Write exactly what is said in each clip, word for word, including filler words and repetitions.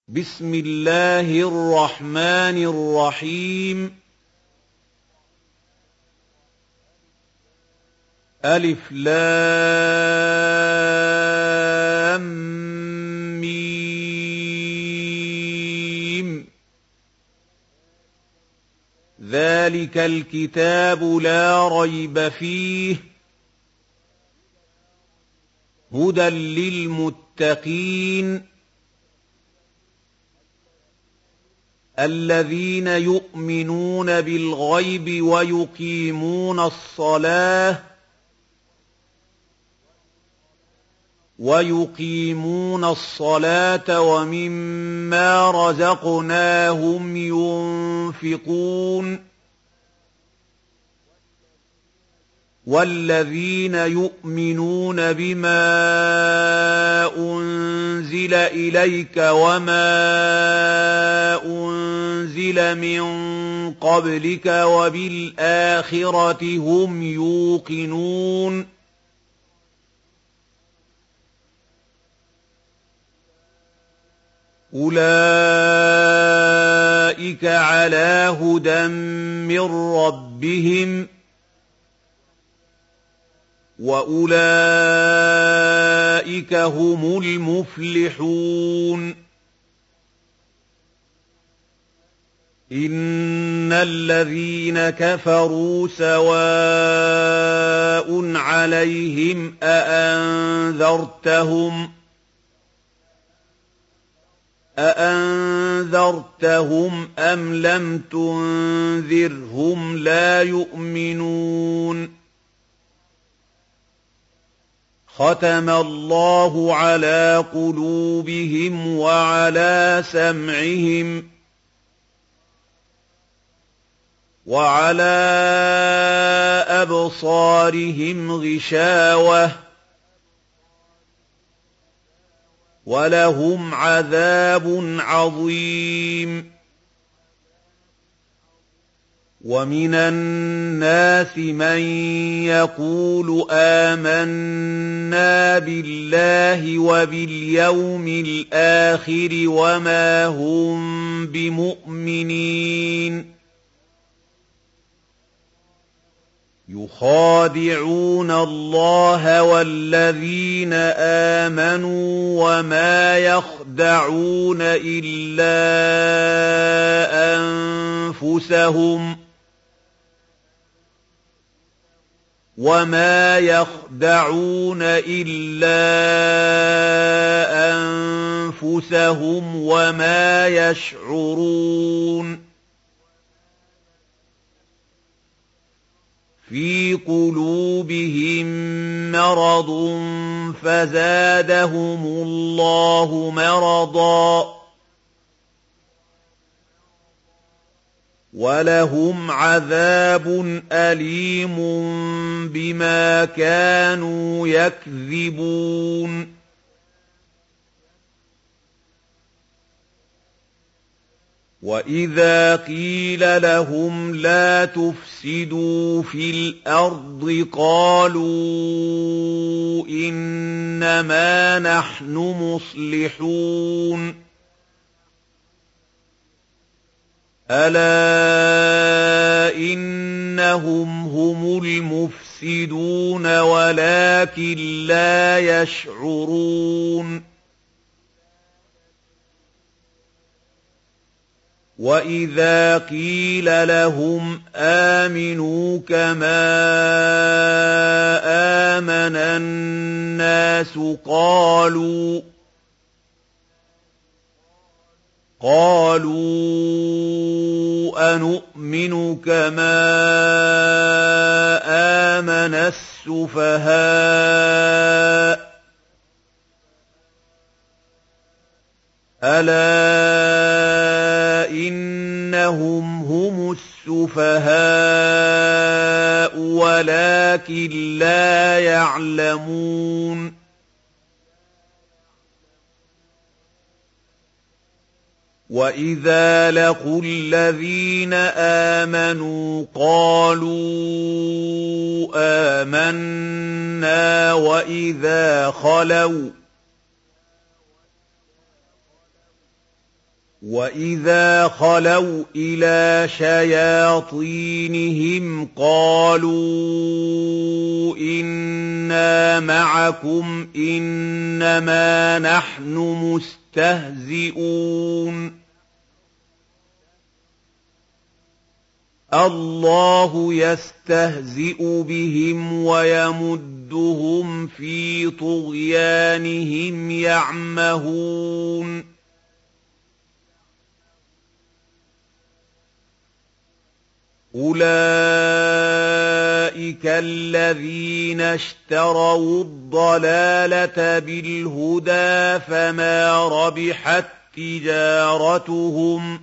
بسم الله الرحمن الرحيم. ألف لام ميم. ذلك الكتاب لا ريب فيه هدى للمتقين الذين يؤمنون بالغيب ويقيمون الصلاة ويقيمون الصلاة ومما رزقناهم ينفقون والذين يؤمنون بما أنزل إليك وما أنزل من قبلك وبالآخرة هم يوقنون أولئك على هدى من ربهم وأولئك هم المفلحون. إن الذين كفروا سواء عليهم أأنذرتهم أأنذرتهم أم لم تنذرهم لا يؤمنون. ختم الله على قلوبهم وعلى سمعهم وعلى أبصارهم غشاوة ولهم عذاب عظيم. ومن الناس من يقول آمنا بالله وباليوم الآخر وما هم بمؤمنين يخادعون الله والذين آمنوا وما يخدعون إلا أنفسهم وما يخدعون إلا أنفسهم وما يشعرون. في قلوبهم مرض فزادهم الله مرضا ولهم عذاب أليم بما كانوا يكذبون. وإذا قيل لهم لا تفسدوا في الأرض قالوا إنما نحن مصلحون. ألا إنهم هم المفسدون ولكن لا يشعرون. وإذا قيل لهم آمنوا كما آمن الناس قالوا قالوا أنؤمن كما آمن السفهاء ألا إنهم هم السفهاء ولكن لا يعلمون. وإذا لقوا الذين آمنوا قالوا آمنا وإذا خلوا وَإِذَا خَلَوْا إِلَىٰ شَيَاطِينِهِمْ قَالُوا إِنَّا مَعَكُمْ إِنَّمَا نَحْنُ مُسْتَهْزِئُونَ اللَّهُ يَسْتَهْزِئُ بِهِمْ وَيَمُدُّهُمْ فِي طُغْيَانِهِمْ يَعْمَهُونَ أُولَٰئِكَ الَّذِينَ اشْتَرَوُا الضَّلَالَةَ بِالْهُدَىٰ فَمَا رَبِحَت تِّجَارَتُهُمْ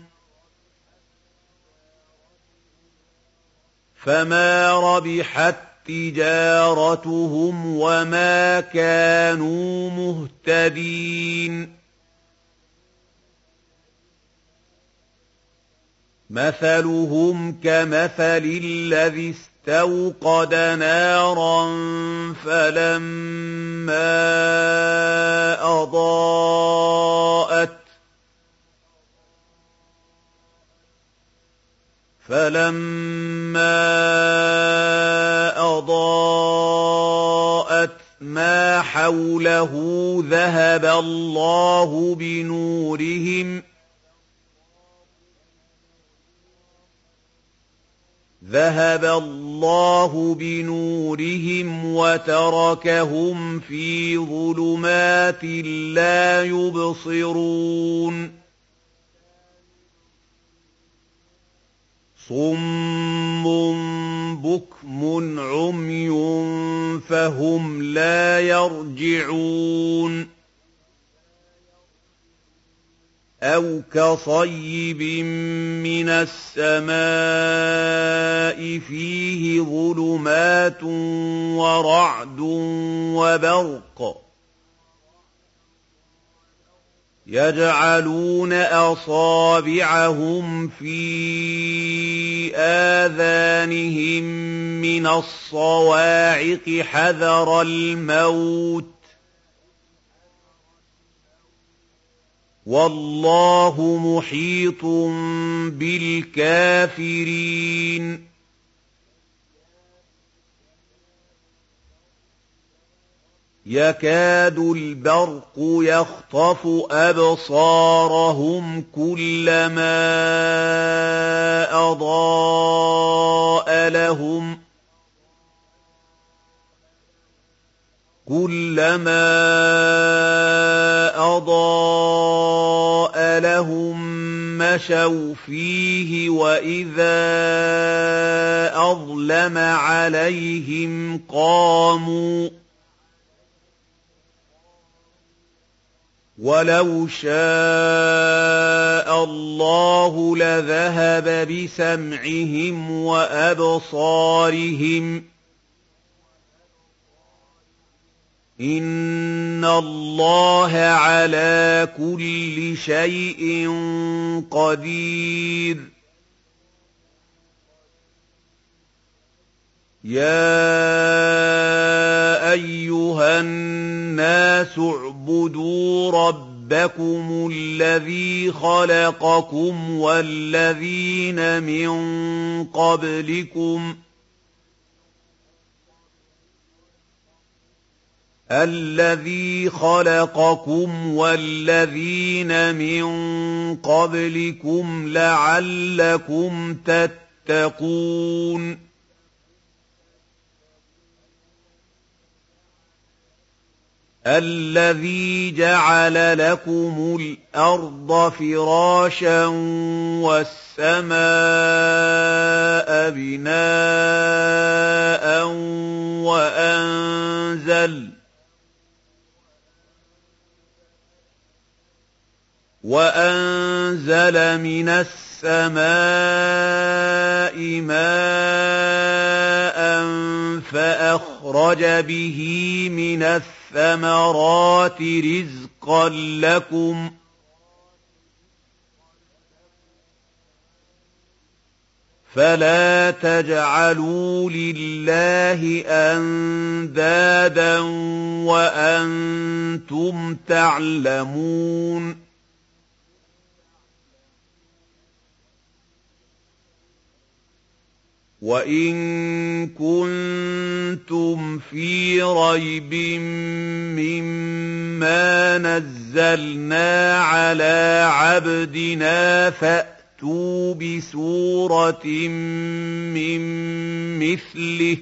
فَمَا رَبِحَت تِّجَارَتُهُمْ وَمَا كَانُوا مُهْتَدِينَ مَثَلُهُمْ كَمَثَلِ الَّذِي اسْتَوْقَدَ نَارًا فَلَمَّا أَضَاءَتْ فَلَمَّا أَضَاءَتْ مَا حَوْلَهُ ذَهَبَ اللَّهُ بِنُورِهِمْ ذهب الله بنورهم وتركهم في ظلمات لا يبصرون صم بكم عمي فهم لا يرجعون أَوْ كَصَيِّبٍ مِّنَ السَّمَاءِ فِيهِ ظُلُمَاتٌ وَرَعْدٌ وَبَرْقٌ يَجْعَلُونَ أَصَابِعَهُمْ فِي آذَانِهِم مِّنَ الصَّوَاعِقِ حَذَرَ الْمَوْتِ ۚ وَاللَّهُ مُحِيطٌ بِالْكَافِرِينَ يَكَادُ الْبَرْقُ يَخْطَفُ أَبْصَارَهُمْ كُلَّمَا أَضَاءَ لَهُمْ كُلَّمَا أَضَاءَ لَهُم مَّشَوْا فِيهِ وَإِذَا أَظْلَمَ عَلَيْهِمْ قَامُوا وَلَوْ شَاءَ اللَّهُ لَذَهَبَ بِسَمْعِهِمْ وَأَبْصَارِهِمْ ۚ إِنَّ اللَّهَ عَلَىٰ كُلِّ شَيْءٍ قَدِيرٌ يَا أَيُّهَا النَّاسُ اعْبُدُوا رَبَّكُمُ الَّذِي خَلَقَكُمْ وَالَّذِينَ مِن قَبْلِكُمْ الَّذِي خَلَقَكُمْ وَالَّذِينَ مِن قَبْلِكُمْ لَعَلَّكُمْ تَتَّقُونَ الَّذِي جَعَلَ لَكُمُ الْأَرْضَ فِرَاشًا وَالسَّمَاءَ بِنَاءً وَأَنزَلَ وَأَنزَلَ مِنَ السَّمَاءِ مَاءً فَأَخْرَجَ بِهِ مِنَ الثَّمَرَاتِ رِزْقًا لَّكُمْ ۖ فَلَا تَجْعَلُوا لِلَّهِ أَندَادًا وَأَنتُمْ تَعْلَمُونَ وَإِن كُنتُمْ فِي رَيْبٍ مِّمَّا نَزَّلْنَا عَلَىٰ عَبْدِنَا فَأْتُوا بِسُورَةٍ مِّن مِّثْلِهِ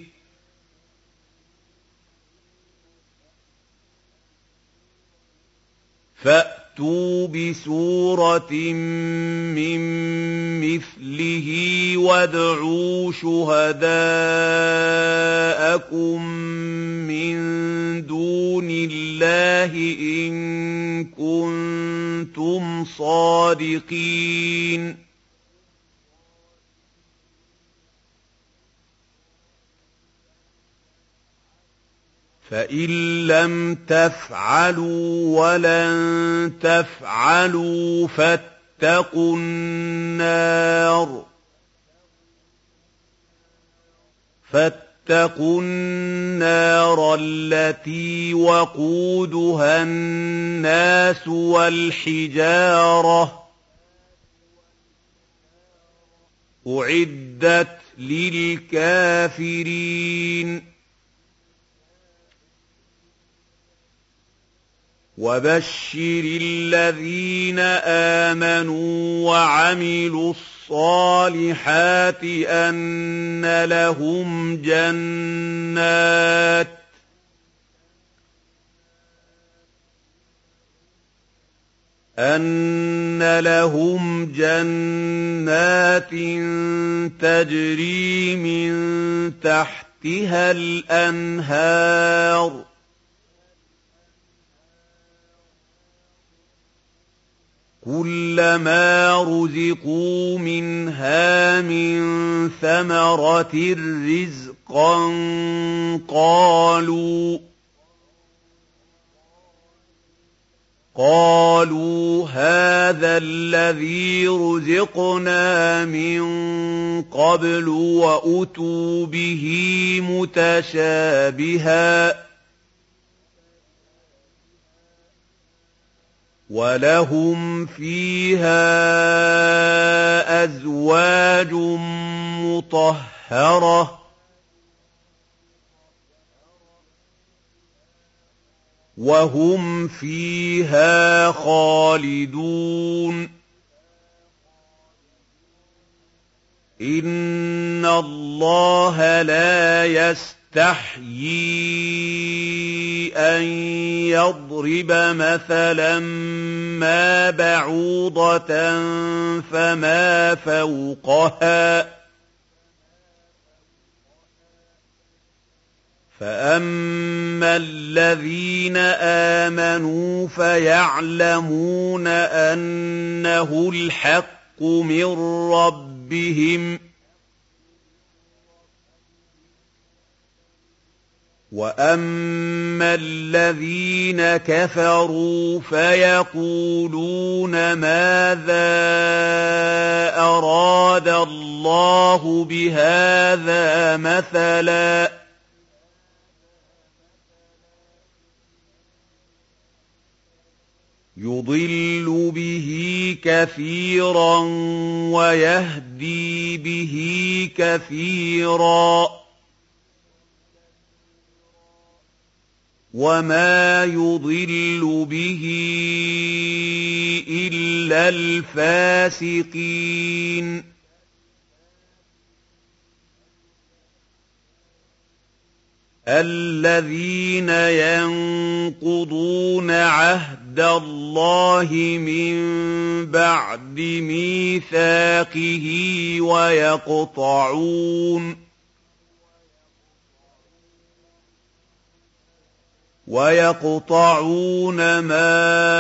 فَأْتُوا بِسُورَةٍ مِّن مِّثْلِهِ وَادْعُوا شُهَدَاءَكُم مِّن دُونِ اللَّهِ إِن كُنتُمْ صَادِقِينَ فَإِن لَّمْ تَفْعَلُوا وَلَن تَفْعَلُوا فَاتَّقُوا النَّارَ فَاتَّقُوا النَّارَ الَّتِي وَقُودُهَا النَّاسُ وَالْحِجَارَةُ أُعِدَّتْ لِلْكَافِرِينَ وَبَشِّرِ الَّذِينَ آمَنُوا وَعَمِلُوا الصَّالِحَاتِ أَنَّ لَهُمْ جَنَّاتٍ أَنَّ لَهُمْ جَنَّاتٍ تَجْرِي مِن تَحْتِهَا الْأَنْهَارُ كُلَّمَا رُزِقُوا مِنْهَا مِن ثَمَرَةٍ رِّزْقًا قَالُوا قَالُوا هَٰذَا الَّذِي رُزِقْنَا مِن قَبْلُ وَأُتُوا بِهِ مُتَشَابِهًا وَلَهُمْ فِيهَا أَزْوَاجٌ مُّطَهَّرَةٌ وَهُمْ فِيهَا خَالِدُونَ إِنَّ اللَّهَ لَا يَسْتَحْيِي أَن يَضْرِبَ مَثَلًا مَّا بَعُوضَةً فَمَا فَوْقَهَا ۚ فَأَمَّا الَّذِينَ آمَنُوا فَيَعْلَمُونَ أَنَّهُ الْحَقُّ مِن رَّبِّهِمْ ۖ وَأَمَّا الَّذِينَ كَفَرُوا فَيَقُولُونَ مَاذَا أَرَادَ اللَّهُ بِهَٰذَا مَثَلًا ۚ يُضِلُّ بِهِ كَثِيرًا وَيَهْدِي بِهِ كَثِيرًا ۚ وَمَا يُضِلُّ بِهِ إِلَّا الْفَاسِقِينَ الَّذِينَ يَنقُضُونَ عَهْدَ اللَّهِ مِن بَعْدِ مِيثَاقِهِ وَيَقْطَعُونَ وَيَقْطَعُونَ مَا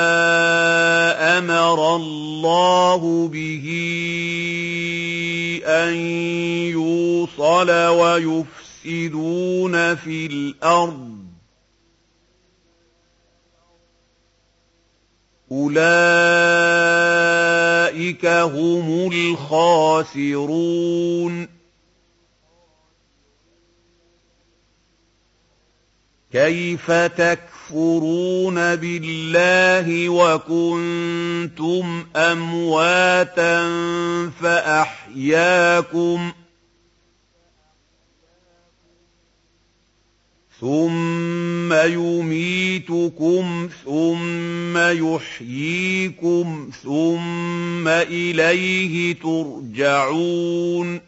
أَمَرَ اللَّهُ بِهِ أَن يُوصَلَ وَيُفْسِدُونَ فِي الْأَرْضِ ۚ أُولَٰئِكَ هُمُ الْخَاسِرُونَ كَيْفَ تَكْفُرُونَ بِاللَّهِ وَكُنتُمْ أَمْوَاتًا فَأَحْيَاكُمْ ۖ ثُمَّ يُمِيتُكُمْ ثُمَّ يُحْيِيكُمْ ثُمَّ إِلَيْهِ تُرْجَعُونَ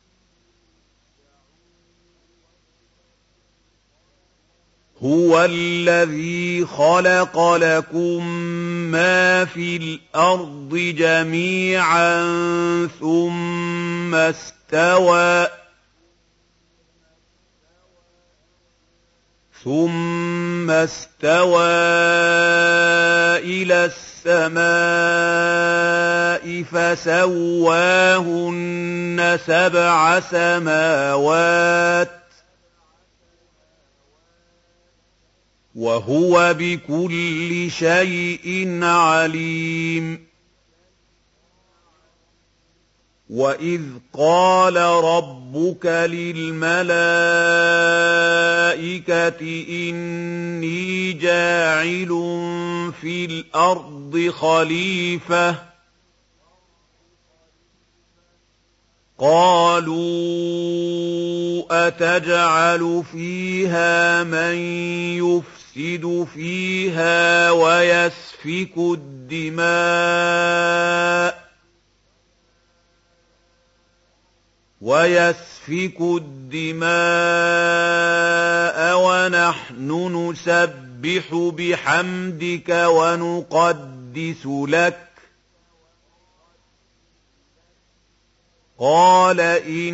هُوَ الَّذِي خَلَقَ لَكُم مَّا فِي الْأَرْضِ جَمِيعًا ثُمَّ اسْتَوَىٰ ثُمَّ اسْتَوَىٰ إِلَى السَّمَاءِ فَسَوَّاهُنَّ سَبْعَ سَمَاوَاتٍ ۚ وَهُوَ بِكُلِّ شَيْءٍ عَلِيمٌ وَإِذْ قَالَ رَبُّكَ لِلْمَلَائِكَةِ إِنِّي جَاعِلٌ فِي الْأَرْضِ خَلِيفَةً ۖ قَالُوا أَتَجْعَلُ فِيهَا مَن يُفْسِدُ فِيهَا وَيَسْفِكُ الدِّمَاءَ وَيَسْفِكُ الدِّمَاءَ وَنَحْنُ نُسَبِّحُ بِحَمْدِكَ وَنُقَدِّسُ لَكَ ۖ قَالَ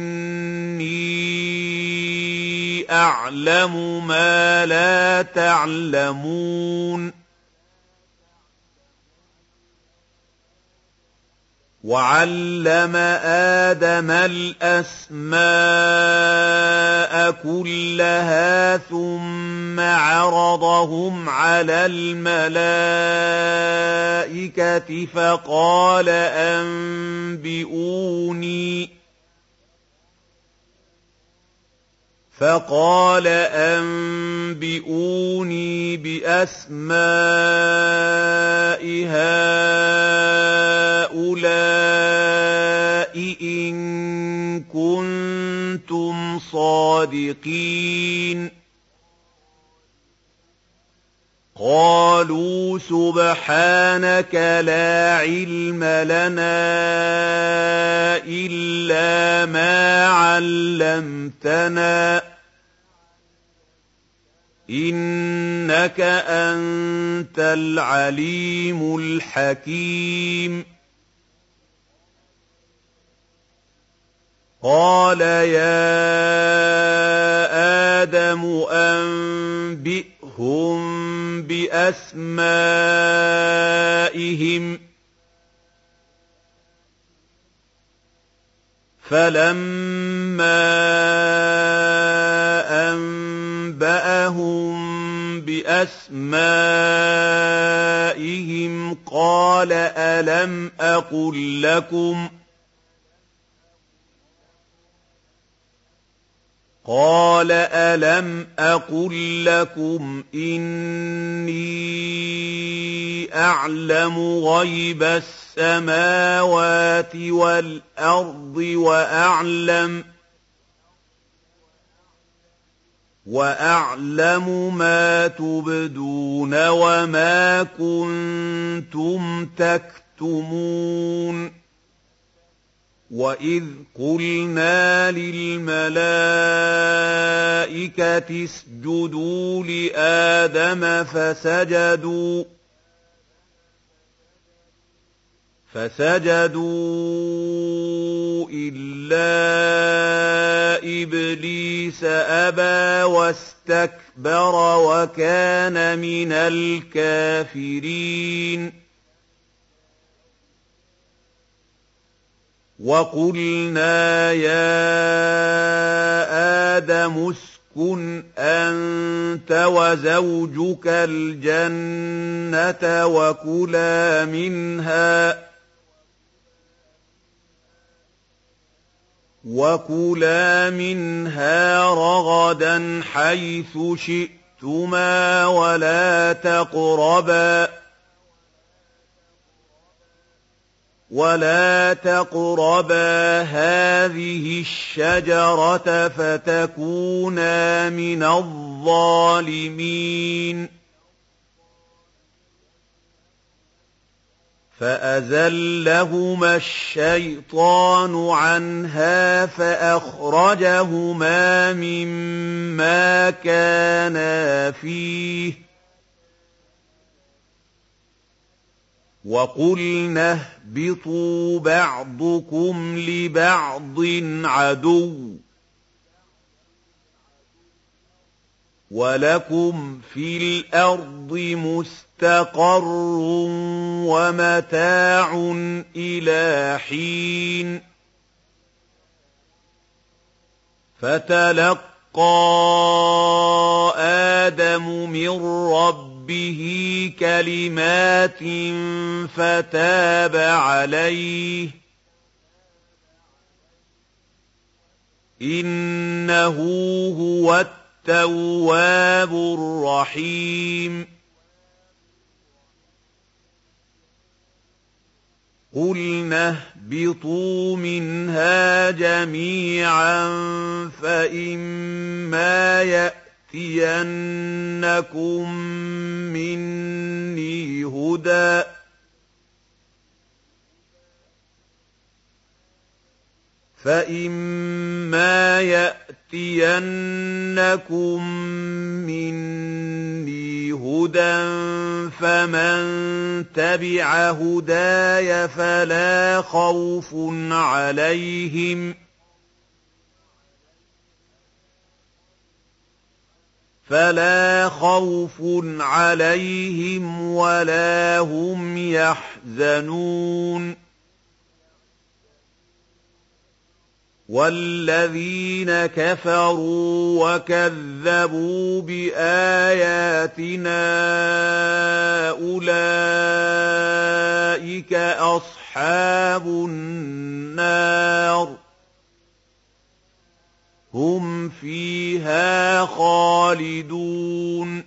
إِنِّي أَعْلَمُ مَا لَا تَعْلَمُونَ وَعَلَّمَ آدَمَ الْأَسْمَاءَ كُلَّهَا ثُمَّ عَرَضَهُمْ عَلَى الْمَلَائِكَةِ فَقَالَ أَنبِئُونِي فَقَالَ أَنبِئُونِي بِأَسْمَاءِ هَٰؤُلَاءِ إِن كُنتُمْ صَادِقِينَ قَالُوا سُبْحَانَكَ لَا عِلْمَ لَنَا إِلَّا مَا عَلَّمْتَنَا ۖ إِنَّكَ أَنتَ الْعَلِيمُ الْحَكِيمُ قَالَ يَا آدَمُ أَنبِئْهُم بِأَسْمَائِهِمْ ۖ فَلَمَّا أَنبَأَهُم بِأَسْمَائِهِمْ قَالَ أَلَمْ أَقُل لَّكُمْ قَالَ أَلَمْ أَقُل لَّكُمْ إِنِّي أَعْلَمُ غَيْبَ السَّمَاوَاتِ وَالْأَرْضِ وَأَعْلَمُ وَأَعْلَمُ مَا تُبْدُونَ وَمَا كُنتُمْ تَكْتُمُونَ وَإِذْ قُلْنَا لِلْمَلَائِكَةِ اسْجُدُوا لِآدَمَ فَسَجَدُوا فَسَجَدُوا إِلَّا إِبْلِيسَ أَبَىٰ وَاسْتَكْبَرَ وَكَانَ مِنَ الْكَافِرِينَ وَقُلْنَا يَا آدَمُ اسْكُنْ أَنتَ وَزَوْجُكَ الْجَنَّةَ وَكُلَا مِنْهَا وَكُلَا مِنْهَا رَغَدًا حَيْثُ شِئْتُمَا وَلَا تَقْرَبَا ولا تقربا هذه الشجرة فتكونا من الظالمين فأزلهما الشيطان عنها فأخرجهما مما كانا فيه وقلنا اهبطوا بعضكم لبعض عدو ولكم في الأرض مستقر ومتاع إلى حين فتلقى آدم من ربه كلمات فتاب عليه إنه هو التواب الرحيم قلنا اهبطوا منها جميعا فإما يأتينكم مني هدى فإما يأتينكم مني هدى فمن تبع هداي فلا خوف عليهم فلا خوف عليهم ولا هم يحزنون والذين كفروا وكذبوا بآياتنا أولئك أصحاب النار هم فيها خالدون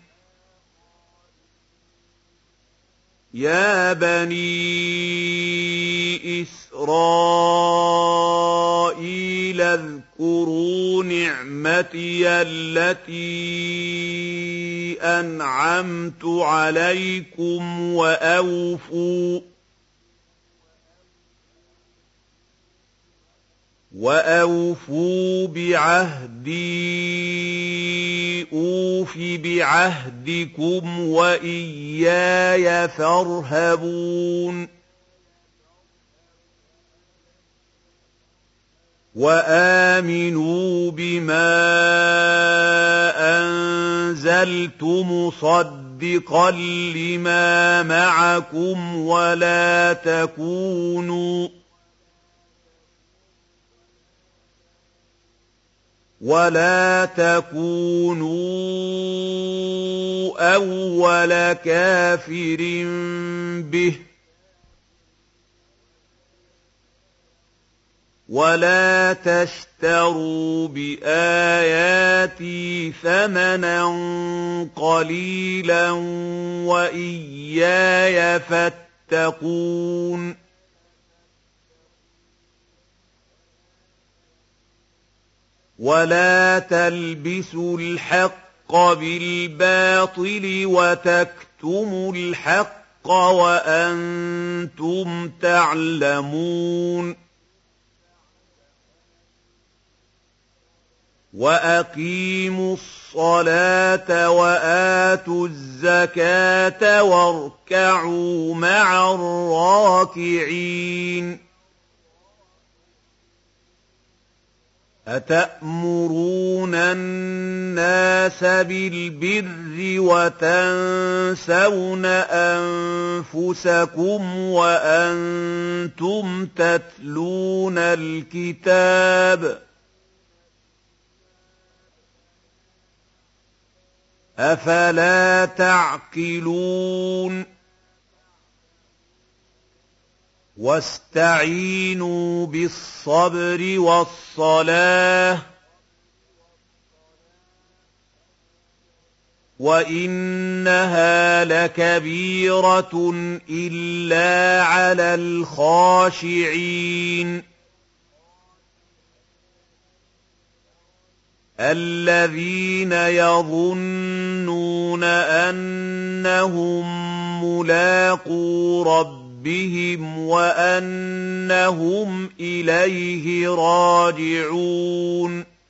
يا بني إسرائيل اذكروا نعمتي التي أنعمت عليكم وأوفوا وأوفوا بعهدي أوف بعهدكم وإياي فارهبون وآمنوا بما أنزلت مصدقا لما معكم ولا تكونوا ولا تكونوا أول كافر به ولا تشتروا بآياتي ثمنا قليلا وإياي فاتقون ولا تلبسوا الحق بالباطل وتكتموا الحق وأنتم تعلمون وأقيموا الصلاة وآتوا الزكاة واركعوا مع الراكعين أتأمرون الناس بالبر وتنسون أنفسكم وأنتم تتلون الكتاب أفلا تعقلون واستعينوا بالصبر والصلاة وَإِنَّهَا لَكَبِيرَةٌ إِلَّا عَلَى الْخَاشِعِينَ الَّذِينَ يَظُنُّونَ أَنَّهُم مُّلَاقُو رَبِّهِمْ وَأَنَّهُمْ إِلَيْهِ رَاجِعُونَ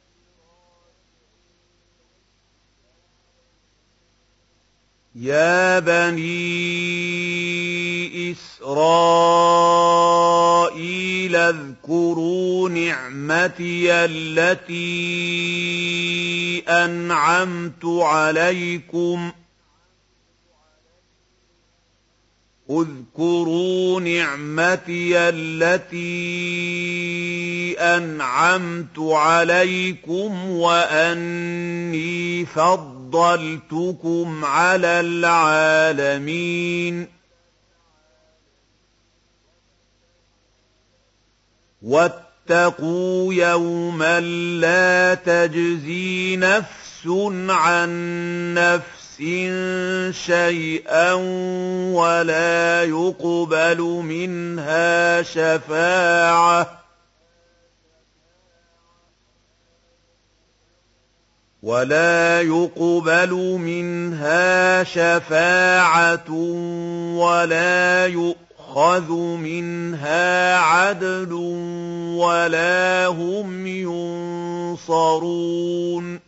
يَا بَنِي إِسْرَائِيلَ اذْكُرُوا نِعْمَتِيَ الَّتِي أَنْعَمْتُ عَلَيْكُمْ اذْكُرُوا نِعْمَتِيَ الَّتِي أَنْعَمْتُ عَلَيْكُمْ وَأَنِّي فَضَّلْتُكُمْ عَلَى الْعَالَمِينَ وَاتَّقُوا يَوْمًا لَّا تَجْزِي نَفْسٌ عَن نَّفْسٍ شَيْئًا وَلَا يُقْبَلُ مِنْهَا شَفَاعَةٌ وَلَا يُقْبَلُ مِنْهَا شَفَاعَةٌ وَلَا يُؤْخَذُ مِنْهَا عَدْلٌ وَلَا هُمْ يُنصَرُونَ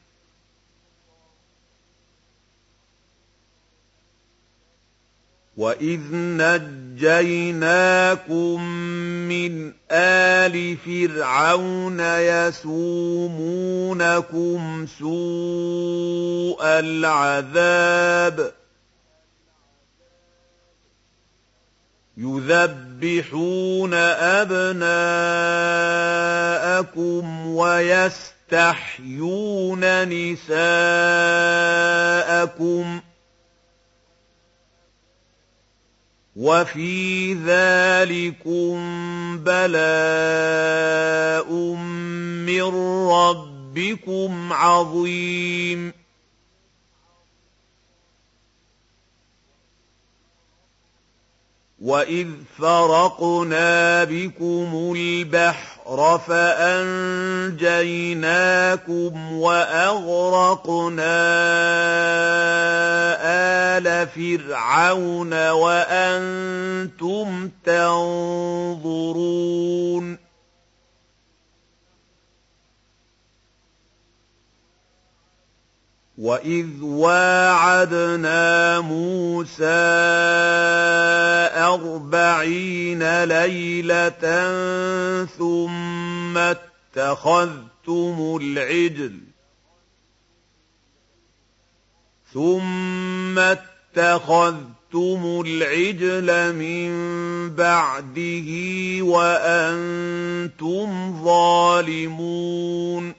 وَإِذْ نَجَّيْنَاكُم مِّنْ آلِ فِرْعَوْنَ يَسُومُونَكُمْ سُوءَ الْعَذَابِ يُذَبِّحُونَ أَبْنَاءَكُمْ وَيَسْتَحْيُونَ نِسَاءَكُمْ ۚ وَفِي ذَٰلِكُم بَلَاءٌ مِّن رَّبِّكُمْ عَظِيمٌ وَإِذْ فَرَقْنَا بِكُمُ الْبَحْرَ فَأَنجَيْنَاكُمْ وَأَغْرَقْنَا آلَ فِرْعَوْنَ وَأَنتُمْ تَنظُرُونَ وَإِذْ وَاعَدْنَا مُوسَىٰ أَرْبَعِينَ لَيْلَةً ثُمَّ اتَّخَذْتُمُ الْعِجْلَ ثُمَّ اتَّخَذْتُمُ الْعِجْلَ مِن بَعْدِهِ وَأَنتُمْ ظَالِمُونَ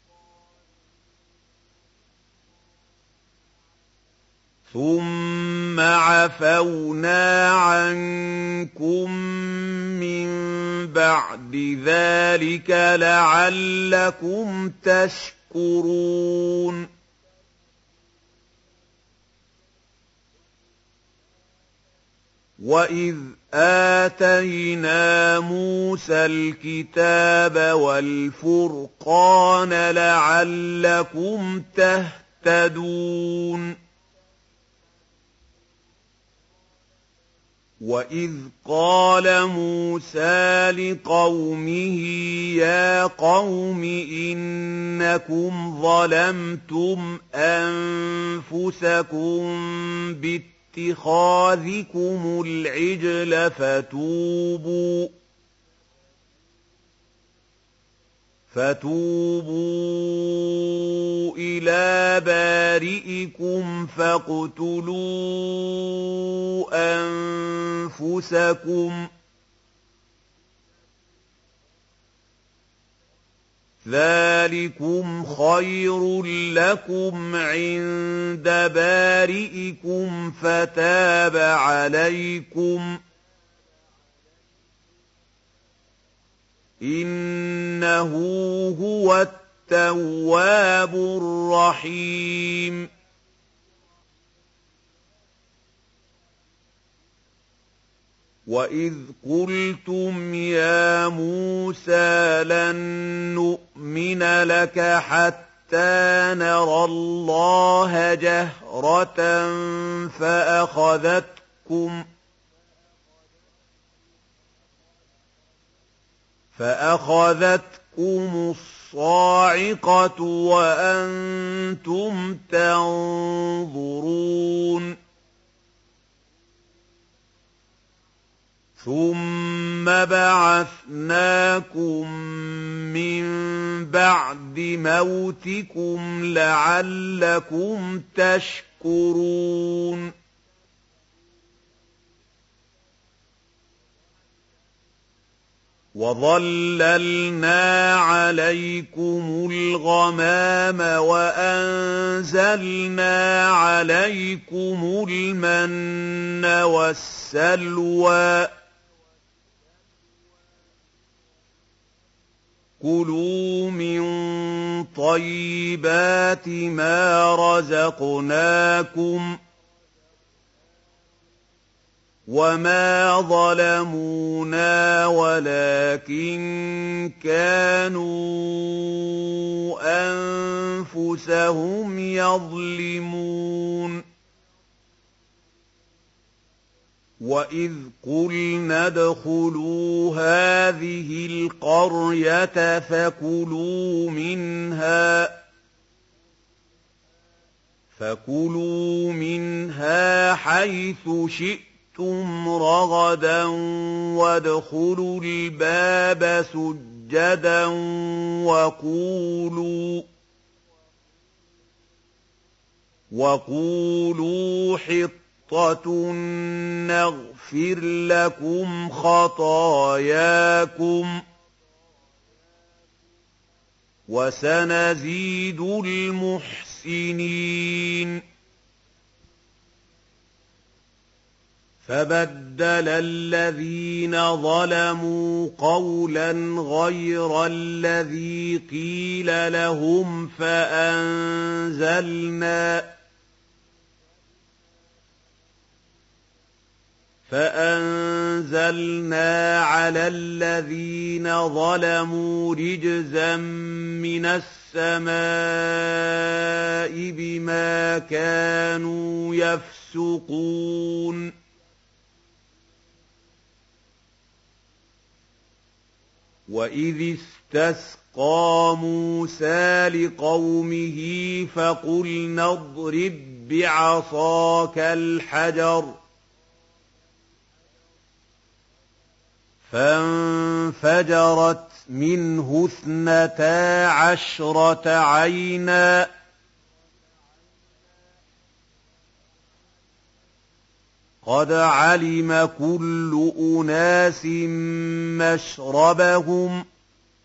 ثُمَّ عَفَوْنَا عَنكُم مِّن بَعْدِ ذَٰلِكَ لَعَلَّكُمْ تَشْكُرُونَ وَإِذْ آتَيْنَا مُوسَى الْكِتَابَ وَالْفُرْقَانَ لَعَلَّكُمْ تَهْتَدُونَ وَإِذْ قَالَ مُوسَىٰ لِقَوْمِهِ يَا قَوْمِ إِنَّكُمْ ظَلَمْتُمْ أَنفُسَكُم بِاتِّخَاذِكُمُ الْعِجْلَ فَتُوبُوا فَتُوبُوا إِلَىٰ بَارِئِكُمْ فَاقْتُلُوا أَنفُسَكُمْ ذَٰلِكُمْ خَيْرٌ لَّكُمْ عِندَ بَارِئِكُمْ فَتَابَ عَلَيْكُمْ ۖ إِنَّهُ هُوَ التَّوَّابُ الرَّحِيمُ وَإِذْ قُلْتُمْ يَا مُوسَىٰ لَن نُّؤْمِنَ لَكَ حَتَّىٰ نَرَى اللَّهَ جَهْرَةً فَأَخَذَتْكُمْ فَأَخَذَتْكُمُ الصَّاعِقَةُ وَأَنتُمْ تَنظُرُونَ ثُمَّ بَعَثْنَاكُم مِّن بَعْدِ مَوْتِكُمْ لَعَلَّكُمْ تَشْكُرُونَ وَظَلَّلْنَا عَلَيْكُمُ الْغَمَامَ وَأَنزَلْنَا عَلَيْكُمُ الْمَنَّ وَالسَّلْوَىٰ كُلُوا مِن طَيِّبَاتِ مَا رَزَقْنَاكُمْ ۖ وَمَا ظَلَمُونَا وَلَٰكِن كَانُوا أَنفُسَهُمْ يَظْلِمُونَ وَإِذْ قُلْنَا ادْخُلُوا هَٰذِهِ الْقَرْيَةَ فَكُلُوا مِنْهَا فَكُلُوا مِنْهَا حَيْثُ شِئْتُمْ رَغَدًا وَادْخُلُوا الْبَابَ سُجَّدًا وَقُولُوا وَقُولُوا حِطَّةٌ نَّغْفِرْ لَكُمْ خَطَايَاكُمْ وَسَنَزِيدُ الْمُحْسِنِينَ فَبَدَّلَ الَّذِينَ ظَلَمُوا قَوْلًا غَيْرَ الَّذِي قِيلَ لَهُمْ فَأَنزَلْنَا فَأَنزَلْنَا عَلَى الَّذِينَ ظَلَمُوا رِجْزًا مِّنَ السَّمَاءِ بِمَا كَانُوا يَفْسُقُونَ وَإِذِ اسْتَسْقَىٰ مُوسَىٰ لِقَوْمِهِ فَقُلْنَا اضْرِب بِّعَصَاكَ الْحَجَرَ فَانفَجَرَتْ مِنْهُ اثْنَتَا عَشْرَةَ عَيْنًا ۖ قَدْ عَلِمَ كُلُّ أُنَاسٍ مَّشْرَبَهُمْ ۖ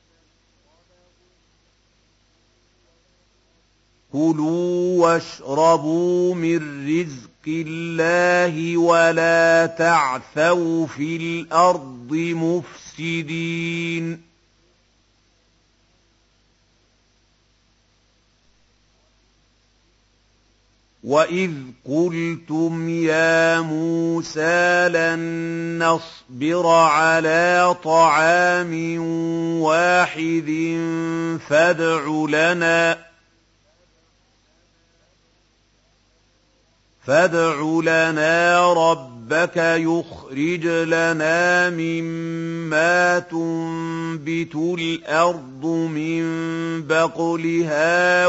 كُلُوا وَاشْرَبُوا مِن رِّزْقِ اللَّهِ وَلَا تَعْثَوْا فِي الْأَرْضِ مُفْسِدِينَ وَإِذْ قُلْتُمْ يَا مُوسَىٰ لَن نَّصْبِرَ عَلَىٰ طَعَامٍ وَاحِدٍ فَادْعُ لَنَا فَادْعُ لَنَا رَبَّكَ يُخْرِجْ لَنَا مِمَّا تُنبِتُ الْأَرْضُ مِن بَقْلِهَا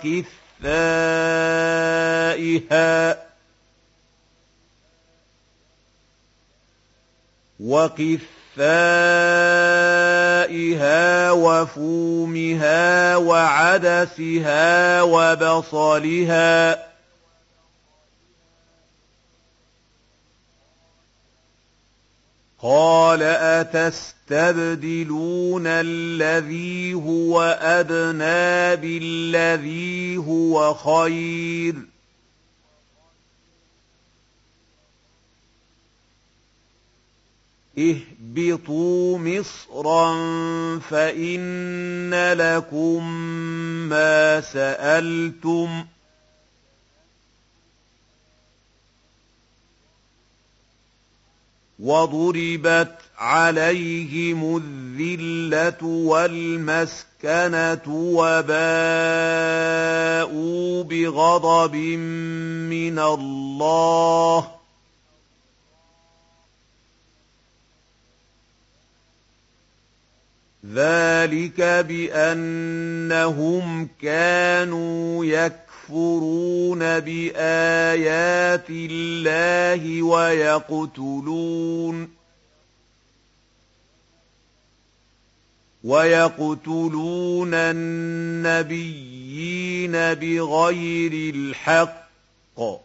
وَقِثَّائِهَا وَقِثَّائِهَا وَفُومِهَا وَعَدَسِهَا وَبَصَلِهَا ۖ قَالَ أَتَسْتَبْدِلُونَ الَّذِي هُوَ أَدْنَىٰ بِالَّذِي هُوَ خَيْرٌ ۚ اهْبِطُوا مِصْرًا فَإِنَّ لَكُم مَّا سَأَلْتُمْ ۗ وَضُرِبَتْ عَلَيْهِمُ الذِّلَّةُ وَالْمَسْكَنَةُ وَبَاءُوا بِغَضَبٍ مِّنَ اللَّهِ ۗ ذَٰلِكَ بِأَنَّهُمْ كَانُوا يَكْفُرُونَ بِآيَاتِ اللَّهِ وَيَقْتُلُونَ وَيَقْتُلُونَ النَّبِيِّينَ بِغَيْرِ الْحَقِّ ۗ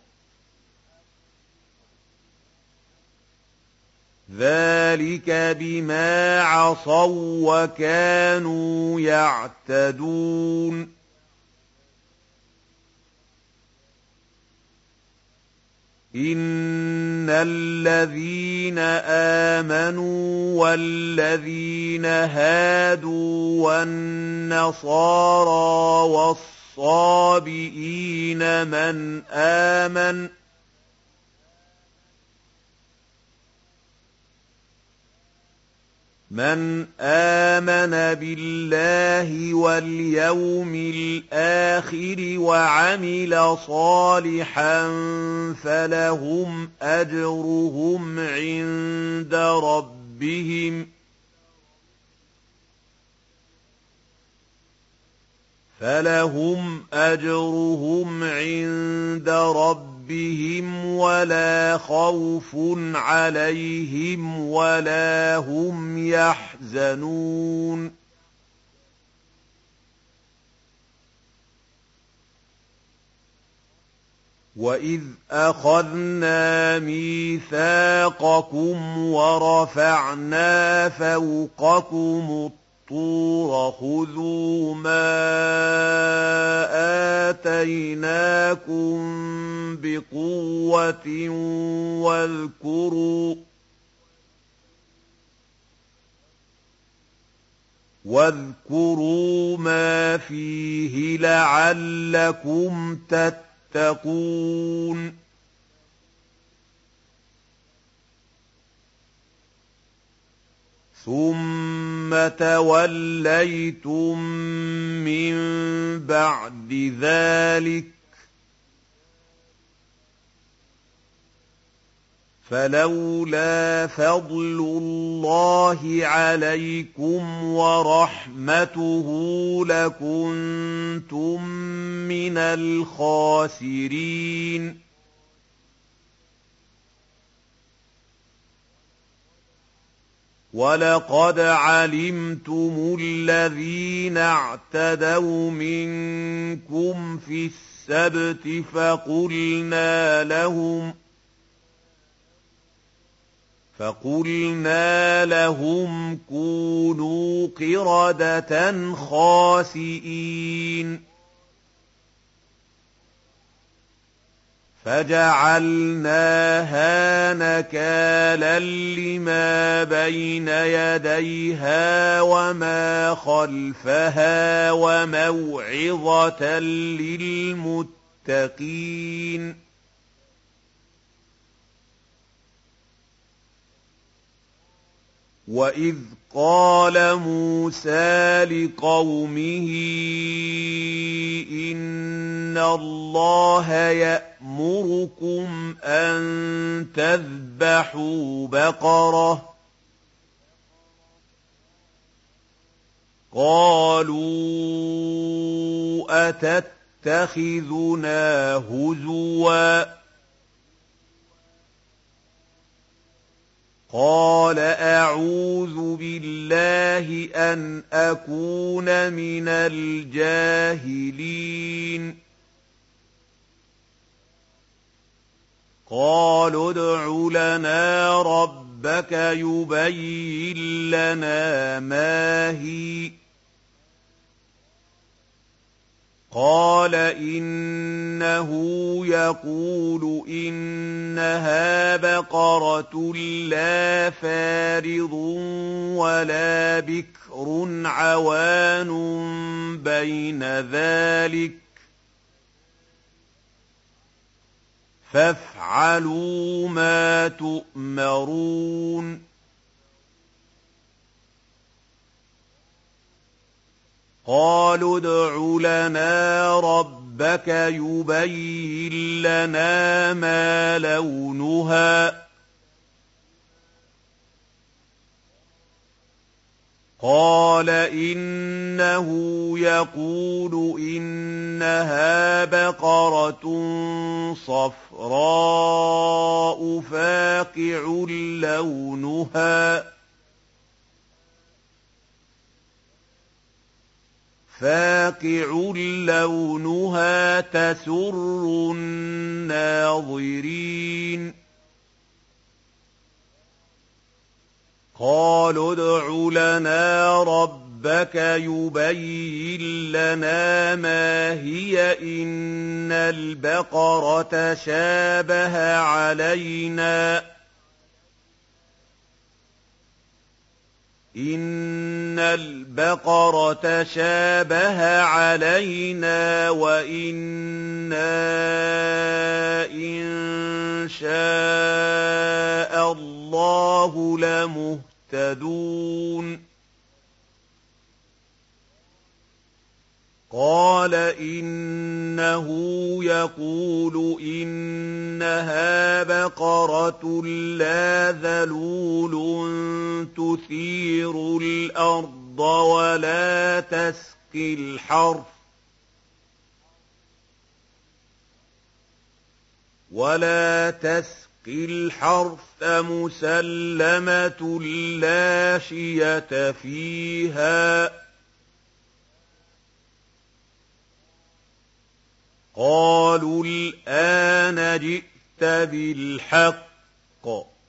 ذَٰلِكَ بِمَا عَصَوا وَّكَانُوا يَعْتَدُونَ إِنَّ الَّذِينَ آمَنُوا وَالَّذِينَ هَادُوا وَالنَّصَارَىٰ وَالصَّابِئِينَ مَنْ آمَنَ مَنْ آمَنَ بِاللَّهِ وَالْيَوْمِ الْآخِرِ وَعَمِلَ صَالِحًا فَلَهُمْ أَجْرُهُمْ عِندَ رَبِّهِمْ فَلَهُمْ أَجْرُهُمْ عِندَ رَبِّهِمْ وَلَا خَوْفٌ عَلَيْهِمْ وَلَا هُمْ يَحْزَنُونَ وَإِذْ أَخَذْنَا مِيثَاقَكُمْ وَرَفَعْنَا فَوْقَكُمُ الطُّورَ خُذُوا مَا آتَيْنَاكُم بِقُوَّةٍ وَاذْكُرُوا وَاذْكُرُوا مَا فِيهِ لَعَلَّكُمْ تَتَّقُونَ ثُمَّ تَوَلَّيْتُم مِّن بَعْدِ ذَٰلِكَ فَلَوْلَا فَضْلُ اللَّهِ عَلَيْكُمْ وَرَحْمَتُهُ لَكُنتُم مِّنَ الْخَاسِرِينَ وَلَقَدْ عَلِمْتُمُ الَّذِينَ اعْتَدَوْا مِنكُمْ فِي السَّبْتِ فَقُلْنَا لَهُمْ فَقُلْنَا لَهُمْ كُونُوا قِرَدَةً خَاسِئِينَ فَجَعَلْنَاهَا نَكَالًا لِّمَا بَيْنَ يَدَيْهَا وَمَا خَلْفَهَا وَمَوْعِظَةً لِّلْمُتَّقِينَ وَإِذْ قَالَ مُوسَىٰ لِقَوْمِهِ إِنَّ اللَّهَ يَأْمُرُكُمْ أَن تَذْبَحُوا بَقَرَةً قَالُوا أَتَتَّخِذُنَا هُزُوًا قَالَ أَعُوذُ بِاللَّهِ أَنْ أَكُونَ مِنَ الْجَاهِلِينَ قَالُوا ادْعُ لَنَا رَبَّكَ يُبَيِّن لَّنَا مَا هِيَ قَالَ إِنَّهُ يَقُولُ إِنَّهَا بَقَرَةٌ لَّا فَارِضٌ وَلَا بِكْرٌ عَوَانٌ بَيْنَ ذَٰلِكَ فافعلوا ما تؤمرون قالوا ادْعُ لَنَا رَبَّكَ يُبَيِّن لَّنَا مَا لَوْنُهَا قَالَ إِنَّهُ يَقُولُ إِنَّهَا بَقَرَةٌ صَفْرَاءُ فَاقِعٌ لَّوْنُهَا فاقع لونها تسر الناظرين قالوا ادْعُ لَنَا رَبَّكَ يُبَيِّن لَّنَا مَا هِيَ إِنَّ الْبَقَرَةَ شَابَهَ عَلَيْنَا إِنَّ الْبَقَرَةَ شَابَهَ عَلَيْنَا وَإِنَّا إِن شَاءَ اللَّهُ لَمُهْتَدُونَ قَالَ إِنَّهُ يَقُولُ إِنَّهَا بَقَرَةٌ لَّا ذَلُولٌ تُثِيرُ الْأَرْضَ وَلَا تَسْقِي الْحَرْثَ وَلَا تَسْقِي الْحَرْثَ مُسَلَّمَةٌ لَّا شِيَةَ فِيهَا قَالُوا الْآنَ جِئْتَ بِالْحَقِّ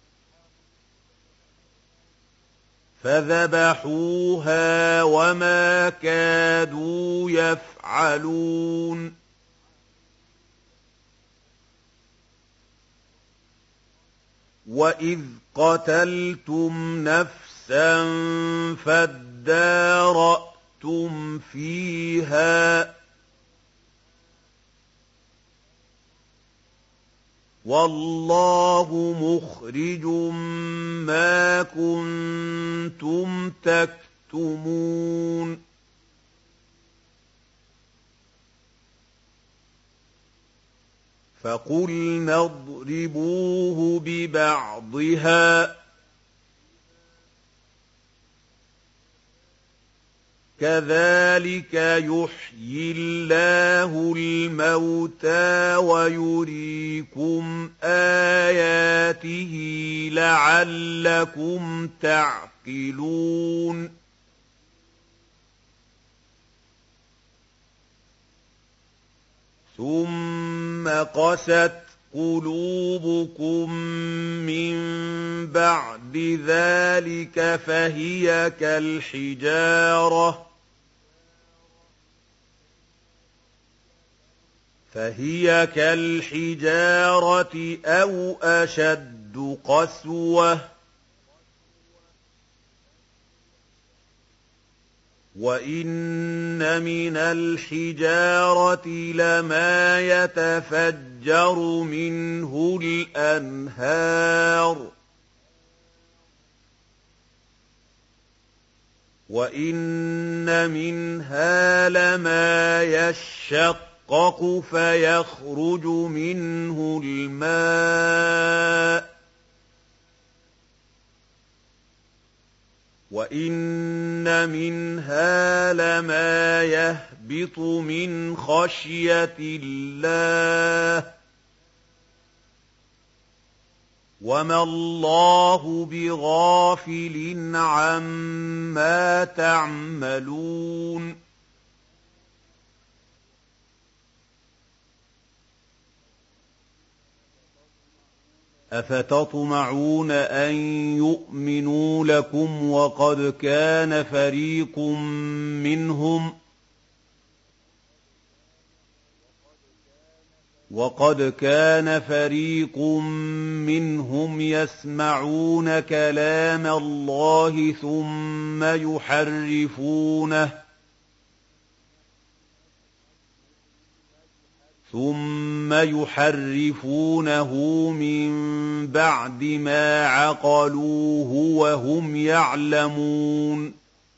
فَذَبَحُوهَا وَمَا كَادُوا يَفْعَلُونَ وَإِذْ قَتَلْتُمْ نَفْسًا فَادَّارَأْتُمْ فِيهَا وَاللَّهُ مُخْرِجٌ مَّا كُنتُمْ تَكْتُمُونَ فَقُلْنَا اضْرِبُوهُ بِبَعْضِهَا كَذَٰلِكَ يُحْيِي اللَّهُ الْمَوْتَىٰ وَيُرِيكُمْ آيَاتِهِ لَعَلَّكُمْ تَعْقِلُونَ ثُمَّ قَسَتْ قُلُوبُكُم مِّن بَعْدِ ذَٰلِكَ فَهِيَ كَالْحِجَارَةِ فَهِيَ كَالْحِجَارَةِ أَوْ أَشَدُّ قَسْوَةً ۚ وَإِنَّ مِنَ الْحِجَارَةِ لَمَا يَتَفَجَّرُ مِنْهُ الْأَنْهَارُ وَإِنَّ مِنْهَا لَمَا يَشَّقَّقُ فَيَخْرُجُ مِنْهُ الْمَاءُ وَإِنَّ مِنْهَا لَمَا يَهْبِطُ مِنْ خَشْيَةِ اللَّهِ وَمَا اللَّهُ بِغَافِلٍ عَمَّا تَعْمَلُونَ أَفَتَطْمَعُونَ أَن يُؤْمِنُوا لَكُمْ وَقَدْ كَانَ فَرِيقٌ مِّنْهُمْ وَقَدْ كَانَ فَرِيقٌ مِّنْهُمْ يَسْمَعُونَ كَلَامَ اللَّهِ ثُمَّ يُحَرِّفُونَهُ ثُمَّ يُحَرِّفُونَهُ مِن بَعْدِ مَا عَقَلُوهُ وَهُمْ يَعْلَمُونَ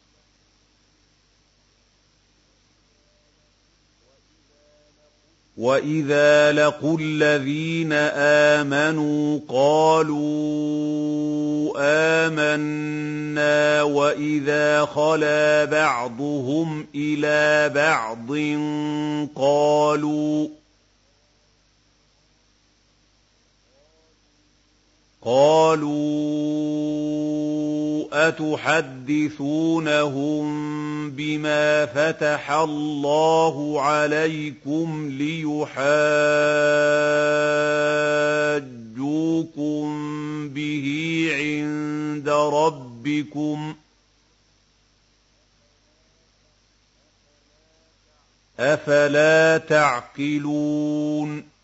وَإِذَا لَقُوا الَّذِينَ آمَنُوا قَالُوا آمَنَّا وَإِذَا خَلَا بَعْضُهُمْ إِلَىٰ بَعْضٍ قَالُوا قَالُوا أَتُحَدِّثُونَهُم بِمَا فَتَحَ اللَّهُ عَلَيْكُمْ لِيُحَاجُّوكُم بِهِ عِندَ رَبِّكُمْ ۚ أَفَلَا تَعْقِلُونَ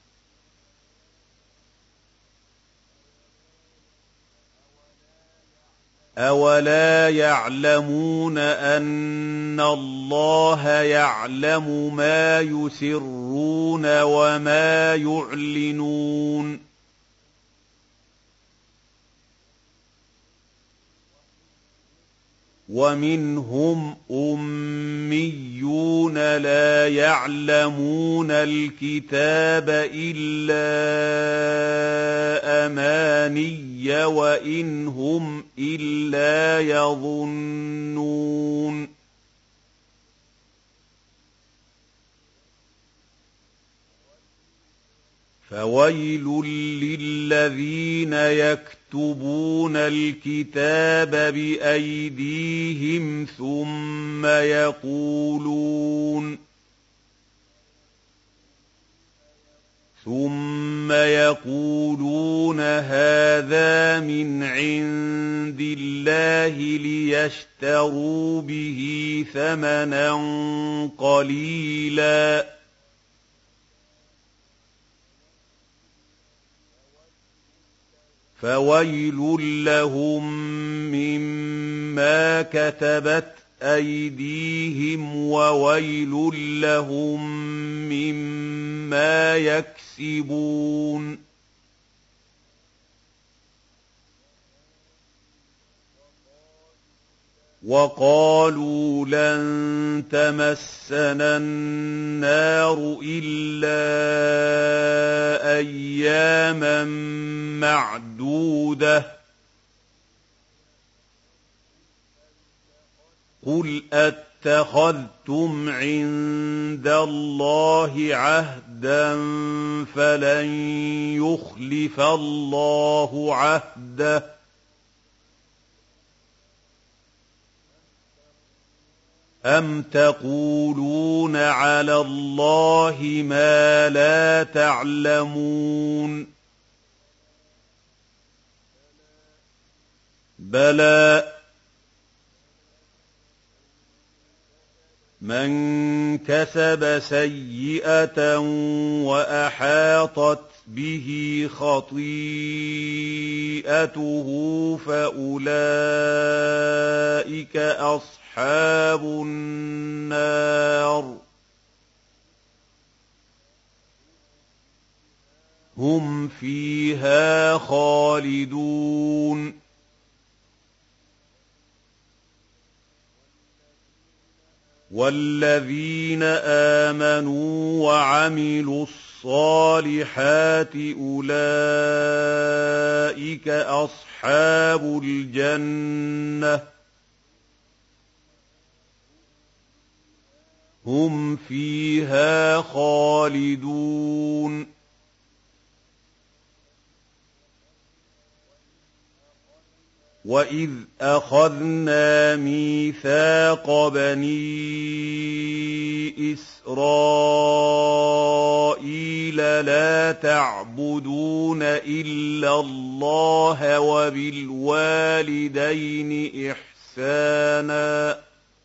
أَوَلَا يَعْلَمُونَ أَنَّ اللَّهَ يَعْلَمُ مَا يُسِرُّونَ وَمَا يُعْلِنُونَ وَمِنْهُمْ أُمِّيُّونَ لَا يَعْلَمُونَ الْكِتَابَ إِلَّا أَمَانِيَّ وَإِنْ هُمْ إِلَّا يَظُنُّونَ فَوَيْلٌ لِّلَّذِينَ يَكْتُبُونَ الْكِتَابَ بِأَيْدِيهِمْ ثُمَّ يَقُولُونَ ثُمَّ يَقُولُونَ هَٰذَا مِنْ عِندِ اللَّهِ لِيَشْتَرُوا بِهِ ثَمَنًا قَلِيلًا ۖ فَوَيْلٌ لَّهُم مِّمَّا كَتَبَتْ أَيْدِيهِمْ وَوَيْلٌ لَّهُم مِّمَّا يَكْسِبُونَ وَقَالُوا لَن تَمَسَّنَا النَّارُ إِلَّا أَيَّامًا مَّعْدُودَةً ۚ قُلْ أَتَّخَذْتُمْ عِندَ اللَّهِ عَهْدًا فَلَن يُخْلِفَ اللَّهُ عَهْدَهُ أَمْ تَقُولُونَ عَلَى اللَّهِ مَا لَا تَعْلَمُونَ بَلَىٰ مَن كَسَبَ سَيِّئَةً وَأَحَاطَتْ بِهِ خَطِيئَتُهُ فَأُولَٰئِكَ أَصْحَابُ النَّارِ ۖ هُمْ فِيهَا خَالِدُونَ وَالَّذِينَ آمَنُوا وَعَمِلُوا الصَّالِحَاتِ أُولَٰئِكَ أَصْحَابُ الْجَنَّةِ ۖ هُمْ فِيهَا خَالِدُونَ وَإِذْ أَخَذْنَا مِيثَاقَ بَنِي إِسْرَائِيلَ لَا تَعْبُدُونَ إِلَّا اللَّهَ وَبِالْوَالِدَيْنِ إِحْسَانًا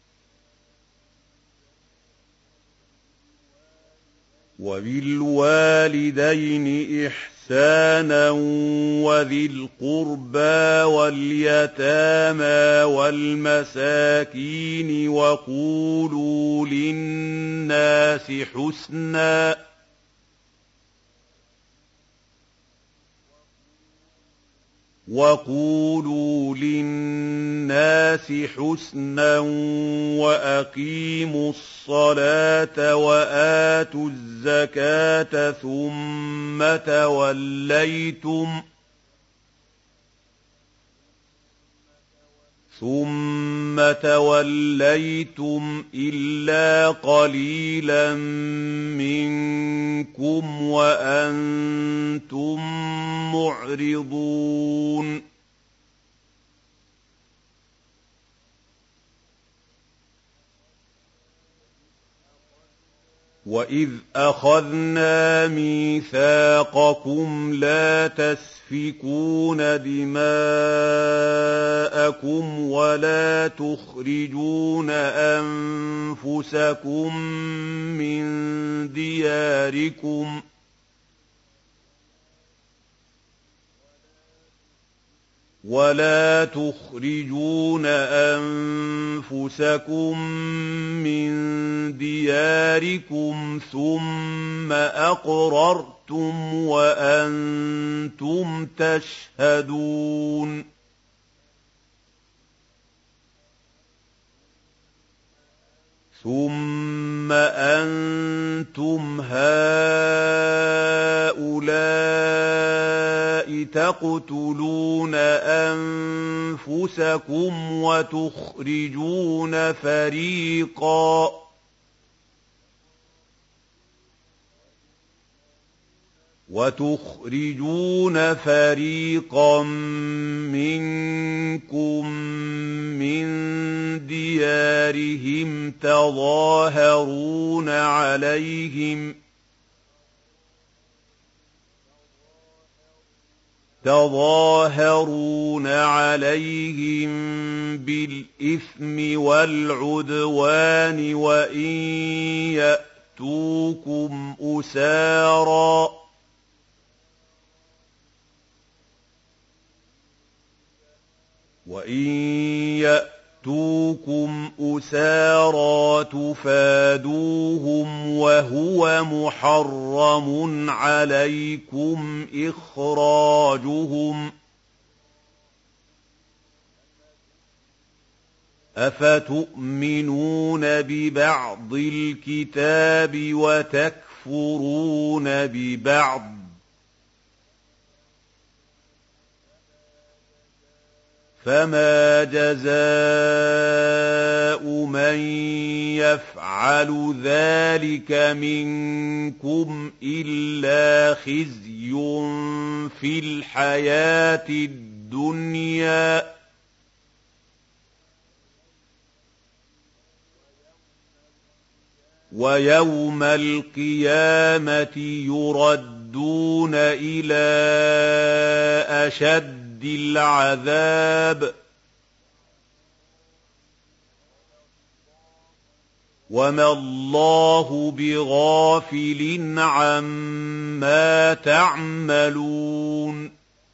وَبِالْوَالِدَيْنِ إِحْسَانًا وَذِي الْقُرْبَىٰ وَالْيَتَامَىٰ وَالْمَسَاكِينِ وَقُولُوا لِلنَّاسِ حُسْنًا ۖ وَقُولُوا لِلنَّاسِ حُسْنًا وَأَقِيمُوا الصَّلَاةَ وَآتُوا الزَّكَاةَ ثُمَّ تَوَلَّيْتُمْ ثُمَّ تَوَلَّيْتُمْ إِلَّا قَلِيلًا مِّنكُمْ وَأَنتُم مُّعْرِضُونَ وَإِذْ أَخَذْنَا مِيثَاقَكُمْ لَا تَسْفِكُونَ دِمَاءَكُمْ وَلَا تُخْرِجُونَ أَنفُسَكُم مِّن دِيَارِكُمْ ولا تخرجون أنفسكم من دياركم ثم أقررتم وأنتم تشهدون ثم أنتم هؤلاء تقتلون أنفسكم وتخرجون فريقا وتخرجون فريقا منكم من ديارهم تظاهرون عليهم تظاهرون عليهم بالإثم والعدوان وإن يأتوكم أسارى وَإِن يَأْتُوكُمْ أُسَارَىٰ تُفَادُوهُمْ وَهُوَ مُحَرَّمٌ عَلَيْكُمْ إِخْرَاجُهُمْ ۚ أَفَتُؤْمِنُونَ بِبَعْضِ الْكِتَابِ وَتَكْفُرُونَ بِبَعْضٍ ۚ فَمَا جَزَاءُ مَن يَفْعَلُ ذَٰلِكَ مِنكُمْ إِلَّا خِزْيٌ فِي الْحَيَاةِ الدُّنْيَا ۖ وَيَوْمَ الْقِيَامَةِ يُرَدُّونَ إِلَىٰ أَشَدِّ الْعَذَابِ وَمَا اللَّهُ بِغَافِلٍ عَمَّا تَعْمَلُونَ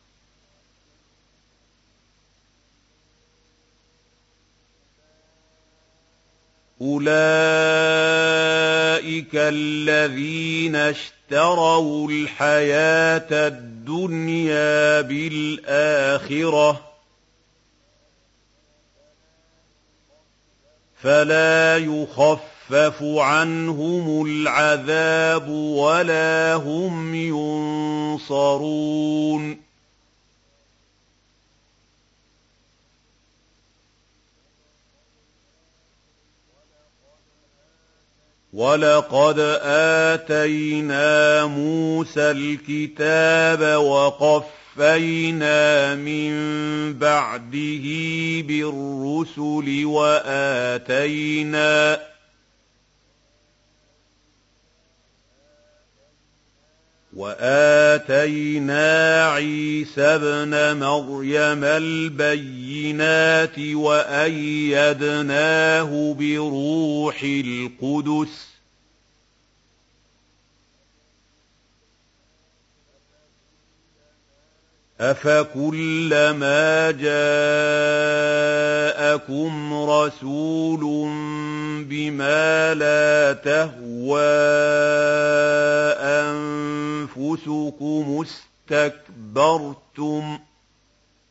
أُولَٰئِكَ الَّذِينَ اشْتَرَوُا الْحَيَاةَ الدُّنْيَا بِالْآخِرَةِ ۖ فَلَا يُخَفَّفُ عَنْهُمُ الْعَذَابُ وَلَا هُمْ يُنصَرُونَ وَلَقَدْ آتَيْنَا مُوسَى الْكِتَابَ وَقَفَّيْنَا مِن بَعْدِهِ بِالرُّسُلِ وَآتَيْنَا وَآتَيْنَا عِيسَى ابْنَ مَرْيَمَ الْبَيِّنَاتِ وَأَيَّدْنَاهُ بِرُوحِ الْقُدُسِ ۗ أَفَكُلَّمَا جَاءَكُمْ رَسُولٌ بِمَا لَا تَهْوَىٰ أَنفُسُكُمُ اسْتَكْبَرْتُمْ ۖ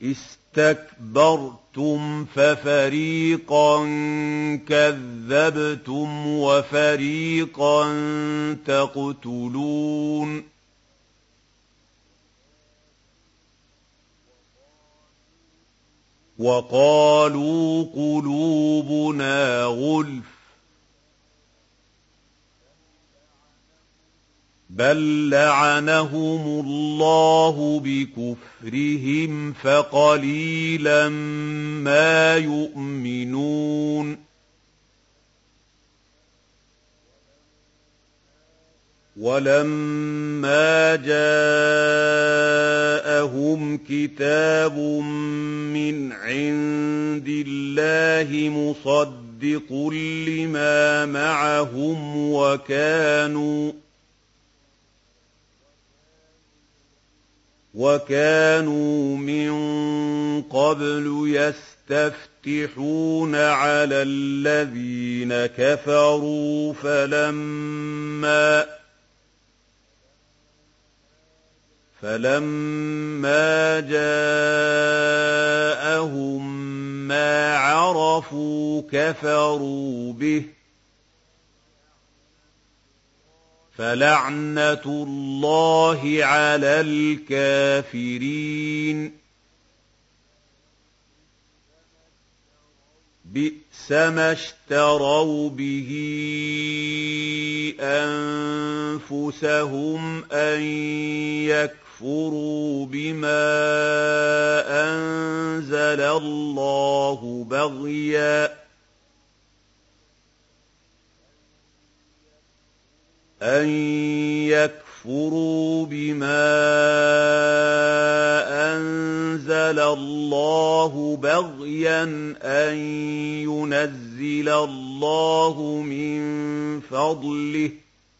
اسْتَكْبَرْتُمْ فَفَرِيقًا كَذَّبْتُمْ وَفَرِيقًا تَقْتُلُونَ وَقَالُوا قُلُوبُنَا غُلْفٌ بَل لَّعَنَهُمُ اللَّهُ بِكُفْرِهِمْ فَقَلِيلًا مَّا يُؤْمِنُونَ وَلَمَّا جَاءَهُمْ كِتَابٌ مِّنْ عِندِ اللَّهِ مُصَدِّقٌ لِّمَا مَعَهُمْ وَكَانُوا وَكَانُوا مِن قَبْلُ يَسْتَفْتِحُونَ عَلَى الَّذِينَ كَفَرُوا فَلَمَّا فَلَمَّا جَاءَهُم مَّا عَرَفُوا كَفَرُوا بِهِ فَلَعْنَةُ اللَّهِ عَلَى الْكَافِرِينَ بِئْسَ مَا اشْتَرَوْا بِهِ أَنفُسَهُمْ أَن يَكْفُرُوا بِمَا أَنزَلَ اللَّهُ بَغْيًا أَن يَكْفُرُوا بِمَا أَنزَلَ اللَّهُ بَغْيًا أَن يُنَزِّلَ اللَّهُ مِن فَضْلِهِ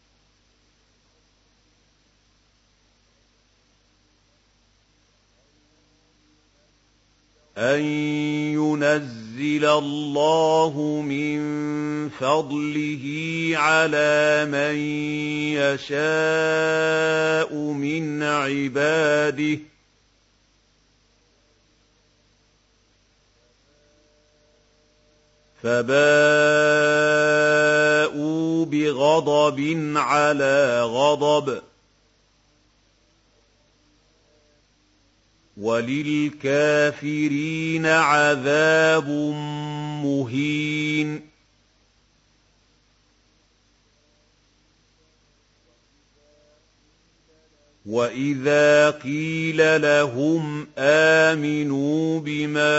أَن يُنَزِّلَ اللَّهُ مِن فَضْلِهِ عَلَىٰ مَن يَشَاءُ مِنْ عِبَادِهِ فَبَاءُوا بِغَضَبٍ عَلَىٰ غَضَبٍ وَلِلْكَافِرِينَ عَذَابٌ مُّهِينٌ وَإِذَا قِيلَ لَهُمْ آمِنُوا بِمَا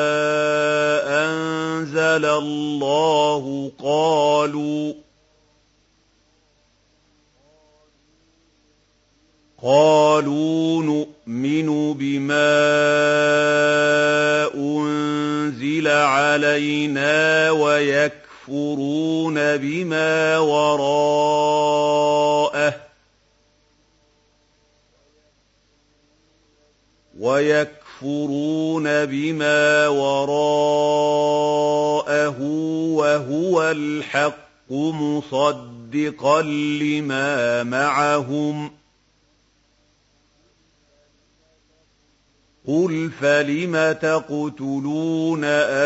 أَنزَلَ اللَّهُ قَالُوا قَالُوا نُؤْمِنُ بِمَا أُنزِلَ عَلَيْنَا وَيَكْفُرُونَ بِمَا وَرَاءَهُ وَيَكْفُرُونَ بِمَا وَرَاءَهُ وَهُوَ الْحَقُّ مُصَدِّقًا لِّمَا مَعَهُمْ ۗ قُلْ فَلِمَ تَقْتُلُونَ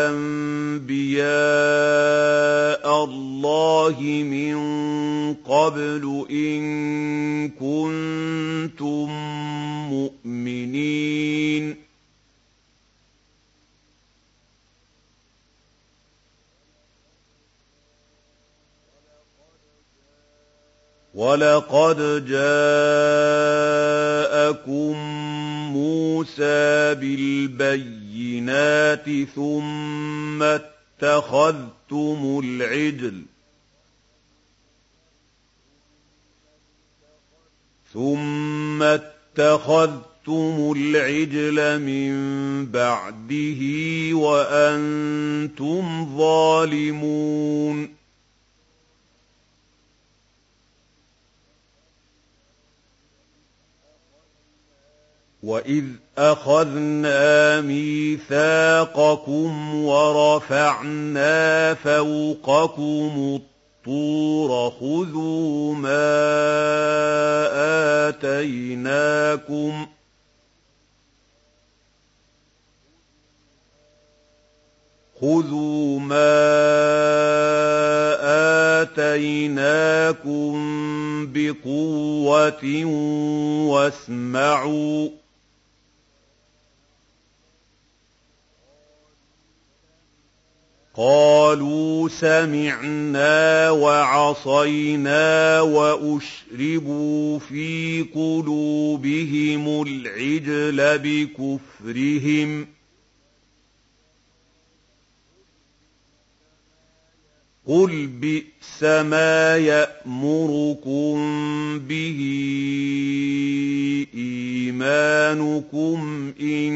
أَنبِيَاءَ اللَّهِ مِن قَبْلُ إِن كُنتُم مُّؤْمِنِينَ وَلَقَدْ جَاءَكُم مُّوسَىٰ بِالْبَيِّنَاتِ ثُمَّ اتَّخَذْتُمُ الْعِجْلَ ثُمَّ اتَّخَذْتُمُ الْعِجْلَ مِن بَعْدِهِ وَأَنتُمْ ظَالِمُونَ وَإِذْ أَخَذْنَا مِيثَاقَكُمْ وَرَفَعْنَا فَوْقَكُمُ الطُّورَ خُذُوا مَا آتَيْنَاكُمْ خُذُوا مَا آتَيْنَاكُم بِقُوَّةٍ وَاسْمَعُوا ۖ قَالُوا سَمِعْنَا وَعَصَيْنَا وَأُشْرِبُوا فِي قُلُوبِهِمُ الْعِجْلَ بِكُفْرِهِمْ ۚ قُلْ بِئْسَمَا يَأْمُرُكُم بِهِ إِيمَانُكُمْ إِن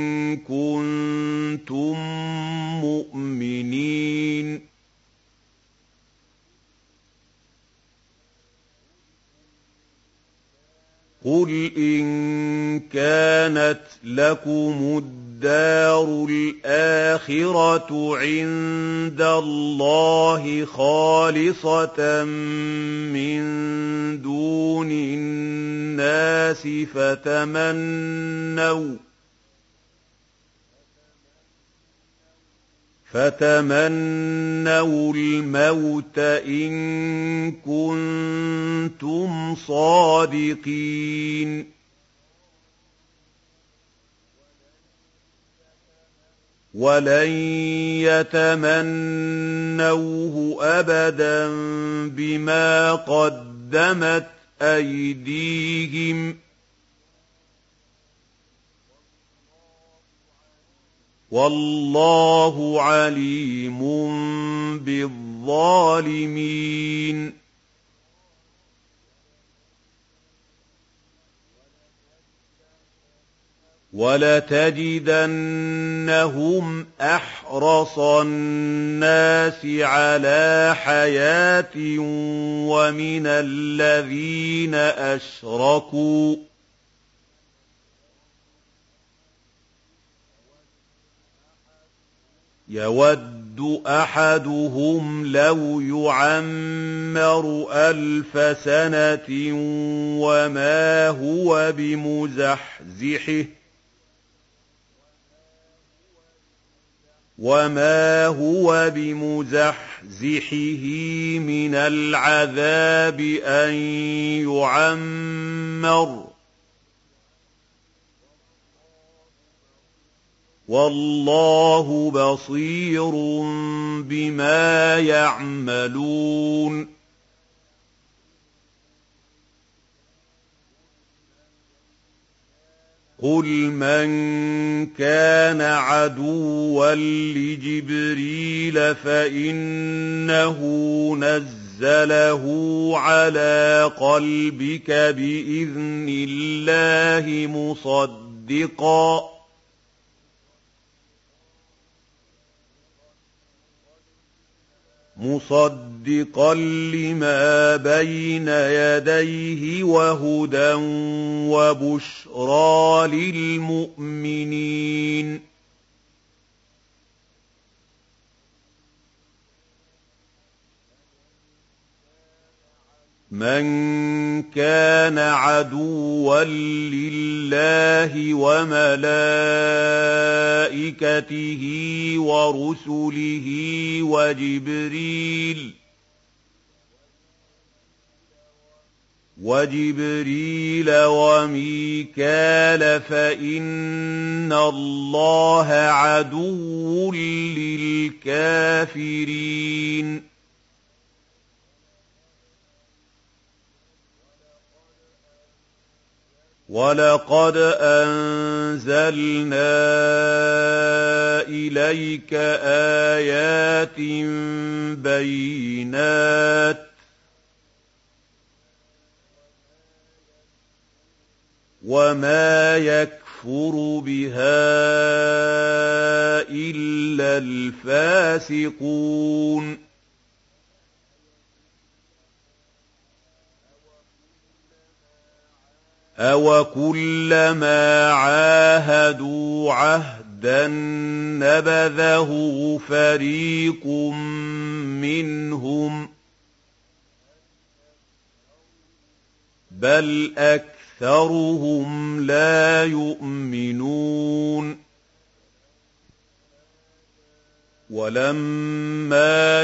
كُنتُم مُّؤْمِنِينَ قُلْ إِن كَانَتْ لَكُمُ الدَّارُ الْآخِرَةُ عِندَ اللَّهِ خَالِصَةً مِّن دُونِ النَّاسِ فَتَمَنَّوْا فَتَمَنَّوُا الْمَوْتَ إِن كُنتُمْ صَادِقِينَ وَلَن يَتَمَنَّوْهُ أَبَدًا بِمَا قَدَّمَتْ أَيْدِيهِمْ ۗ وَاللَّهُ عَلِيمٌ بِالظَّالِمِينَ وَلَتَجِدَنَّهُمْ أَحْرَصَ النَّاسِ عَلَىٰ حَيَاةٍ وَمِنَ الَّذِينَ أَشْرَكُوا ۚ يَوَدُّ أَحَدُهُمْ لَوْ يُعَمَّرُ أَلْفَ سَنَةٍ وَمَا هُوَ بِمُزَحْزِحِهِ وَمَا هُوَ بِمُزَحْزِحِهِ مِنَ الْعَذَابِ أَن يُعَمَّرَ ۗ وَاللَّهُ بَصِيرٌ بِمَا يَعْمَلُونَ قُلْ مَن كَانَ عَدُوًّا لِّجِبْرِيلَ فَإِنَّهُ نَزَّلَهُ عَلَىٰ قَلْبِكَ بِإِذْنِ اللَّهِ مُصَدِّقًا مُصَدِّقًا لِّمَا بَيْنَ يَدَيْهِ وَهُدًى وَبُشْرَىٰ لِلْمُؤْمِنِينَ مَن كَانَ عَدُوًّا لِّلَّهِ وَمَلَائِكَتِهِ وَرُسُلِهِ وَجِبْرِيلَ وَجِبْرِيلَ وَمِيكَالَ فَإِنَّ اللَّهَ عَدُوٌّ لِّلْكَافِرِينَ وَلَقَدْ أَنزَلْنَا إِلَيْكَ آيَاتٍ بَيِّنَاتٍ ۖ وَمَا يَكْفُرُ بِهَا إِلَّا الْفَاسِقُونَ أَوَكُلَّمَا عَاهَدُوا عَهْدًا نَّبَذَهُ فَرِيقٌ مِّنْهُم ۚ بَلْ أَكْثَرُهُمْ لَا يُؤْمِنُونَ وَلَمَّا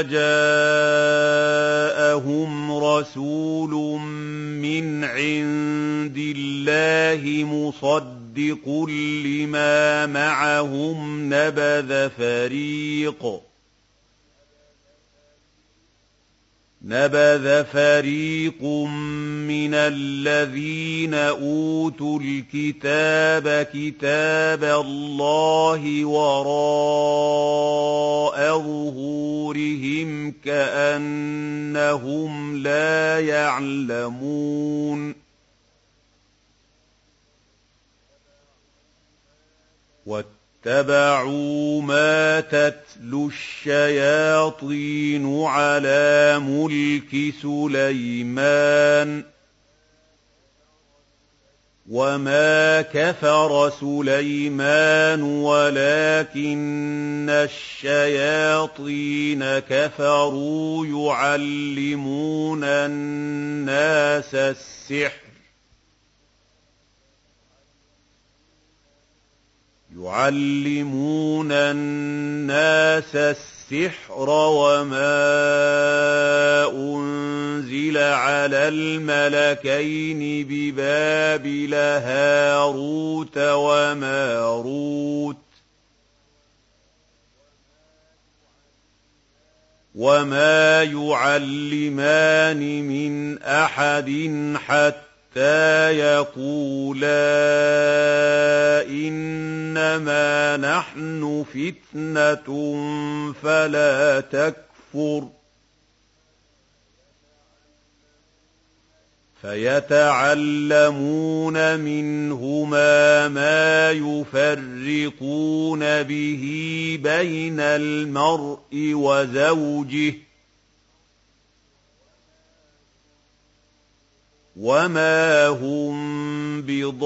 جَاءَهُمْ رَسُولٌ مِّنْ عِندِ اللَّهِ مُصَدِّقٌ لِّمَا مَعَهُمْ نَبَذَ فَرِيقٌ نَبَذَ فَرِيقٌ مِّنَ الَّذِينَ أُوتُوا الْكِتَابَ كِتَابَ اللَّهِ وَرَاءَ ظُهُورِهِمْ كَأَنَّهُمْ لَا يَعْلَمُونَ وَاتَّبَعُوا مَا تَتْلُو الشَّيَاطِينُ عَلَىٰ مُلْكِ سُلَيْمَانَ ۖ وَمَا كَفَرَ سُلَيْمَانُ وَلَٰكِنَّ الشَّيَاطِينَ كَفَرُوا يُعَلِّمُونَ النَّاسَ السِّحْرَ يُعَلِّمُونَ النَّاسَ السِّحْرَ وَمَا أُنزِلَ عَلَى الْمَلَكَيْنِ بِبَابِلَ هَارُوتَ وَمَارُوتَ وَمَا يُعَلِّمَانِ مِنْ أَحَدٍ حَتَّىٰ يَقُولَا إِنَّمَا نَحْنُ فِتْنَةٌ فَلَا تَكْفُرْ فَيَتَعَلَّمُونَ مِنْهُمَا مَا يُفَرِّقُونَ بِهِ بَيْنَ الْمَرْءِ وَزَوْجِهِ وَمَا هُم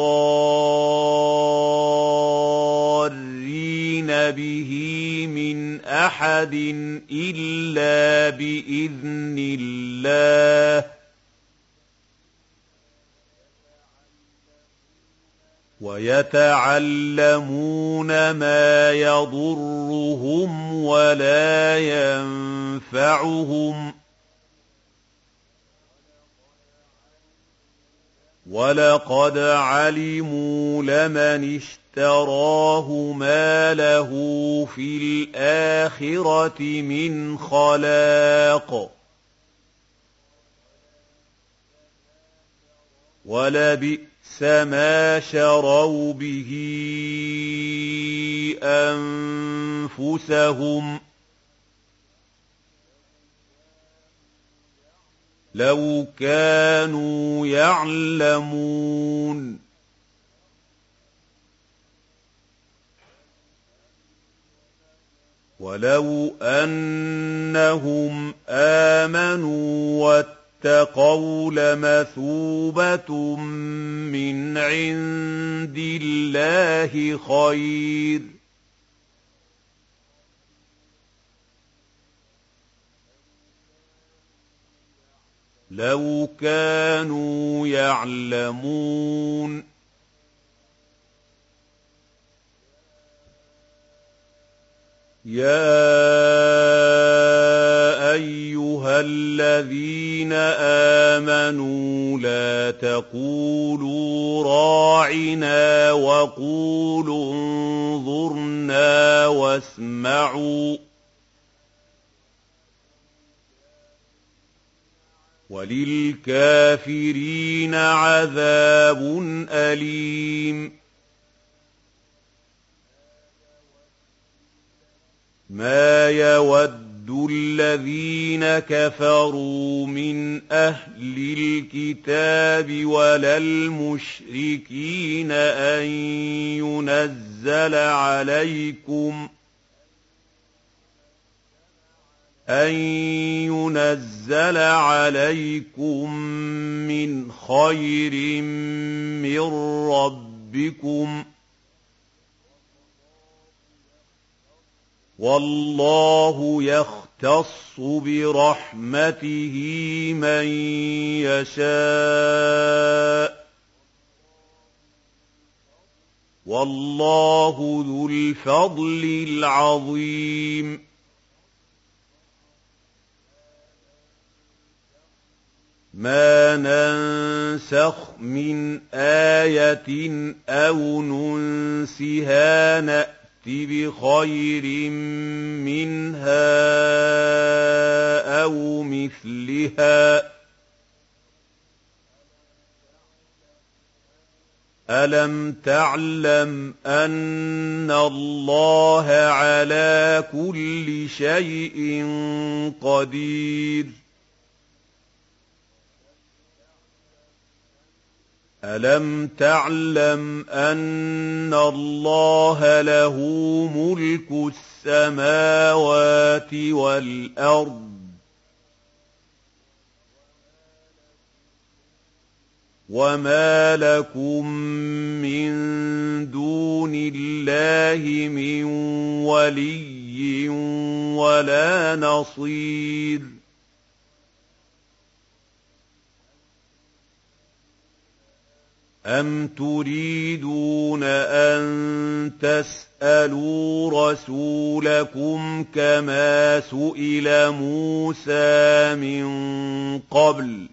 بِضَارِّينَ بِهِ مِنْ أَحَدٍ إِلَّا بِإِذْنِ اللَّهِ وَيَتَعَلَّمُونَ مَا يَضُرُّهُمْ وَلَا يَنفَعُهُمْ وَلَقَدْ عَلِمُوا لَمَنِ اشْتَرَاهُ مَا لَهُ فِي الْآخِرَةِ مِنْ خَلَاقٍ وَلَبِئْسَ مَا شَرَوْا بِهِ أَنفُسَهُمْ لَوْ كَانُوا يَعْلَمُونَ وَلَوْ أَنَّهُمْ آمَنُوا وَاتَّقَوْا لَمَثُوبَةٌ مِّنْ عِندِ اللَّهِ خَيْرٌ ۖ لَوْ كَانُوا يَعْلَمُونَ يَا أَيُّهَا الَّذِينَ آمَنُوا لَا تَقُولُوا رَاعِنَا وَقُولُوا انظُرْنَا وَاسْمَعُوا وَلِلْكَافِرِينَ عَذَابٌ أَلِيمٌ مَا يَوَدُّ الَّذِينَ كَفَرُوا مِنْ أَهْلِ الْكِتَابِ وَلَا الْمُشْرِكِينَ أَن يُنَزَّلَ عَلَيْكُمْ أَن يُنَزَّلَ عَلَيْكُم مِّنْ خَيْرٍ مِّن رَّبِّكُمْ ۗ وَاللَّهُ يَخْتَصُّ بِرَحْمَتِهِ مَن يَشَاءُ ۗ وَاللَّهُ ذُو الْفَضْلِ الْعَظِيمِ مَا نَنسَخْ مِنْ آيَةٍ أَوْ نُنسِهَا نَأْتِ بِخَيْرٍ مِّنْهَا أَوْ مِثْلِهَا ۗ أَلَمْ تَعْلَمْ أَنَّ اللَّهَ عَلَىٰ كُلِّ شَيْءٍ قَدِيرٌ أَلَمْ تَعْلَمْ أَنَّ اللَّهَ لَهُ مُلْكُ السَّمَاوَاتِ وَالْأَرْضِ وَمَا لَكُم مِّن دُونِ اللَّهِ مِن وَلِيٍّ وَلَا نَصِيرٍ أَمْ تُرِيدُونَ أَن تَسْأَلُوا رَسُولَكُمْ كَمَا سُئِلَ مُوسَىٰ مِن قَبْلُ ۗ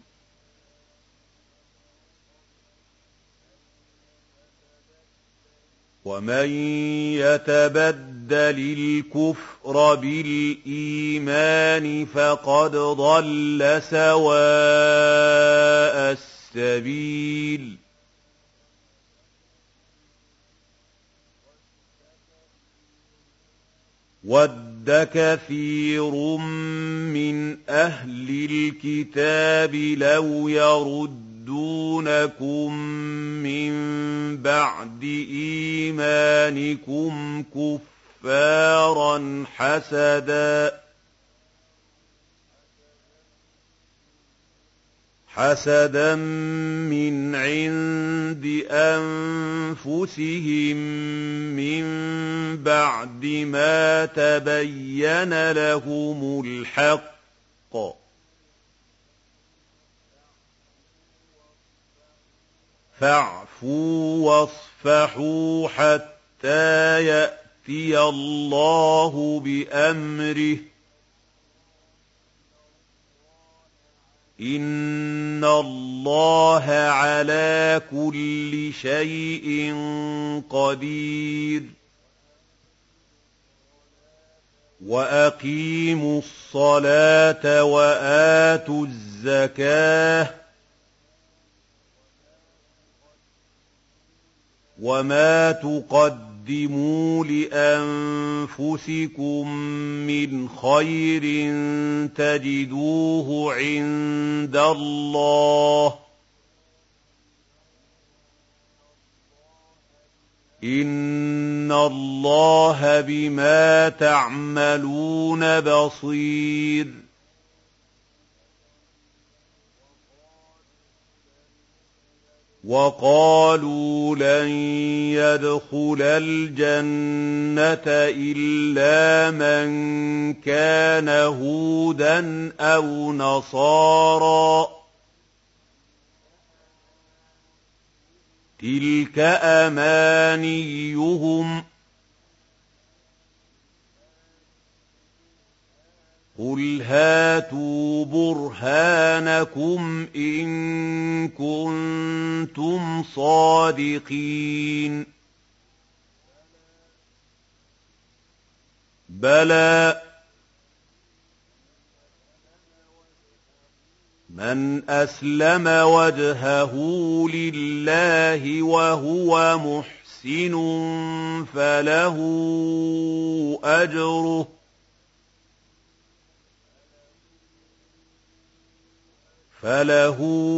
وَمَن يَتَبَدَّلِ الْكُفْرَ بِالْإِيمَانِ فَقَدْ ضَلَّ سَوَاءَ السَّبِيلِ وَدَّ كَثِيرٌ مِّنْ أَهْلِ الْكِتَابِ لَوْ يَرُدُّونَكُم مِّن بَعْدِ إِيمَانِكُمْ كُفَّارًا حَسَدًا حَسَدًا مِّنْ عِندِ أَنفُسِهِم مِّن بَعْدِ مَا تَبَيَّنَ لَهُمُ الْحَقُّ ۖ فَاعْفُوا وَاصْفَحُوا حَتَّىٰ يَأْتِيَ اللَّهُ بِأَمْرِهِ ۗ إِنَّ اللَّهَ عَلَىٰ كُلِّ شَيْءٍ قَدِيرٌ وَأَقِيمُوا الصَّلَاةَ وَآتُوا الزَّكَاةَ وَمَا تُقَدِّمُوا لِأَنفُسِكُم مِّنْ خَيْرٍ تَجِدُوهُ عِندَ اللَّهِ ۗ إِنَّ اللَّهَ بِمَا تَعْمَلُونَ بَصِيرٌ وَقَالُوا لَن يَدْخُلَ الْجَنَّةَ إِلَّا مَن كَانَ هُودًا أَوْ نَصَارَىٰ ۗ تِلْكَ أَمَانِيُّهُمْ ۗ قُلْ هَاتُوا بُرْهَانَكُمْ إِن كُنتُمْ صَادِقِينَ بَلَىٰ مَنْ أَسْلَمَ وَجْهَهُ لِلَّهِ وَهُوَ مُحْسِنٌ فَلَهُ أَجْرُهُ فَلَهُ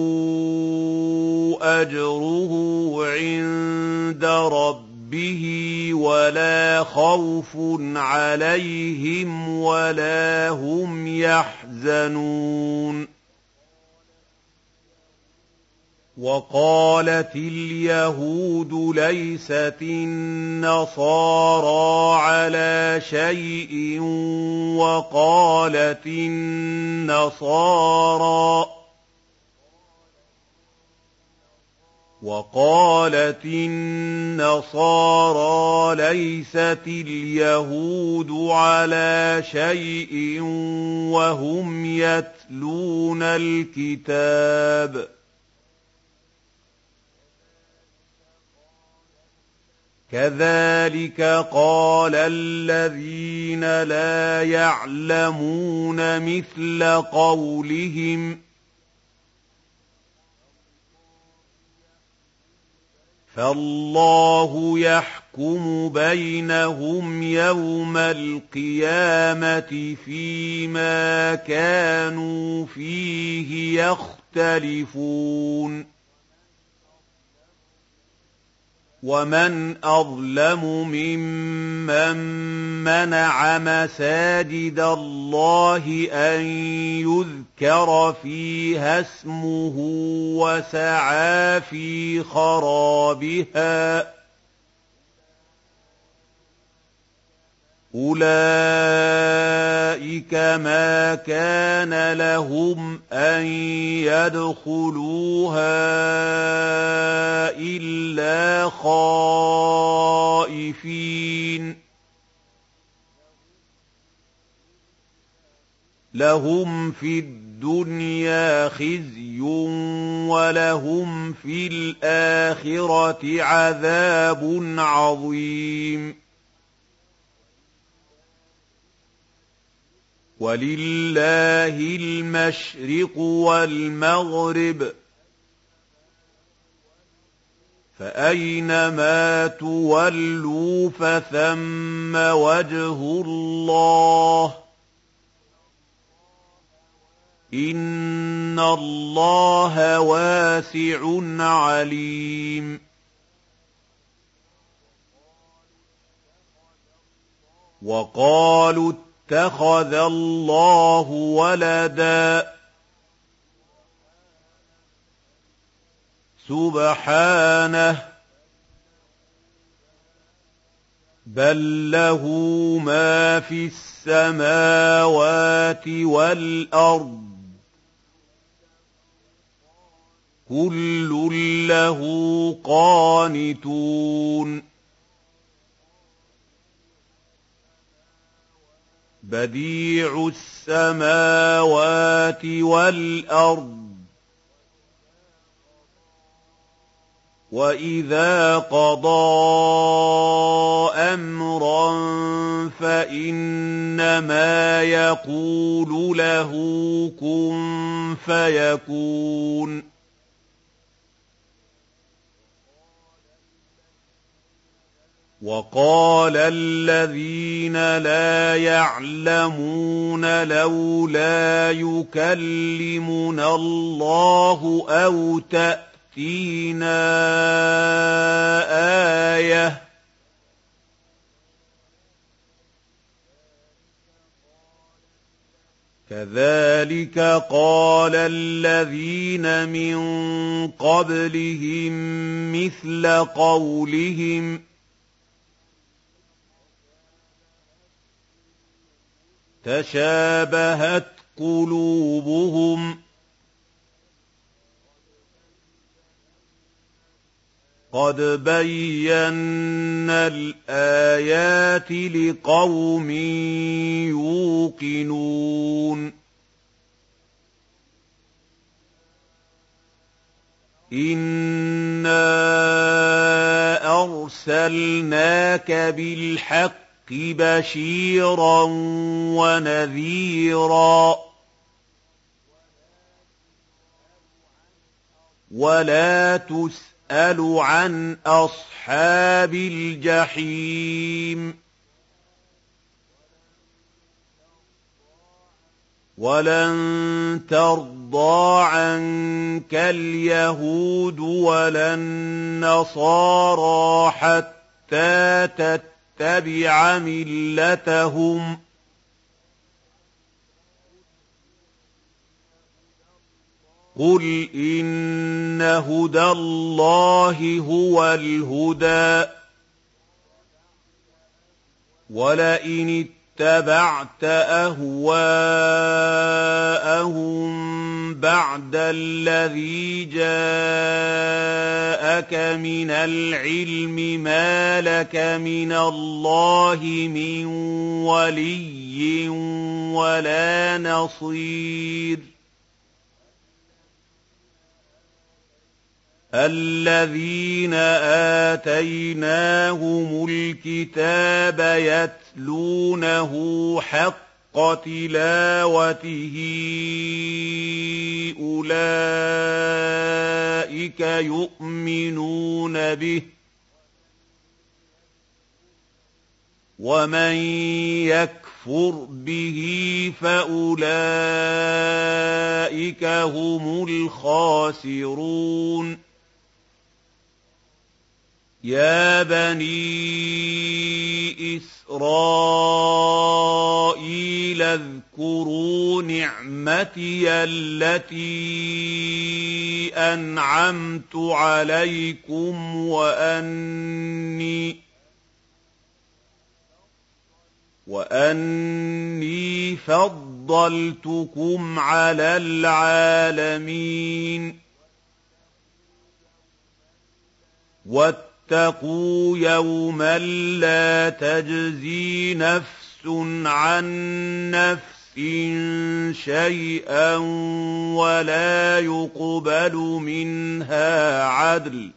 أَجْرُهُ عِندَ رَبِّهِ وَلَا خَوْفٌ عَلَيْهِمْ وَلَا هُمْ يَحْزَنُونَ وَقَالَتِ الْيَهُودُ لَيْسَتِ النَّصَارَىٰ عَلَىٰ شَيْءٍ وَقَالَتِ النَّصَارَىٰ وقالت النصارى ليست اليهود على شيء وهم يتلون الكتاب كذلك قال الذين لا يعلمون مثل قولهم فالله يحكم بينهم يوم القيامة فيما كانوا فيه يختلفون ومن أظلم ممن منع مساجد الله أن يذكر فيها اسمه وسعى في خرابها أولئك ما كان لهم أن يدخلوها إلا خائفين لهم في الدنيا خزي ولهم في الآخرة عذاب عظيم ولله المشرق والمغرب فأينما تولوا فثم وجه الله إن الله واسع عليم وقالوا اتخذ الله ولدا سبحانه بل له ما في السماوات والأرض كل له قانتون بديع السماوات والأرض وإذا قضى أمرا فإنما يقول له كن فيكون وقال الذين لا يعلمون لولا يكلمنا الله أو تأتينا آية كذلك قال الذين من قبلهم مثل قولهم تشابهت قلوبهم قد بينا الآيات لقوم يوقنون إنا أرسلناك بالحق بشيرا ونذيرا ولا تسأل عن أصحاب الجحيم ولن ترضى عنك اليهود ولا النصارى حتى تتبع تتبع ملتهم قل إن هدى الله هو الهدى ولئن اتَّبَعْتَ أَهْوَاءَهُم بَعْدَ الَّذِي جَاءَكَ مِنَ الْعِلْمِ مَا لَكَ مِنَ اللَّهِ مِن وَلِيٍّ وَلَا نَصِيرٍ الَّذِينَ آتَيْنَاهُمُ الْكِتَابَ يَتْلُونَهُ حَقَّ تِلَاوَتِهِ أُولَٰئِكَ يُؤْمِنُونَ بِهِ ۗ وَمَن يَكْفُرْ بِهِ فَأُولَٰئِكَ هُمُ الْخَاسِرُونَ يَا بَنِي إِسْرَائِيلَ اذْكُرُوا نِعْمَتِيَ الَّتِي أَنْعَمْتُ عَلَيْكُمْ وَأَنِّي وَأَنِّي فَضَّلْتُكُمْ عَلَى الْعَالَمِينَ وَاتَّقُوا يَوْمًا لَّا تَجْزِي نَفْسٌ عَن نَّفْسٍ شَيْئًا وَلَا يُقْبَلُ مِنْهَا عَدْلٌ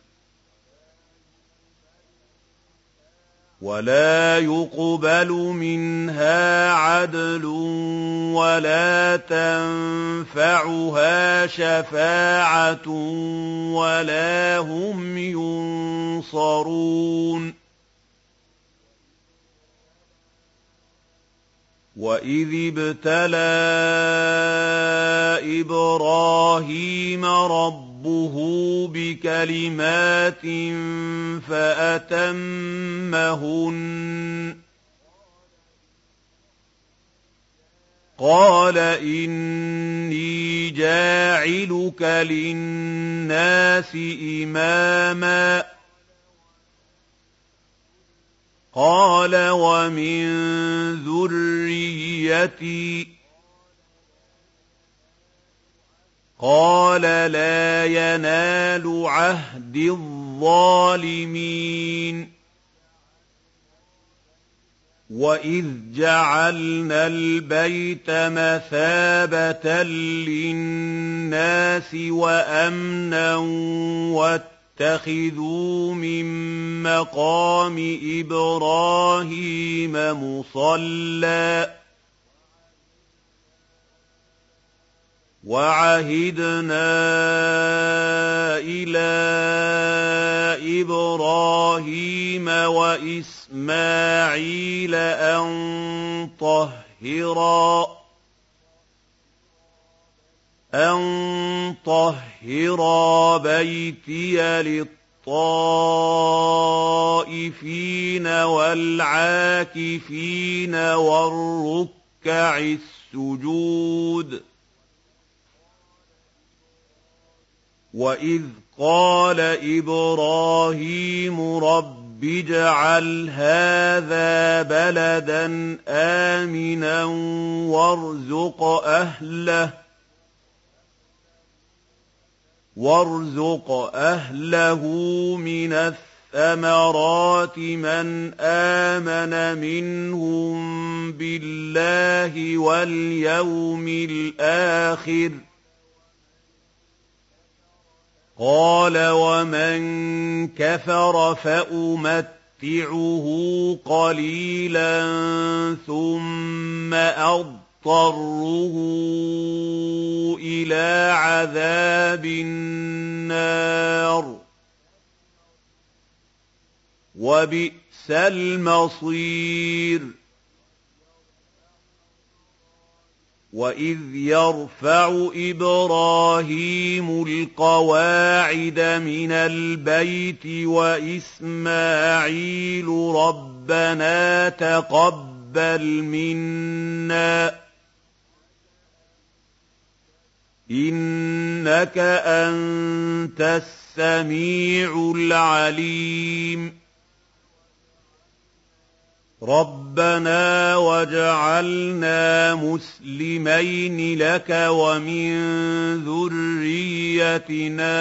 وَلَا يُقْبَلُ مِنْهَا عَدْلٌ وَلَا تَنفَعُهَا شَفَاعَةٌ وَلَا هُمْ يُنصَرُونَ وَإِذِ ابْتَلَىٰ إِبْرَاهِيمَ رَبُّهُ بِكَلِمَاتٍ فَأَتَمَّهُنَّ قَالَ إِنِّي جَاعِلُكَ لِلنَّاسِ إِمَامًا قَالَ وَمِن ذُرِّيَّتِي قَالَ لَا يَنَالُ عَهْدِي الظَّالِمِينَ وَإِذْ جَعَلْنَا الْبَيْتَ مَثَابَةً لِّلنَّاسِ وَأَمْنًا وَاتَّخِذُوا مِن مَّقَامِ إِبْرَاهِيمَ مُصَلًّى وَعَهِدْنَا إِلَىٰ إِبْرَاهِيمَ وَإِسْمَاعِيلَ أَن طَهِّرَا أَن طَهِّرَا بَيْتِيَ لِلطَّائِفِينَ وَالْعَاكِفِينَ وَالرُّكَّعِ السُّجُودِ وَإِذْ قَالَ إِبْرَاهِيمُ رَبِّ اجْعَلْ هَٰذَا بَلَدًا آمِنًا وَارْزُقْ أَهْلَهُ وَارْزُقْ أَهْلَهُ مِنَ الثَّمَرَاتِ مَنْ آمَنَ مِنْهُم بِاللَّهِ وَالْيَوْمِ الْآخِرِ قَالَ وَمَن كَفَرَ فَأُمَتِّعُهُ قَلِيلًا ثُمَّ أَضْطَرُّهُ إِلَىٰ عَذَابِ النَّارِ وَبِئْسَ الْمَصِيرُ وَإِذْ يَرْفَعُ إِبْرَاهِيمُ الْقَوَاعِدَ مِنَ الْبَيْتِ وَإِسْمَاعِيلُ رَبَّنَا تَقَبَّلْ مِنَّا إِنَّكَ أَنتَ السَّمِيعُ الْعَلِيمُ رَبَّنَا وَاجْعَلْنَا مُسْلِمَيْنِ لَكَ وَمِن ذُرِّيَّتِنَا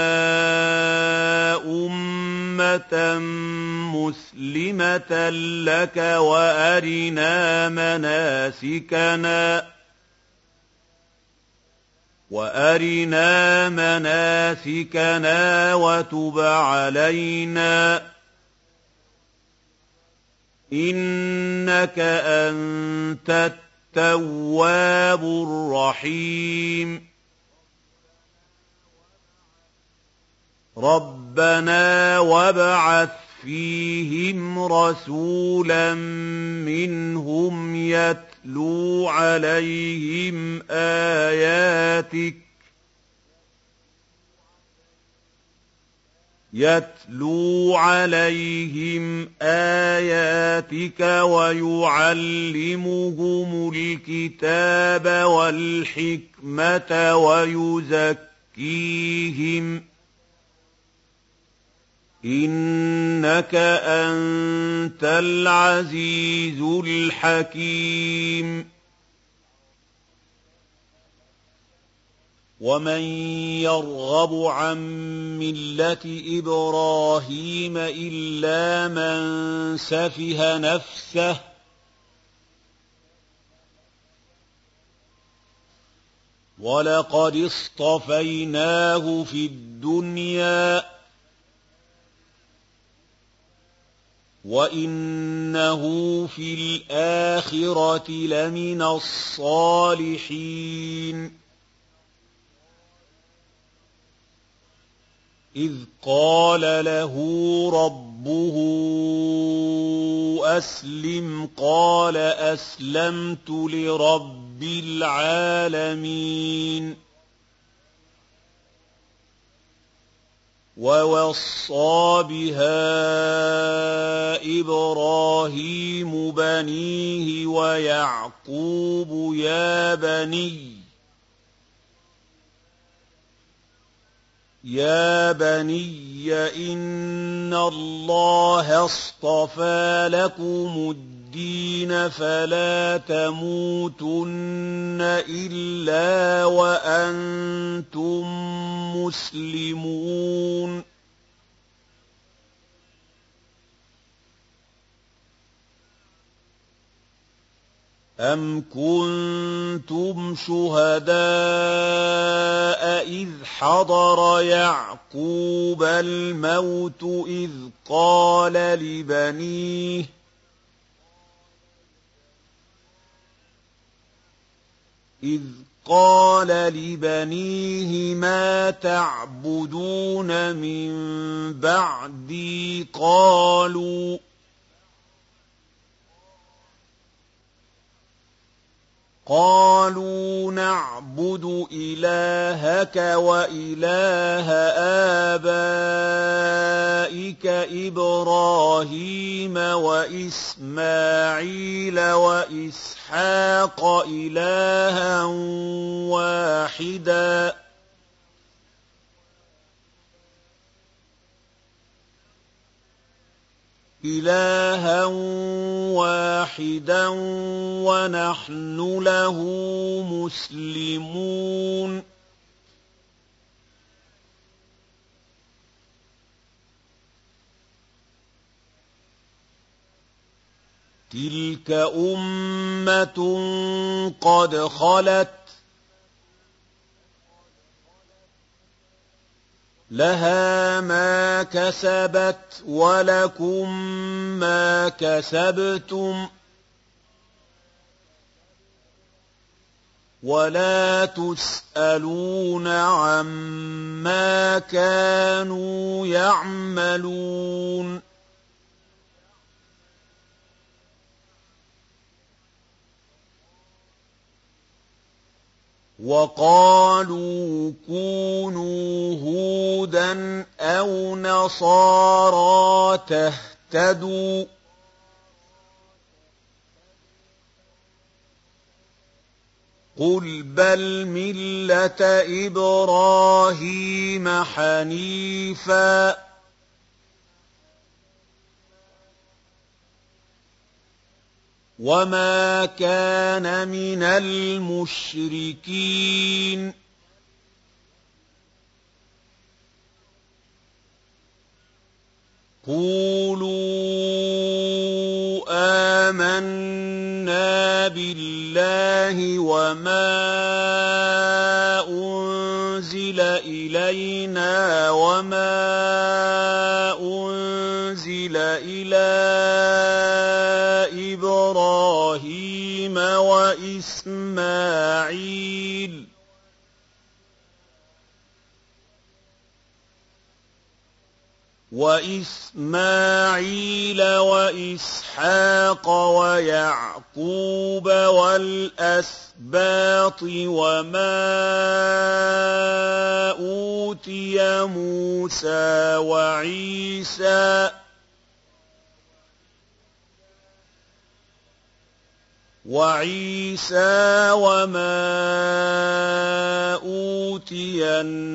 أُمَّةً مُّسْلِمَةً لَّكَ وَأَرِنَا مَنَاسِكَنَا وَأَرِنَا مَنَاسِكَنَا وَتُبْ عَلَيْنَا إِنَّكَ أَنتَ التَّوَّابُ الرَّحِيمُ رَبَّنَا وَابْعَثْ فِيهِمْ رَسُولًا مِّنْهُمْ يَتْلُو عَلَيْهِمْ آيَاتِكَ يَتْلُو عَلَيْهِمْ آيَاتِكَ وَيُعَلِّمُهُمُ الْكِتَابَ وَالْحِكْمَةَ وَيُزَكِّيهِمْ ۚ إِنَّكَ أَنتَ الْعَزِيزُ الْحَكِيمُ وَمَن يَرْغَبُ عَن مِّلَّةِ إِبْرَاهِيمَ إِلَّا مَن سَفِهَ نَفْسَهُ وَلَقَدِ اصْطَفَيْنَاهُ فِي الدُّنْيَا وَإِنَّهُ فِي الْآخِرَةِ لَمِنَ الصَّالِحِينَ إِذْ قَالَ لَهُ رَبُّهُ أَسْلِمْ قَالَ أَسْلَمْتُ لِرَبِّ الْعَالَمِينَ وَوَصَّىٰ بِهَا إِبْرَاهِيمُ بَنِيهِ وَيَعْقُوبُ يَا بَنِيَّ يَا بَنِيَّ إِنَّ اللَّهَ اصْطَفَىٰ لَكُمُ الدِّينَ فَلَا تَمُوتُنَّ إِلَّا وَأَنتُم مُّسْلِمُونَ أَمْ كُنتُمْ شُهَدَاءَ إِذْ حَضَرَ يَعْقُوبَ الْمَوْتُ إِذْ قَالَ لِبَنِيهِ إِذْ قَالَ لِبَنِيهِ مَا تَعْبُدُونَ مِن بَعْدِي قَالُوا قالوا نعبد إلهك وإله آبائك إبراهيم وإسماعيل وإسحاق إلها واحدا إلها واحدا ونحن له مسلمون تلك أمة قد خلت لها ما كسبت ولكم ما كسبتم ولا تسألون عما كانوا يعملون وقالوا كونوا هودا أو نصارى تهتدوا قل بل ملة إبراهيم حنيفا وما كان من المشركين قولوا آمنا بالله وما أنزل إلينا وما أنزل إلى إبراهيم وإسماعيل وإسماعيل وإسحاق ويعقوب والأسباط وما أوتي موسى وعيسى وعيسى وما أوتي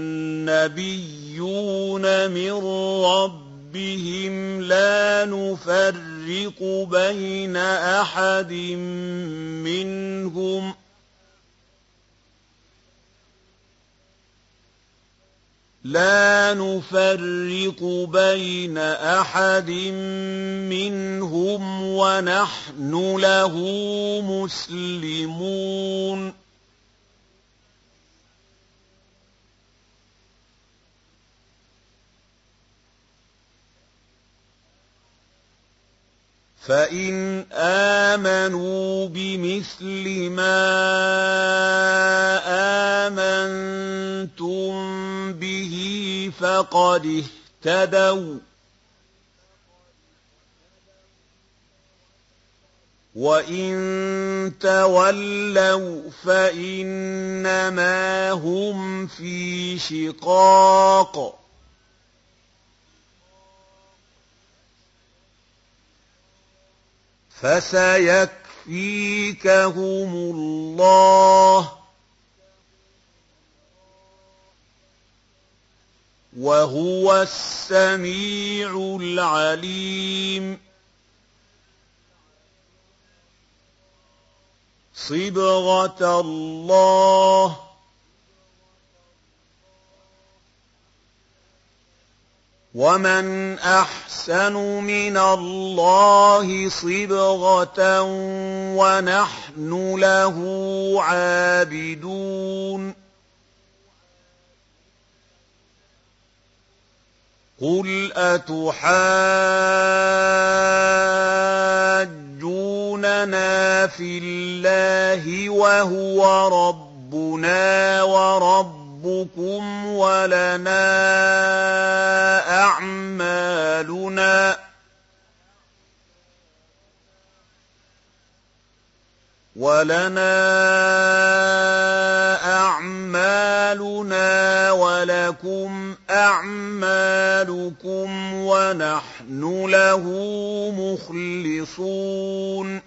النبيون من ربهم لا نفرق بين أحد منهم لا نفرق بين أحد منهم ونحن له مسلمون فإن آمنوا بمثل ما آمنتم به فقد اهتدوا وإن تولوا فإنما هم في شقاق فسيكفيكهم الله وهو السميع العليم صبغة الله ومن أحسن من الله صبغة ونحن له عابدون قل أتحاجوننا في الله وهو ربنا وربكم ولنا أعمالنا ولنا أعمالنا ولكم أعمالكم ونحن له مخلصون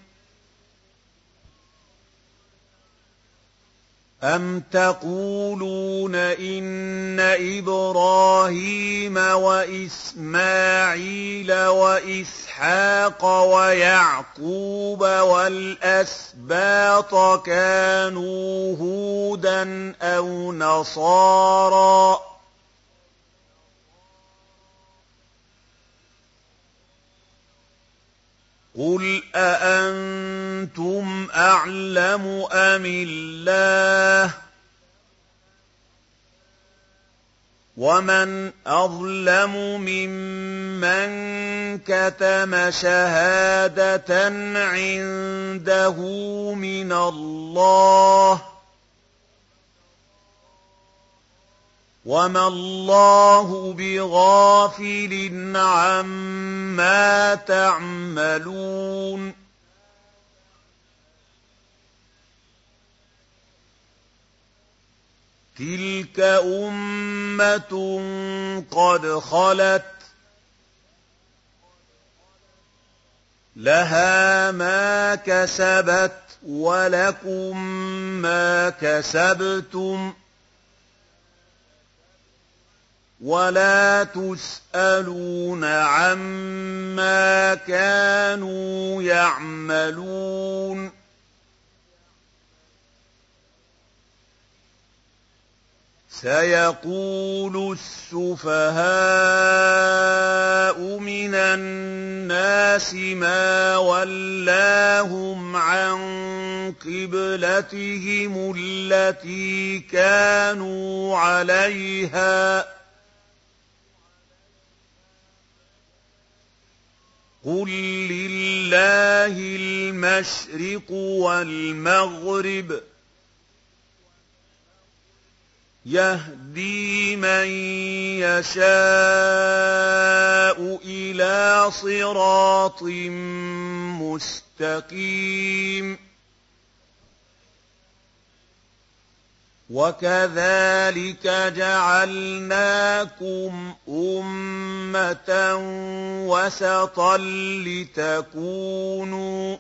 أم تقولون إن إبراهيم وإسماعيل وإسحاق ويعقوب والأسباط كانوا هودا أو نصارى قل أأنتم أعلم أم الله ومن أظلم ممن كتم شهادة عنده من الله وما الله بغافل عما تعملون تلك أمة قد خلت لها ما كسبت ولكم ما كسبتم ولا تسألون عما كانوا يعملون سيقول السفهاء من الناس ما ولاهم عن قبلتهم التي كانوا عليها قل لله المشرق والمغرب يهدي من يشاء إلى صراط مستقيم وكذلك جعلناكم أمة وسطا لتكونوا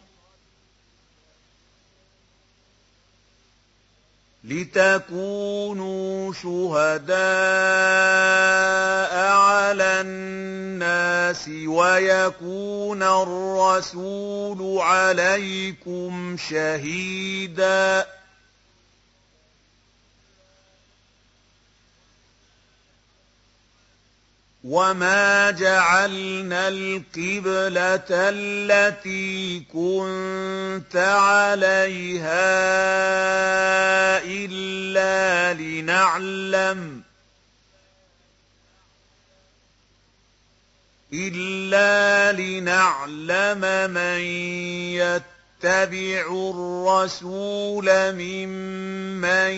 لتكونوا شهداء على الناس ويكون الرسول عليكم شهيداً وما جعلنا القبلة التي كنت عليها إلا لنعلم إلا لنعلم من يتبع الرسول ممن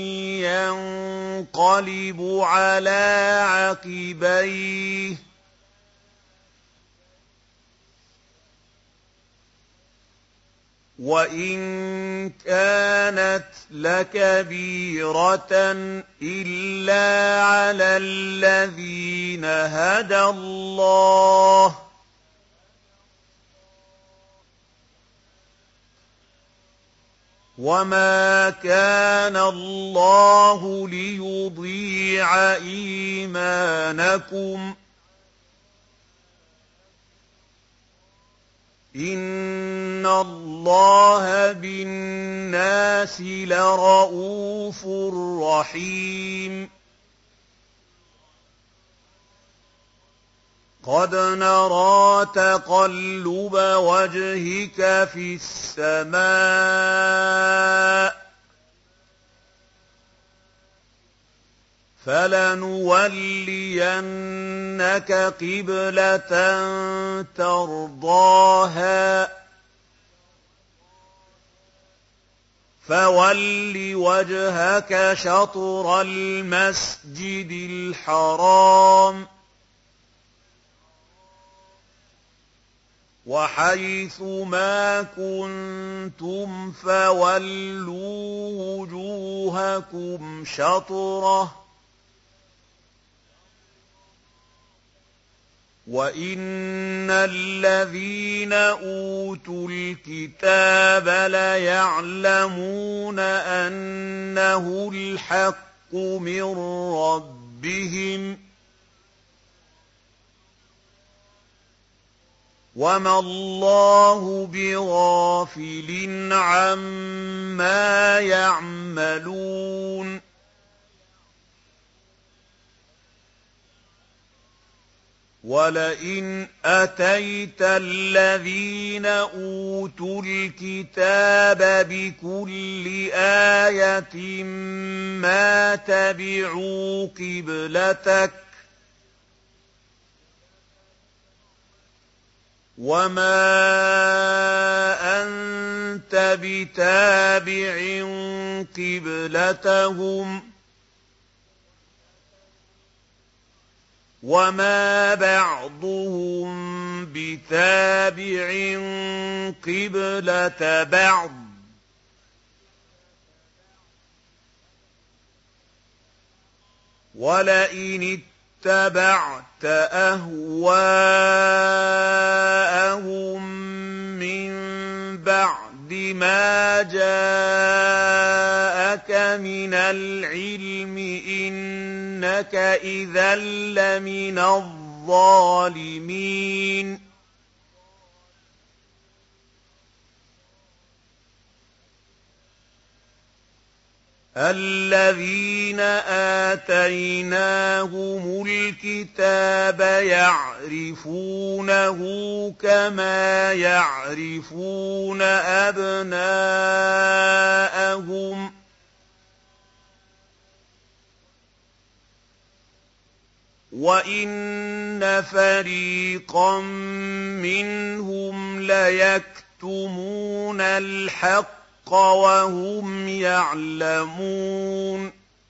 ينقلب على عقبيه وإن كانت لكبيرة إلا على الذين هدى الله وما كان الله ليضيع إيمانكم إن الله بالناس لرءوف رحيم قد نرى تقلب وجهك في السماء فلنولينك قبلة ترضاها فول وجهك شطر المسجد الحرام وحيث ما كنتم فولوا وجوهكم شطره وإن الذين أوتوا الكتاب ليعلمون أنه الحق من ربهم وما الله بغافل عما يعملون ولئن أتيت الذين أوتوا الكتاب بكل آية ما تبعوا قبلتك وما أنت بتابع قبلتهم وما بعضهم بتابع قبلة بعض ولئن اتبعت أهواءهم من بعد ما جاءك من العلم إن إنك إذا لمن الظالمين الذين آتيناهم الكتاب يعرفونه كما يعرفون أبناءهم وَإِنَّ فَرِيقًا مِّنْهُمْ لَيَكْتُمُونَ الْحَقَّ وَهُمْ يَعْلَمُونَ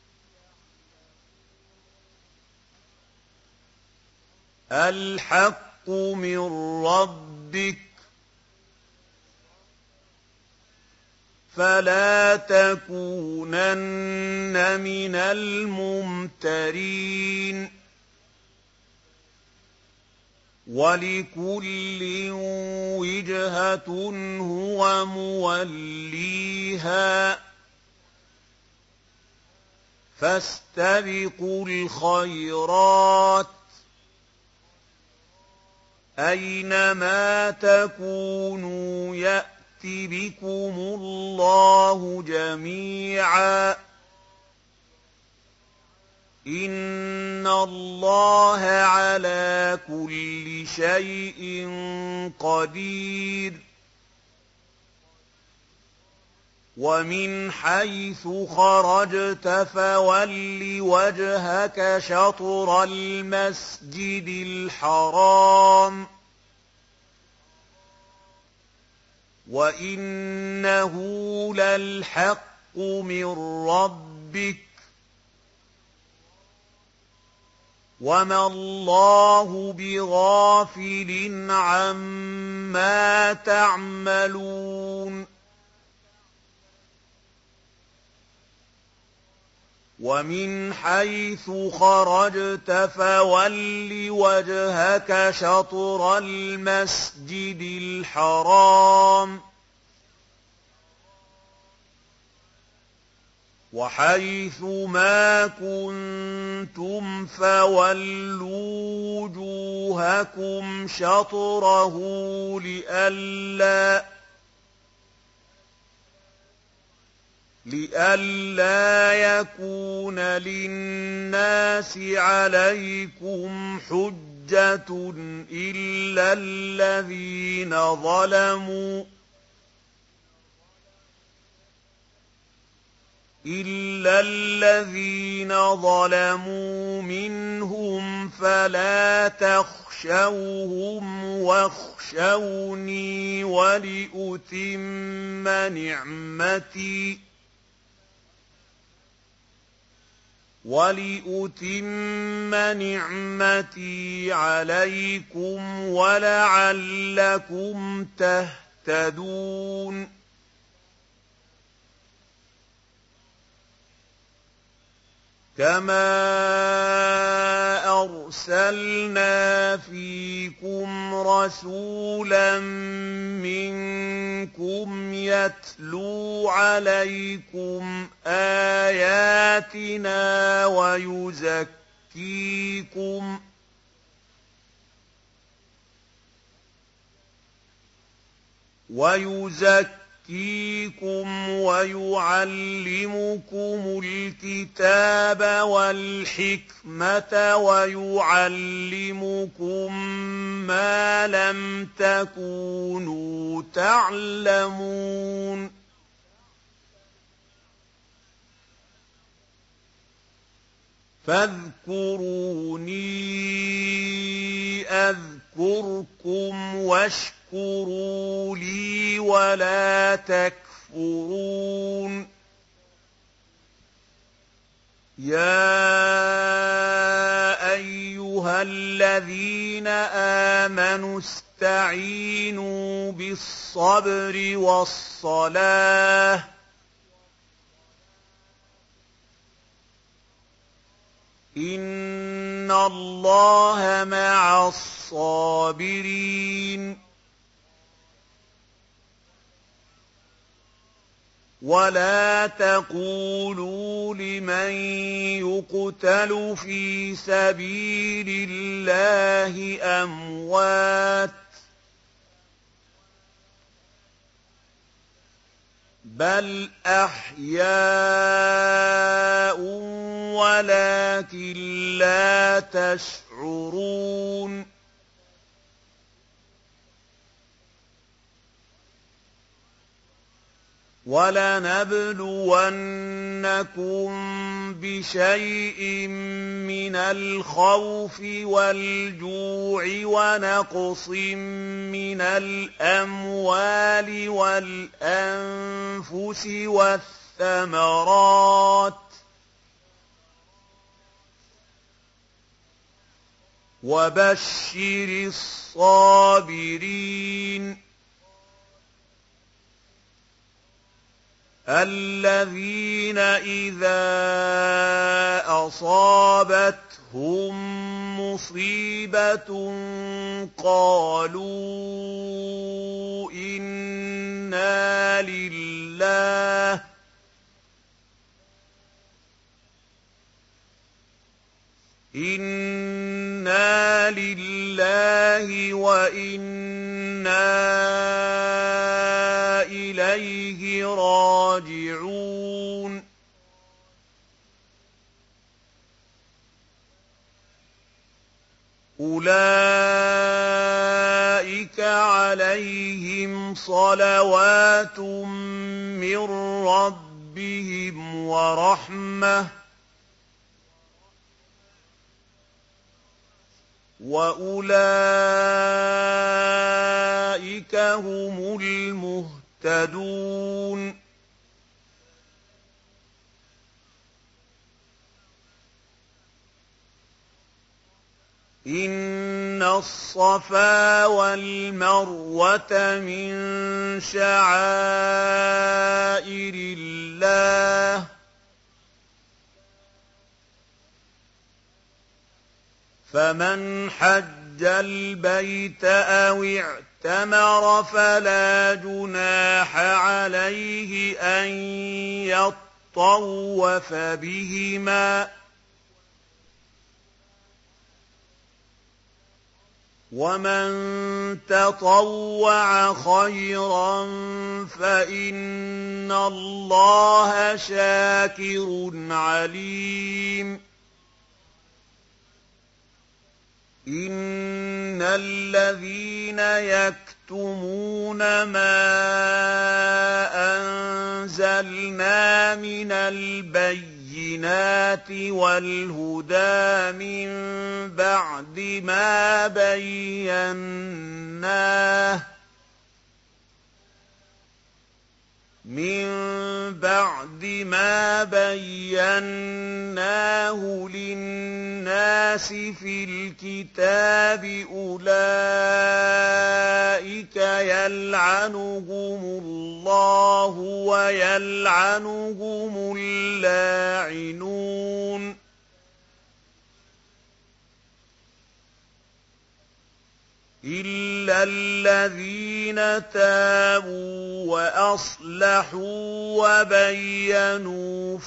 الْحَقُّ مِن رَّبِّكَ فَلَا تَكُونَنَّ مِنَ الْمُمْتَرِينَ وَلِكُلٍّ وِجْهَةٌ هُوَ مُوَلِّيهَا فَاسْتَبِقُوا الْخَيْرَاتِ أَيْنَمَا تَكُونُوا يَأْتِ بِكُمُ اللَّهُ جَمِيعًا إِنَّ اللَّهَ عَلَىٰ كُلِّ شَيْءٍ قَدِيرٌ وَمِنْ حَيْثُ خَرَجْتَ فَوَلِّ وَجْهَكَ شَطْرَ الْمَسْجِدِ الْحَرَامِ وَإِنَّهُ لَلْحَقُّ مِن رَّبِّكَ وَمَا اللَّهُ بِغَافِلٍ عَمَّا تَعْمَلُونَ وَمِنْ حَيْثُ خَرَجْتَ فَوَلِّ وَجْهَكَ شَطْرَ الْمَسْجِدِ الْحَرَامِ وَحَيْثُ مَا كُنتُمْ فَوَلُّوا وُجُوهَكُمْ شَطْرَهُ لِئَلَّا لئلا يكون للناس عليكم حجة إلا الذين ظلموا إلا الذين ظلموا منهم فلا تخشوهم واخشوني ولأتم نعمتي وَلِأُتِمَّ نِعْمَتِي عَلَيْكُمْ وَلَعَلَّكُمْ تَهْتَدُونَ كَمَا أَرْسَلْنَا فِيكُمْ رَسُولًا مِّنكُمْ يَتْلُو عَلَيْكُمْ آيَاتِنَا وَيُزَكِّيكُمْ وَيُزَكِّيكُمْ وَيُعَلِّمُكُمُ الْكِتَابَ وَالْحِكْمَةَ وَيُعَلِّمُكُم مَّا لَمْ تَكُونُوا تَعْلَمُونَ فاذكروني أذكركم واشكروا لي ولا تكفرون يا أيها الذين آمنوا استعينوا بالصبر والصلاة إِنَّ اللَّهَ مَعَ الصَّابِرِينَ ولا تقولوا لمن يقتل في سبيل الله أموات بل أحياء ولكن لا تشعرون وَلَنَبْلُوَنَّكُم بِشَيْءٍ مِّنَ الْخَوْفِ وَالْجُوعِ وَنَقْصٍ مِّنَ الْأَمْوَالِ وَالْأَنفُسِ وَالثَّمَرَاتِ ۗ وَبَشِّرِ الصَّابِرِينَ الَّذِينَ إِذَا أَصَابَتْهُم مُّصِيبَةٌ قَالُوا إِنَّا لِلَّهِ إِنَّا لِلَّهِ وَإِنَّا إِلَيْهِ راجعون أولئك عليهم صلوات من ربهم ورحمة وأولئك هم المهتدون إن الصفا والمروة من شعائر الله فمن حج البيت أو اعتمر فلا جناح عليه أن يطوف بهما ومن تطوع خيرا فإن الله شاكر عليم إن الذين يكتمون ما أنزلنا من البينات والهدى من بعد ما بيناه من بعد ما بيناه للناس في الكتاب أولئك يلعنهم الله ويلعنهم اللاعنون إلا الذين تابوا وأصلحوا وبينوا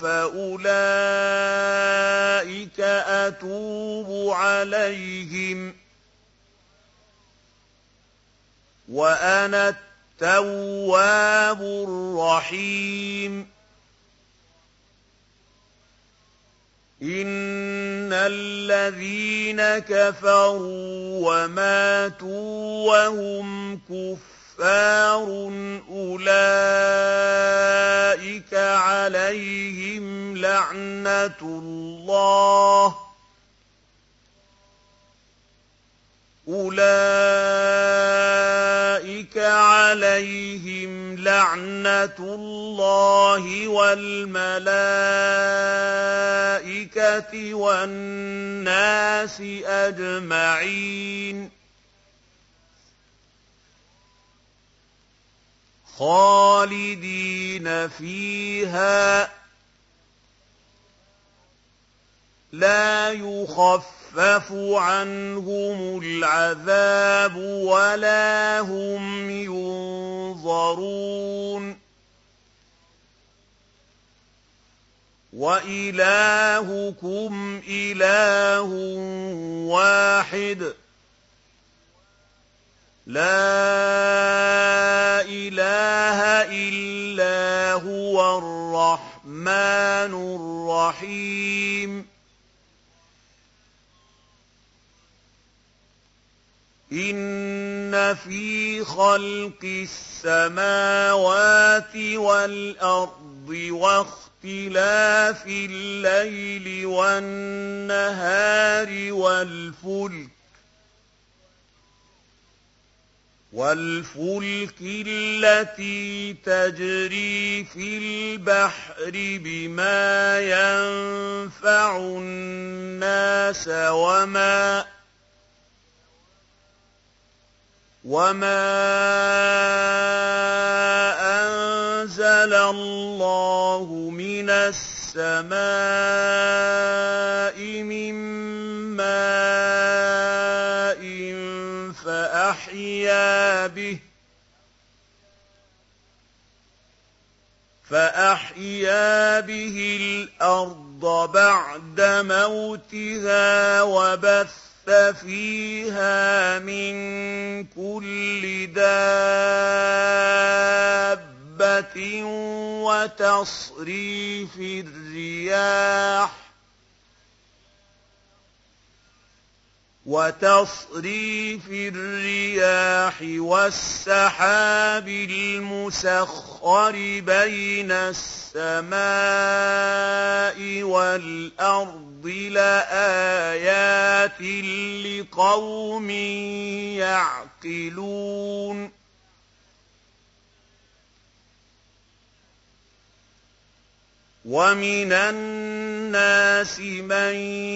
فأولئك أتوب عليهم وأنا التواب الرحيم إن الذين كفروا وماتوا وهم كفار أولئك عليهم لعنة الله أولئك عليهم لعنة الله والملائكة والناس أجمعين خالدين فيها لا يخفف عنهم العذاب ولا هم ينظرون وإلهكم إله واحد لا إله إلا هو الرحمن الرحيم إن في خلق السماوات والأرض واختلاف الليل والنهار والفلك والفلك التي تجري في البحر بما ينفع الناس وما وما أنزل الله من السماء من ماء فأحيا به فأحيا به الأرض بعد موتها وبث فيها من كل دابة وتصريف الرياح وتصريف الرياح والسحاب المسخر بين السماء والأرض لآيات لقوم يعقلون ومن الناس من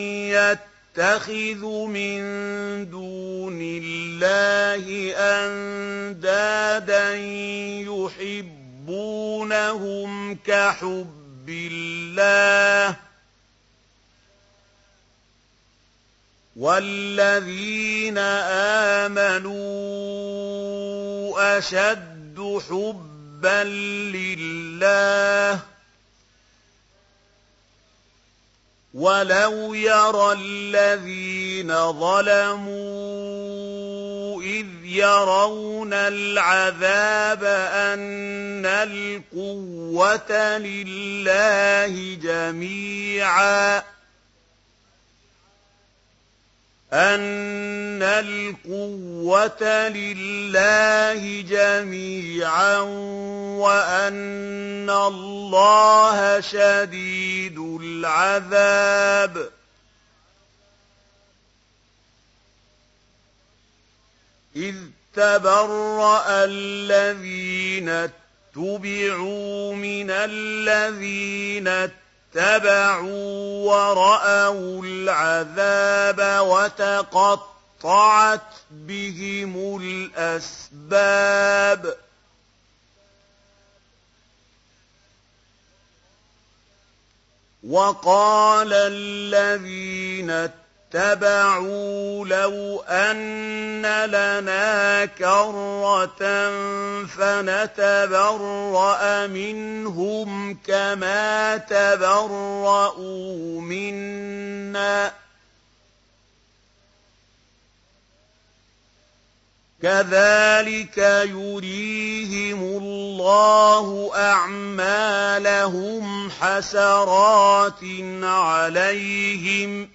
يتخذ من دون الله أندادا يحبونهم كحب الله والذين آمنوا أشد حبا لله ولو يرى الذين ظلموا إذ يرون العذاب أن القوة لله جميعا أن القوة لله جميعا وأن الله شديد العذاب إذ تبرأ الذين اتبعوا من الذين اتبعوا ورأوا العذاب وتقطعت بهم الأسباب وقال الذين اتبعوا لو أن لنا كرة فنتبرأ منهم كما تبرأوا منا كذلك يريهم الله أعمالهم حسرات عليهم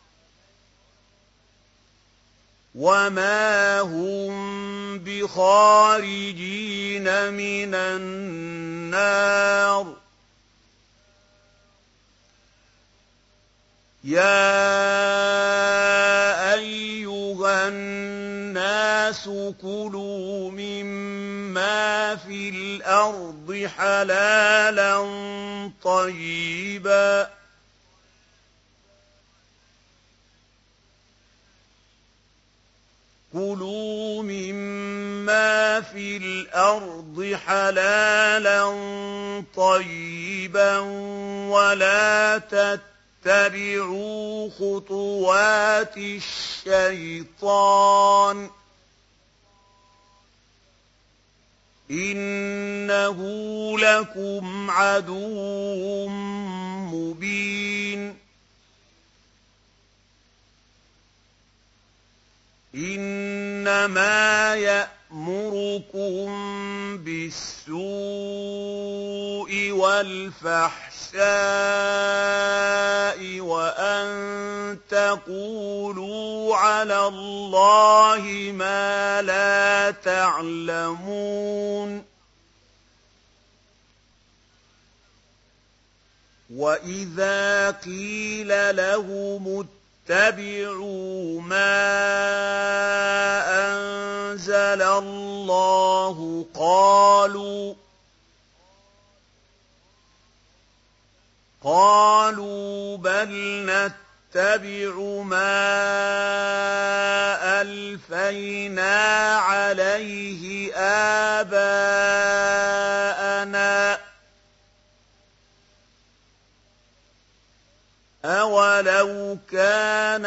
وما هم بخارجين من النار يا أيها الناس كلوا مما في الأرض حلالا طيبا كلوا مما في الأرض حلالا طيبا ولا تتبعوا خطوات الشيطان إنه لكم عدو مُبِينٌ إِنَّمَا يَأْمُرُكُم بِالسُّوءِ وَالْفَحْشَاءِ وَأَن تَقُولُوا عَلَى اللَّهِ مَا لَا تَعْلَمُونَ وَإِذَا قِيلَ لَهُمُ اتَّبِعُوا مَا أَنزَلَ اللَّهُ قَالُوا قَالُوا بَلْ نَتَّبِعُ مَا أَلْفَيْنَا عَلَيْهِ آبَاءَنَا ۚ أَوَلَوْ كَانَ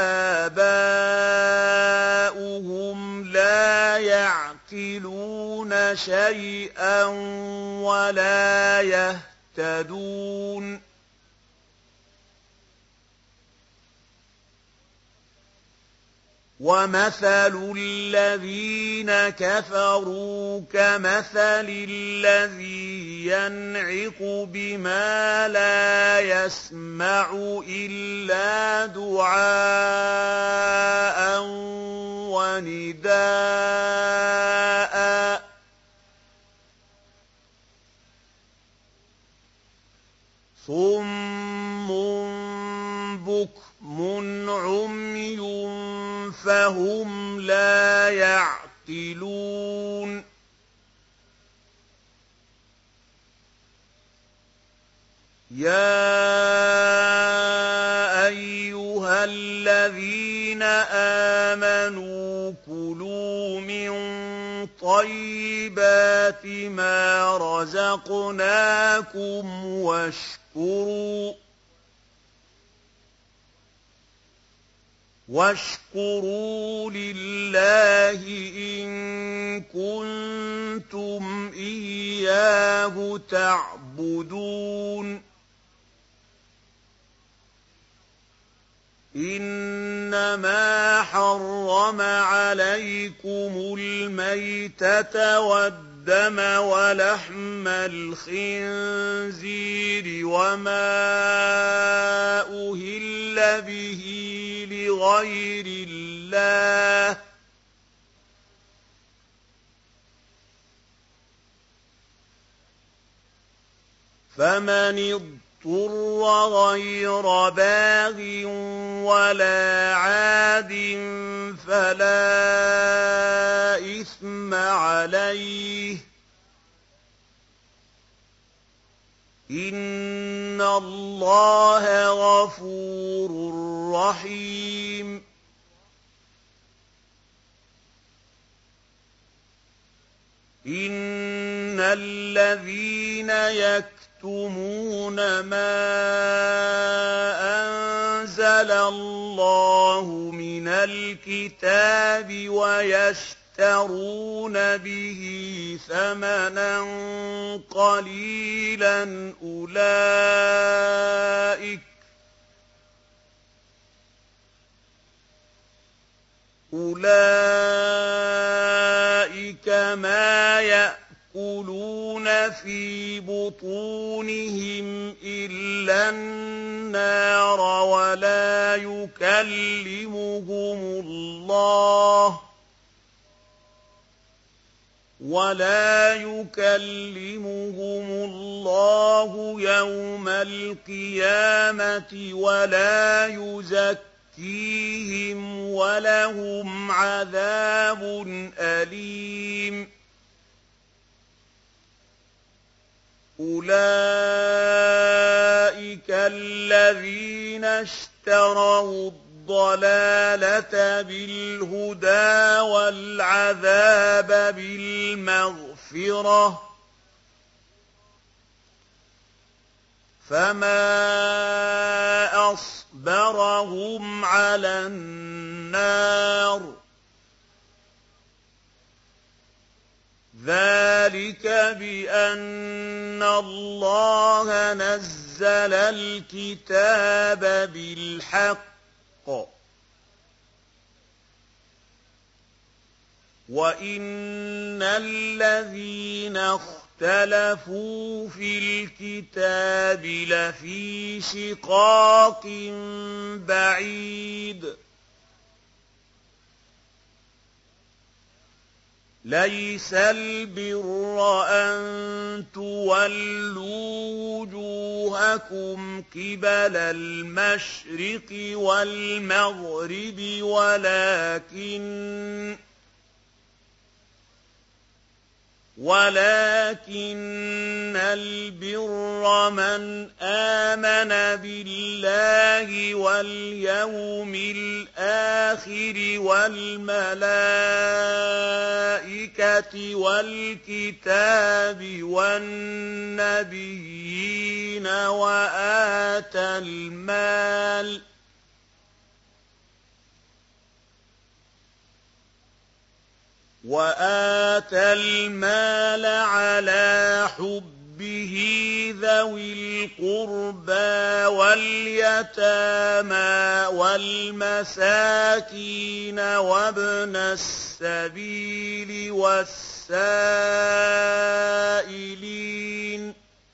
آبَاؤُهُمْ لَا يَعْقِلُونَ شَيْئًا وَلَا يَهْتَدُونَ وَمَثَلُ الَّذِينَ كَفَرُوا كَمَثَلِ الَّذِي يَنْعِقُ بِمَا لَا يَسْمَعُ إِلَّا دُعَاءً وَنِدَاءً صُمٌّ بُكْمٌ عُمْيٌ فَهُمْ لَا يَعْقِلُونَ يَا أَيُّهَا الَّذِينَ آمَنُوا كُلُوا مِن طَيِّبَاتِ مَا رَزَقْنَاكُمْ وَاشْكُرُوا وَاشْكُرُوا لِلَّهِ إِن كُنتُمْ إِيَّاهُ تَعْبُدُونَ إِنَّمَا حَرَّمَ عَلَيْكُمُ الْمَيْتَةَ وَالدَّمَ وَلَحْمَ الْخِنزِيرِ وَمَا أُهِلَّ بِهِ لِغَيْرِ اللَّهِ فَمَنِ اضْطُرَّ غَيْرَ بَاغٍ وَلَا عَادٍ فَلَا إِثْمَ عَلَيْهِ ۚ إِنَّ اللَّهَ غَفُورٌ رَّحِيمٌ إِنَّ الَّذِينَ يَكْتُمُونَ مَا أَنزَلَ اللَّهُ مِنَ الْكِتَابِ وَيَشْتَرُونَ بِهِ ثَمَنًا قَلِيلًا أُولَٰئِكَ أُولَٰئِكَ مَا يَأْكُلُونَ فِي بُطُونِهِمْ إِلَّا النَّارَ وَلَا يُكَلِّمُهُمُ اللَّهُ وَلَا يُكَلِّمُهُمُ اللَّهُ يَوْمَ الْقِيَامَةِ وَلَا يُزَكِّيهِمْ وَلَهُمْ عَذَابٌ أَلِيمٌ أُولَٰئِكَ الَّذِينَ اشْتَرَوُا الضَّلَالَةَ بِالْهُدَىٰ وَالْعَذَابَ بِالْمَغْفِرَةِ ۚ فَمَا أَصْبَرَهُمْ عَلَى النَّارِ ۚ ذَٰلِكَ ذَٰلِكَ بِأَنَّ اللَّهَ نَزَّلَ الْكِتَابَ بِالْحَقِّ وَإِنَّ الَّذِينَ اخْتَلَفُوا فِي الْكِتَابِ لَفِي شِقَاقٍ بَعِيدٍ لَيْسَ الْبِرَّ أَن تُوَلُّوا وُجُوهَكُمْ قِبَلَ الْمَشْرِقِ وَالْمَغْرِبِ وَلَٰكِنَّ وَلَٰكِنَّ الْبِرَّ مَنْ آمَنَ بِاللَّهِ وَالْيَوْمِ الْآخِرِ وَالْمَلَائِكَةِ وَالْكِتَابِ وَالنَّبِيِّينَ وَآتَى الْمَالَ وَآتَى الْمَالَ عَلَىٰ حُبِّهِ ذَوِي الْقُرْبَىٰ وَالْيَتَامَىٰ وَالْمَسَاكِينَ وَابْنَ السَّبِيلِ وَالسَّائِلِينَ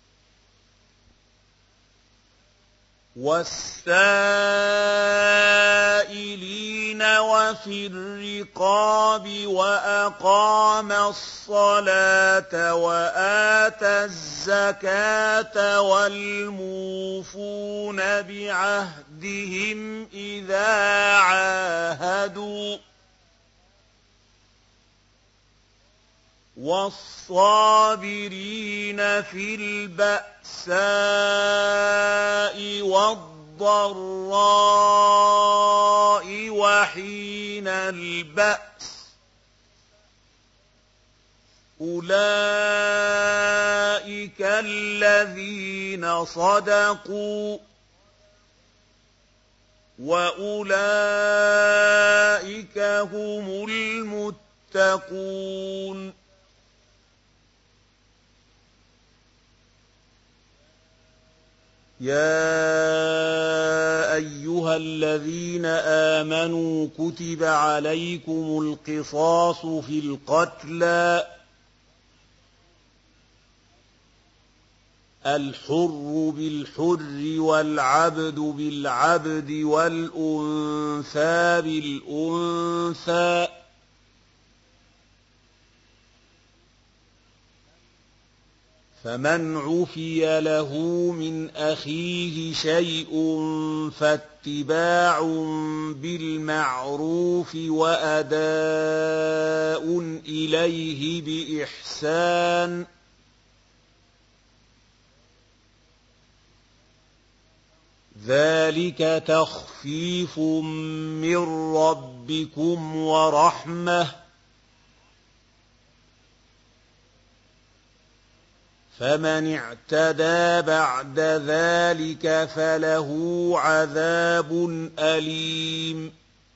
وَالسَّائِلِينَ وَفِي الرِّقَابِ وَأَقَامَ الصَّلَاةَ وَآتَى الزَّكَاةَ وَالْمُوفُونَ بِعَهْدِهِمْ إِذَا عَاهَدُوا وَالصَّابِرِينَ فِي الْبَأْسَاءِ وَالضَّرَّاءِ وَحِينَ الْبَأْسِ أُولَٰئِكَ الَّذِينَ صَدَقُوا وَأُولَٰئِكَ هُمُ الْمُتَّقُونَ يَا أَيُّهَا الَّذِينَ آمَنُوا كُتِبَ عَلَيْكُمُ الْقِصَاصُ فِي الْقَتْلَى الْحُرُّ بِالْحُرِّ وَالْعَبْدُ بِالْعَبْدِ وَالْأُنثَىٰ بِالْأُنثَىٰ فَمَنْ عُفِيَ لَهُ مِنْ أَخِيهِ شَيْءٌ فَاتِّبَاعٌ بِالْمَعْرُوفِ وَأَدَاءٌ إِلَيْهِ بِإِحْسَانٍ ۗ ذَلِكَ تَخْفِيفٌ مِّن رَّبِّكُمْ وَرَحْمَةٌ ۗ فَمَنِ اعْتَدَىٰ بَعْدَ ذَٰلِكَ فَلَهُ عَذَابٌ أَلِيمٌ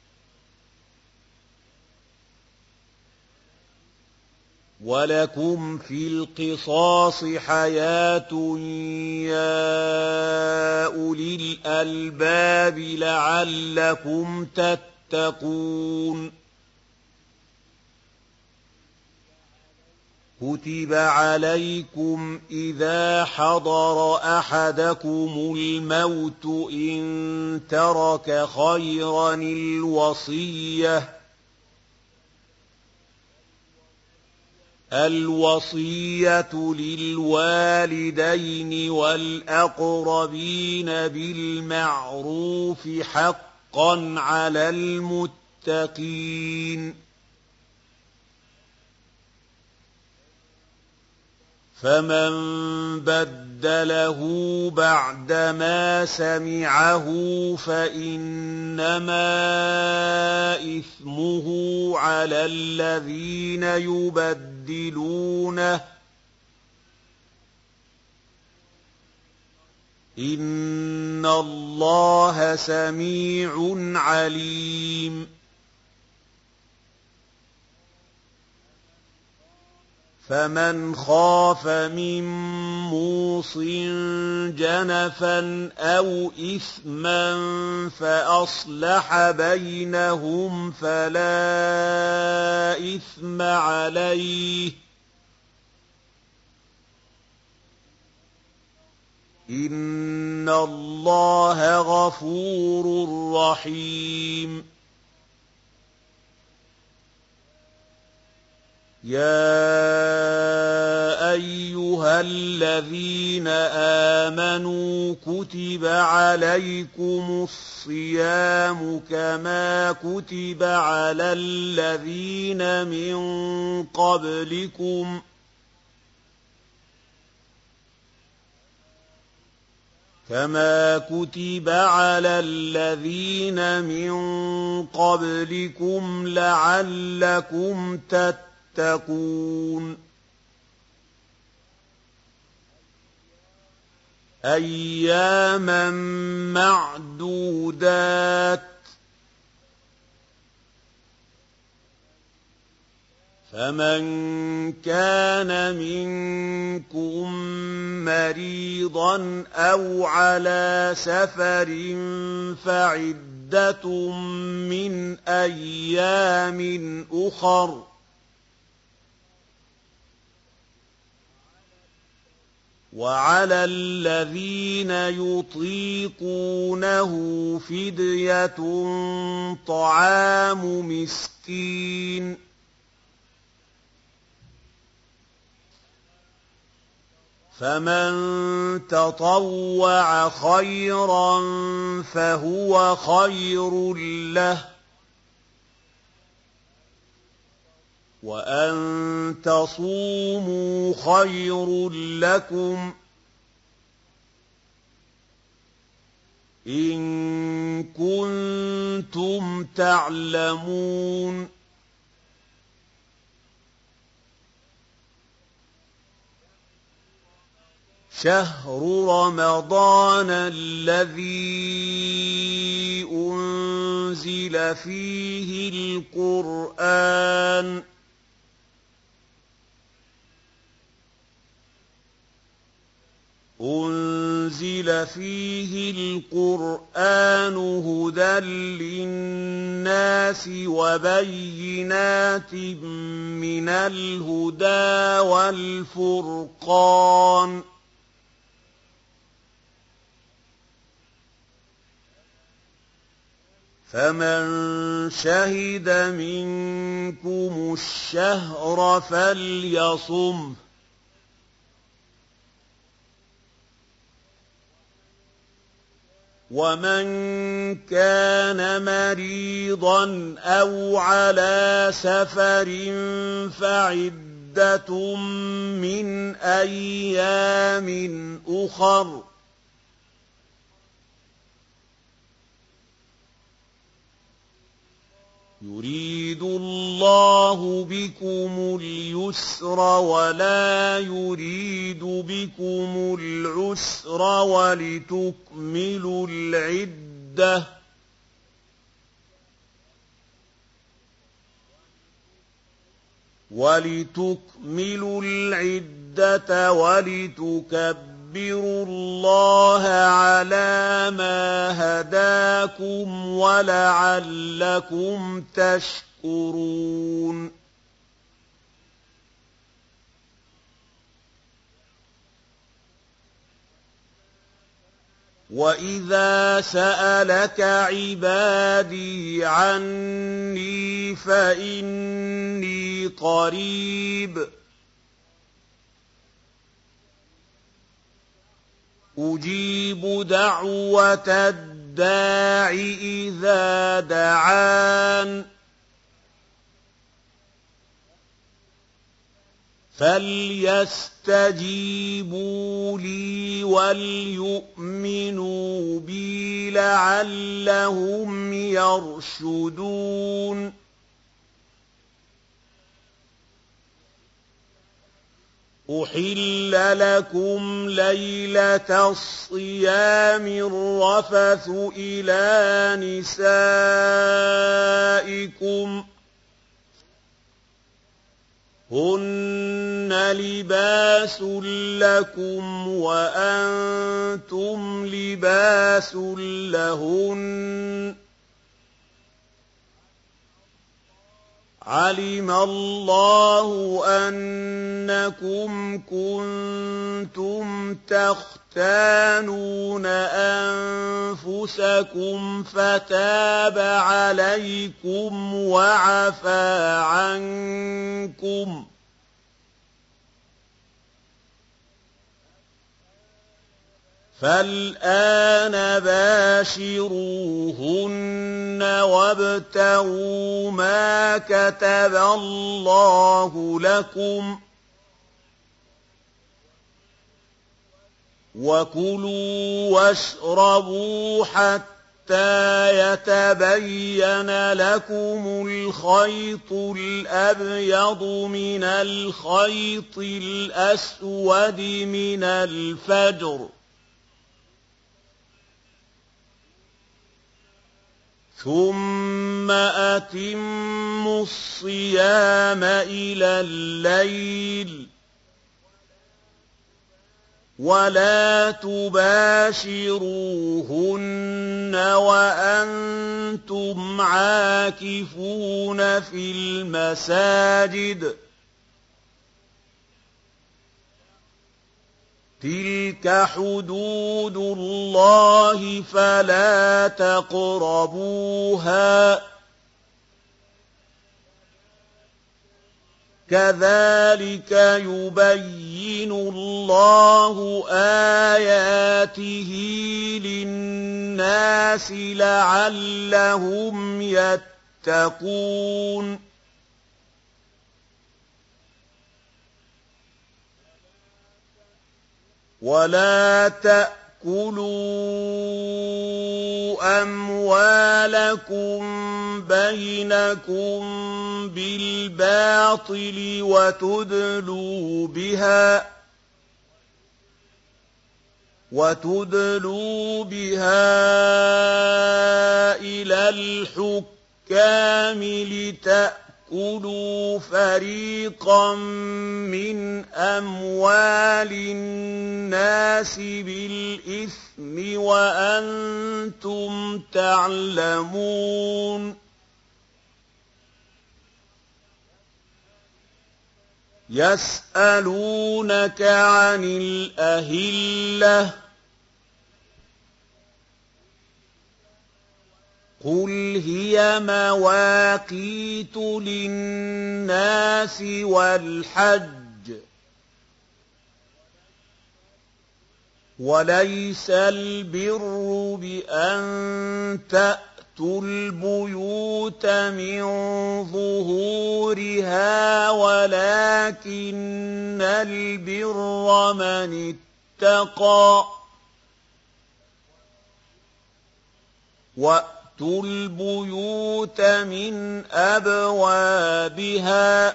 وَلَكُمْ فِي الْقِصَاصِ حَيَاةٌ يَا أُولِي الْأَلْبَابِ لَعَلَّكُمْ تَتَّقُونَ كُتِبَ عَلَيْكُمْ إِذَا حَضَرَ أَحَدَكُمُ الْمَوْتُ إِن تَرَكَ خَيْرًا الْوَصِيَّةُ الْوَصِيَّةُ لِلْوَالِدَيْنِ وَالْأَقْرَبِينَ بِالْمَعْرُوفِ حَقًّا عَلَى الْمُتَّقِينَ فَمَن بَدَّلَهُ بَعْدَمَا سَمِعَهُ فَإِنَّمَا إِثْمُهُ عَلَى الَّذِينَ يُبَدِّلُونَهُ ۗ إِنَّ اللَّهَ سَمِيعٌ عَلِيمٌ فمن خاف من موص جنفا أو إثما فأصلح بينهم فلا إثم عليه إن الله غفور رحيم يا أيها الذين آمنوا كتب عليكم الصيام كما كتب على الذين من قبلكم كما كتب على الذين من قبلكم لعلكم تتقون أياما معدودات فمن كان منكم مريضا أو على سفر فعدة من أيام أخر وعلى الذين يطيقونه فدية طعام مسكين فمن تطوع خيرا فهو خير له وأن تصوموا خير لكم إن كنتم تعلمون شهر رمضان الذي أنزل فيه القرآن أنزل فيه القرآن هدى للناس وبينات من الهدى والفرقان فمن شهد منكم الشهر فليصمه ومن كان مريضا أو على سفر فعدة من أيام أخر يريد الله بكم اليسر ولا يريد بكم العسر ولتكملوا العدة ولتكملوا العدة ولتكبروا الله على ما هداكم ولعلكم تشكرون وإذا سألك عبادي عني فإني قريب أجيب دعوة الداع إذا دعان فليستجيبوا لي وليؤمنوا بي لعلهم يرشدون أحل لكم ليلة الصيام الرفث إلى نسائكم هن لباس لكم وأنتم لباس لهن علم الله أنكم كنتم تختانون أنفسكم فتاب عليكم وعفى عنكم فالآن باشروهن وابتغوا ما كتب الله لكم وكلوا واشربوا حتى يتبين لكم الخيط الأبيض من الخيط الأسود من الفجر ثم أتموا الصيام إلى الليل ولا تباشروهن وأنتم عاكفون في المساجد تلك حدود الله فلا تقربوها كذلك يبين الله آياته للناس لعلهم يتقون ولا تأكلوا أموالكم بينكم بالباطل وتدلوا بها وتدلوا بها إلى الحكام لتأكلوا كُلُوا فَرِيقًا مِّنْ أَمْوَالِ النَّاسِ بِالْإِثْمِ وَأَنتُمْ تَعْلَمُونَ يَسْأَلُونَكَ عَنِ الْأَهِلَّةِ قُلْ هِيَ مَوَاقِيتُ لِلنَّاسِ وَالْحَجِّ وَلَيْسَ الْبِرُّ بِأَن تَأْتُوا الْبُيُوتَ مِن ظُهُورِهَا وَلَكِنَّ الْبِرَّ مَنِ اتَّقَىٰ وَأْتُوا الْبُيُوتَ مِنْ أَبْوَابِهَا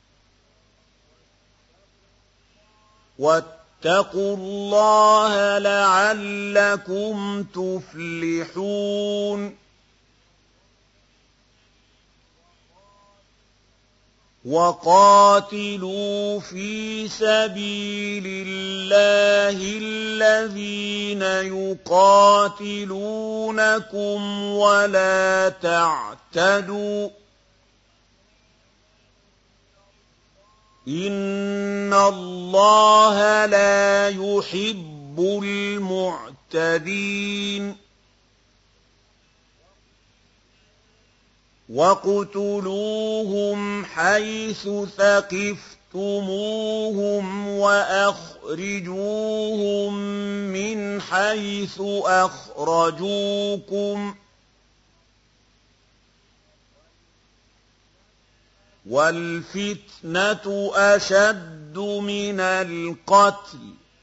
وَاتَّقُوا اللَّهَ لَعَلَّكُمْ تُفْلِحُونَ وَقَاتِلُوا فِي سَبِيلِ اللَّهِ الَّذِينَ يُقَاتِلُونَكُمْ وَلَا تَعْتَدُوا ۚ إِنَّ اللَّهَ لَا يُحِبُّ الْمُعْتَدِينَ وَاقْتُلُوهُمْ حَيْثُ ثَقِفْتُمُوهُمْ وَأَخْرِجُوهُم مِّنْ حَيْثُ أَخْرَجُوكُمْ ۚ وَالْفِتْنَةُ أَشَدُّ مِنَ الْقَتْلِ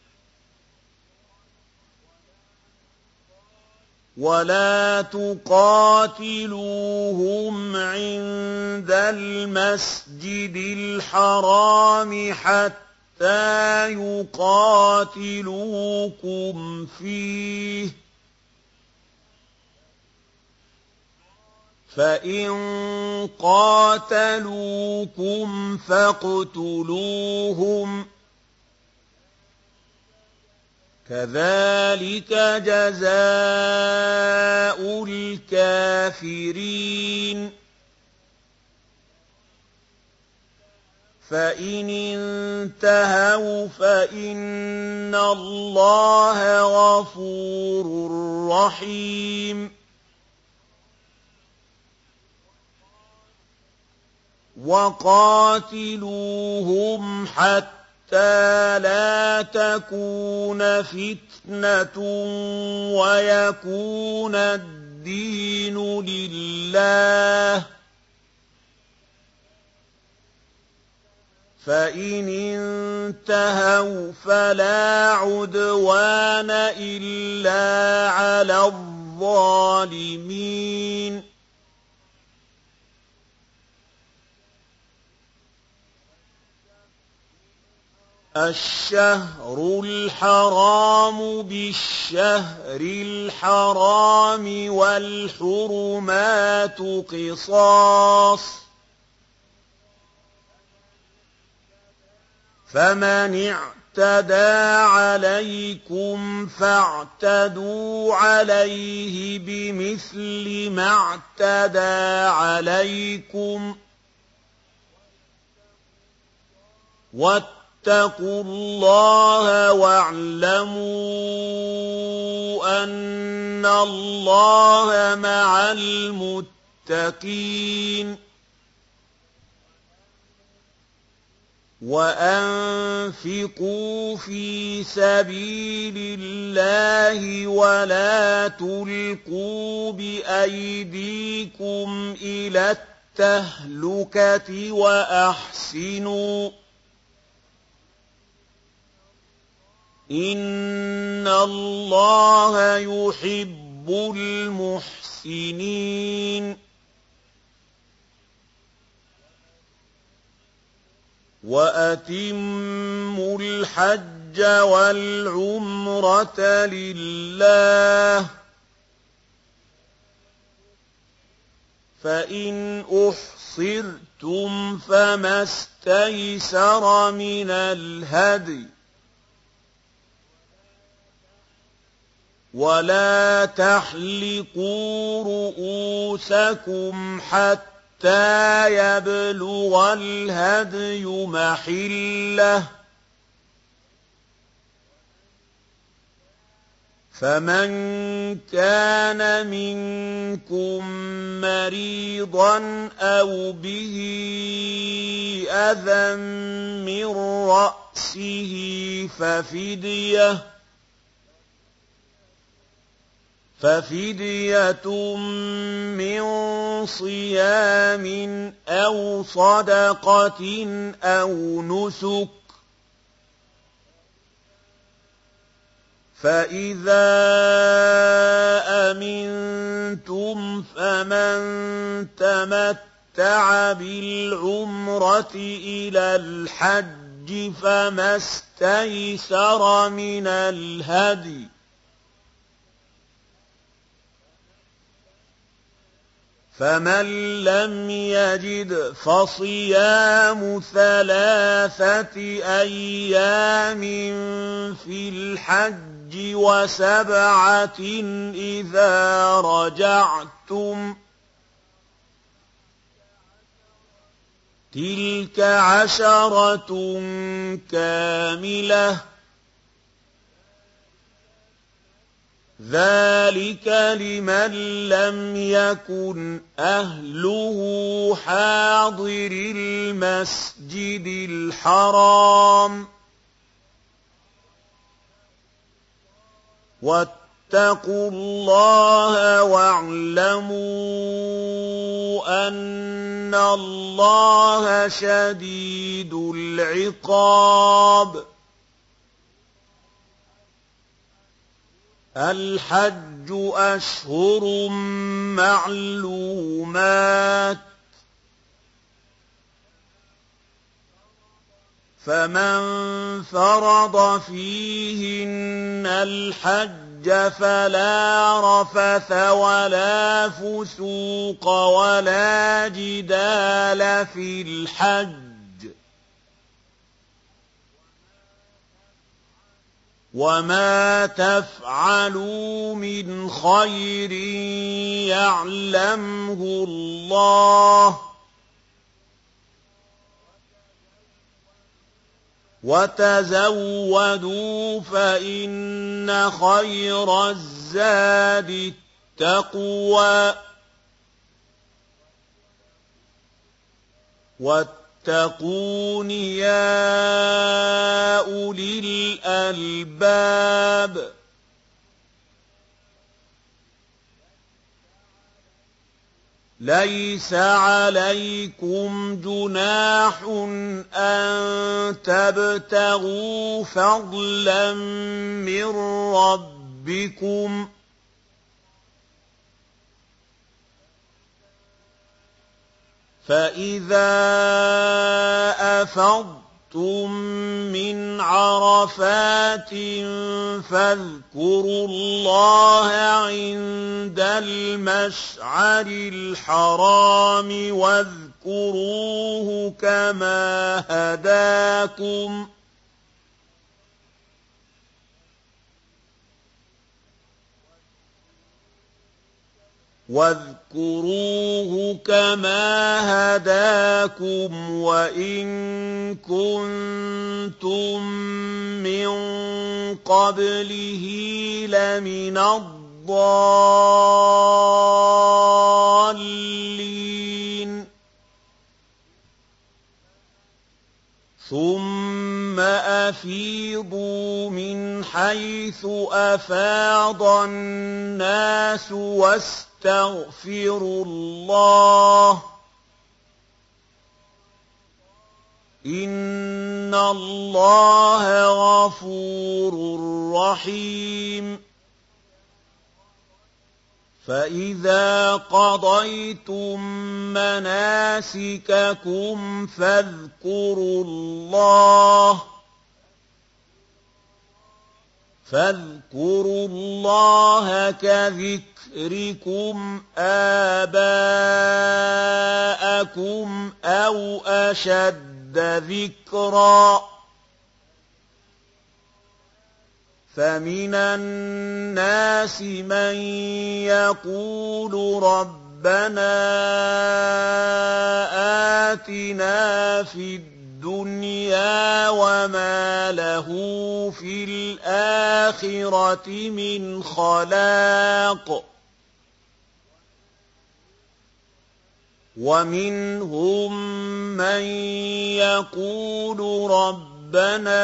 وَلَا تُقَاتِلُوهُمْ عِندَ الْمَسْجِدِ الْحَرَامِ حَتَّىٰ يُقَاتِلُوكُمْ فِيهِ ۖ فإن قاتلوكم فاقتلوهم كذلك جزاء الكافرين فإن انتهوا فإن الله غفور رحيم وقاتلوهم حتى لا تكون فتنة ويكون الدين لله فإن انتهوا فلا عدوان إلا على الظالمين الشهر الحرام بالشهر الحرام والحرمات قصاص فمن اعتدى عليكم فاعتدوا عليه بمثل ما اعتدى عليكم واتقوا الله واعلموا أن الله مع المتقين وأنفقوا في سبيل الله ولا تلقوا بأيديكم إلى التهلكة وأحسنوا إن الله يحب المحسنين وأتموا الحج والعمرة لله فإن أحصرتم فما استيسر من الهدي ولا تحلقوا رؤوسكم حتى حتى يبلغ الهدي محله فمن كان منكم مريضا أو به أذى من رأسه ففدية ففدية من صيام أو صدقة أو نسك فإذا أمنتم فمن تمتع بالعمرة إلى الحج فما استيسر من الهدي فمن لم يجد فصيام ثلاثة أيام في الحج وسبعة إذا رجعتم تلك عشرة كاملة ذلك لمن لم يكن أهله حاضر المسجد الحرام واتقوا الله واعلموا أن الله شديد العقاب الحج أشهر معلومات فمن فرض فيهن الحج الحج فلا رفث ولا فسوق ولا جدال في الحج وما تفعلوا من خير يعلمه الله وتزودوا فإن خير الزاد التقوى واتقون يا أولي الألباب ليس عليكم جناح أن تبتغوا فضلا من ربكم فإذا أفضتم من عرفات فاذكروا الله عند المشعر الحرام واذكروه كما هداكم واذكروه كما هداكم وإن كنتم من قبله لمن الضالين ثم أفيضوا من حيث أفاض الناس واستغفروا الله إن الله غفور رحيم فإذا قضيتم مناسككم فاذكروا الله فاذكروا الله كذكركم آباءكم أو أشد ذكرًا فمن الناس من يقول ربنا آتنا في الدنيا وما له في الآخرة من خلاق ومنهم من يقول ربنا ربنا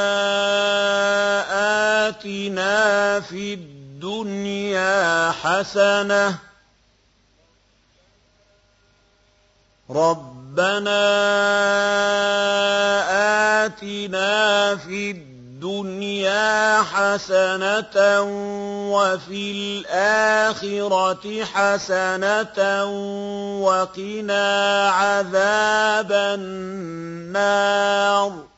آتنا في الدنيا حسنة ربنا آتنا في الدنيا حسنة وفي الآخرة حسنة وقنا عذاب النار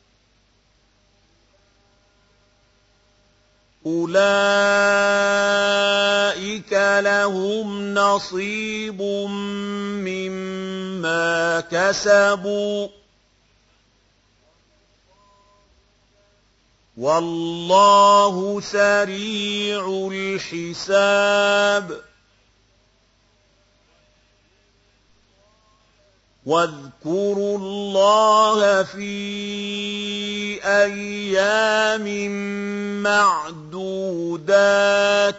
أولئك لهم نصيب مما كسبوا والله سريع الحساب واذكروا الله في أيام معدودات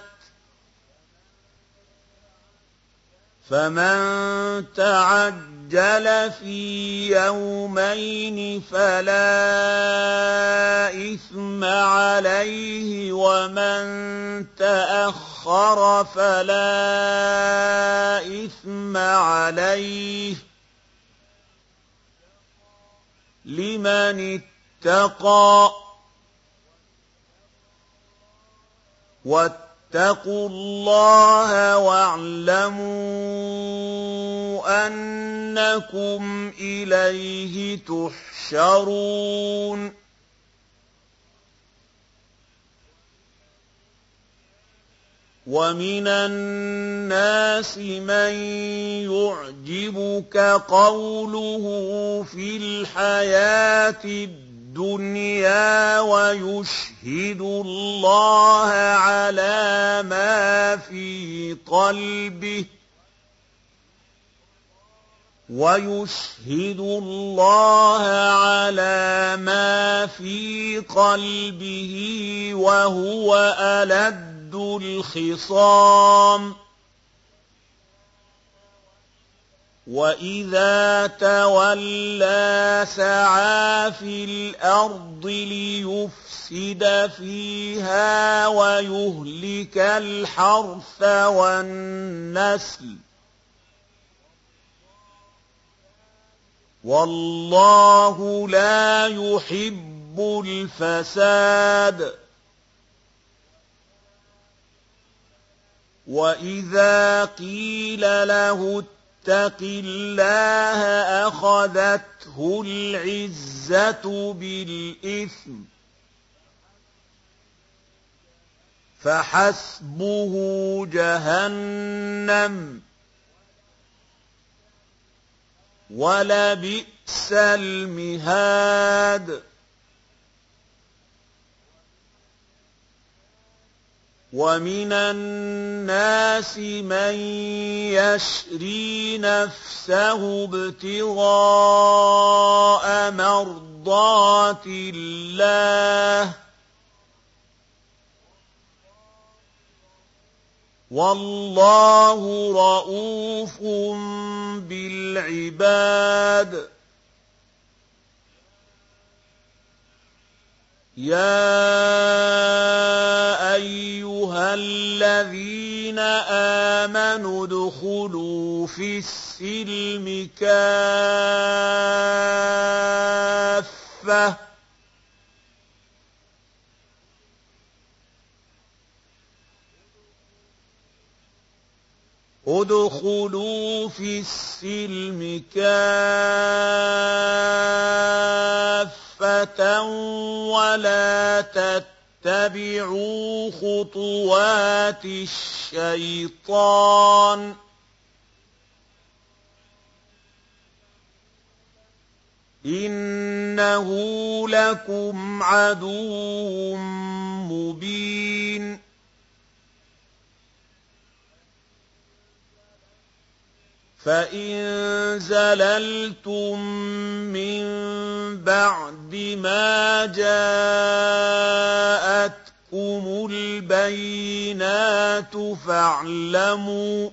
فمن تعجل في يومين فلا إثم عليه ومن تأخر فلا إثم عليه لمن اتقى واتقوا الله واعلموا أنكم إليه تحشرون وَمِنَ النَّاسِ مَن يُعْجِبُكَ قَوْلُهُ فِي الْحَيَاةِ الدُّنْيَا وَيُشْهِدُ اللَّهَ عَلَىٰ مَا فِي قَلْبِهِ وَيُشْهِدُ اللَّهَ عَلَىٰ مَا فِي قَلْبِهِ وَهُوَ أَلَدُّ الْخِصَامِ وَإِذَا تَوَلَّىٰ سَعَىٰ فِي الْأَرْضِ لِيُفْسِدَ فِيهَا وَيُهْلِكَ الْحَرْثَ وَالنَّسْلَ وَاللَّهُ لَا يُحِبُّ الْفَسَادَ وَإِذَا قِيلَ لَهُ اتَّقِ اللَّهَ أَخَذَتْهُ الْعِزَّةُ بِالْإِثْمِ فَحَسْبُهُ جَهَنَّمُ وَلَبِئْسَ الْمِهَادُ وَمِنَ النَّاسِ مَن يَشْرِي نَفْسَهُ ابْتِغَاءَ مَرْضَاتِ اللَّهِ وَاللَّهُ رَءُوفٌ بِالْعِبَادِ يَا أَيُّهَا الَّذِينَ آمَنُوا ادْخُلُوا فِي السِّلْمِ كَافَّةً ادْخُلُوا فِي السِّلْمِ كَافَّةً وَلَا تَتَّبِعُوا خُطُوَاتِ الشَّيْطَانِ ۚ إِنَّهُ لَكُمْ عَدُوٌّ مُّبِينٌ فَإِن زَلَلْتُم مِّن بَعْدِ مَا جَاءَتْكُمُ الْبَيِّنَاتُ فَاعْلَمُوا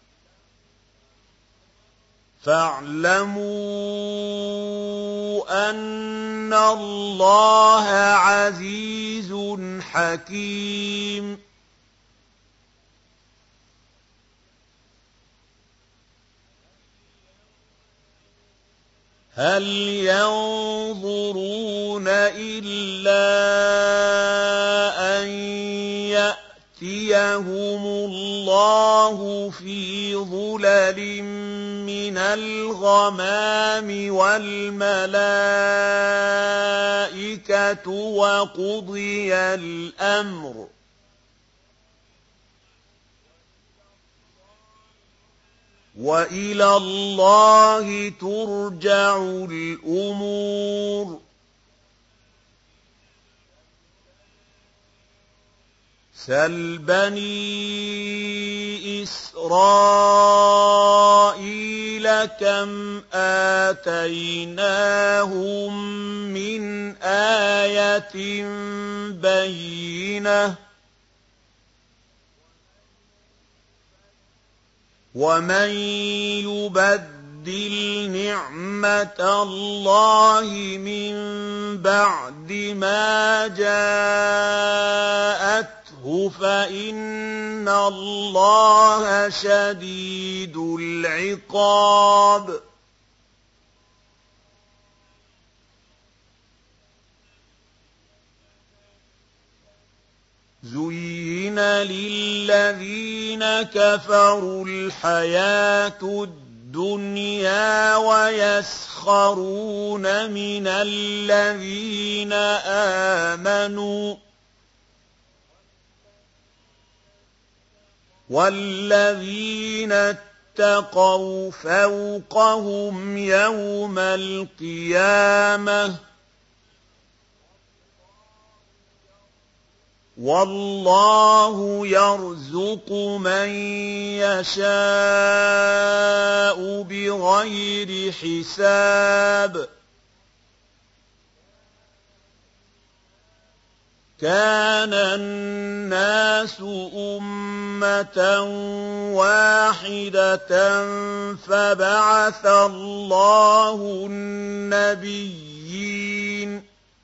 فَاعْلَمُوا أَنَّ اللَّهَ عَزِيزٌ حَكِيمٌ هَلْ يَنظُرُونَ إِلَّا أَن يَأْتِيَهُمُ اللَّهُ فِي ظُلَلٍ مِّنَ الْغَمَامِ وَالْمَلَائِكَةُ وَقُضِيَ الْأَمْرُ وَإِلَى اللَّهِ تُرْجَعُ الْأُمُورُ سَلْ بَنِي إِسْرَائِيلَ كَمْ آتَيْنَاهُم مِّنْ آيَةٍ بَيِّنَةٍ وَمَن يُبَدِّلْ نِعْمَةَ اللَّهِ مِن بَعْدِ مَا جَاءَتْهُ فَإِنَّ اللَّهَ شَدِيدُ الْعِقَابِ زُيِّنَ لِلَّذِينَ كَفَرُوا الْحَيَاةُ الدُّنْيَا وَيَسْخَرُونَ مِنَ الَّذِينَ آمَنُوا وَالَّذِينَ اتَّقَوْا فَوْقَهُمْ يَوْمَ الْقِيَامَةِ وَاللَّهُ يَرْزُقُ مَن يَشَاءُ بِغَيْرِ حِسَابٍ كَانَ النَّاسُ أُمَّةً وَاحِدَةً فَبَعَثَ اللَّهُ النَّبِيِّينَ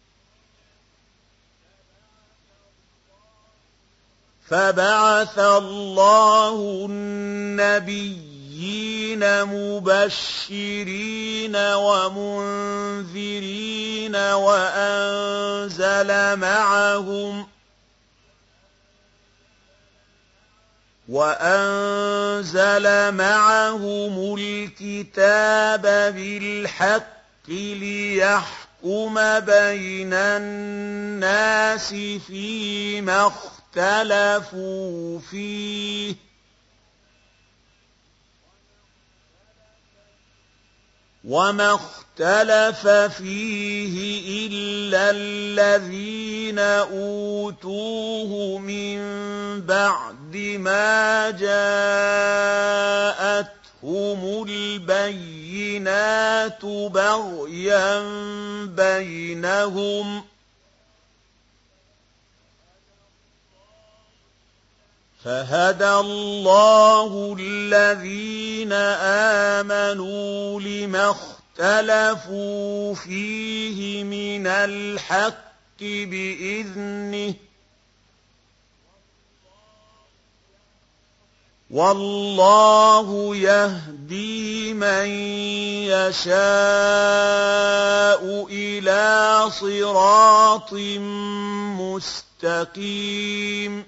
فَبَعَثَ اللَّهُ النَّبِيِّينَ مُبَشِّرِينَ وَمُنذِرِينَ وَأَنزَلَ مَعَهُمْ وَأَنزَلَ مَعَهُمُ الْكِتَابَ بِالْحَقِّ لِيَحْكُمَ بَيْنَ النَّاسِ فِيمَا اخْتَلَفُوا فِيهِ وَمَا اخْتَلَفَ فِيهِ إِلَّا الَّذِينَ أُوتُوهُ مِن بَعْدِ مَا جَاءَتْهُمُ الْبَيِّنَاتُ بَغْيًا بَيْنَهُمْ فَهَدَى اللَّهُ الَّذِينَ آمَنُوا لِمَا اخْتَلَفُوا فِيهِ مِنَ الْحَقِّ بِإِذْنِهِ وَاللَّهُ يَهْدِي مَن يَشَاءُ إِلَىٰ صِرَاطٍ مُّسْتَقِيمٍ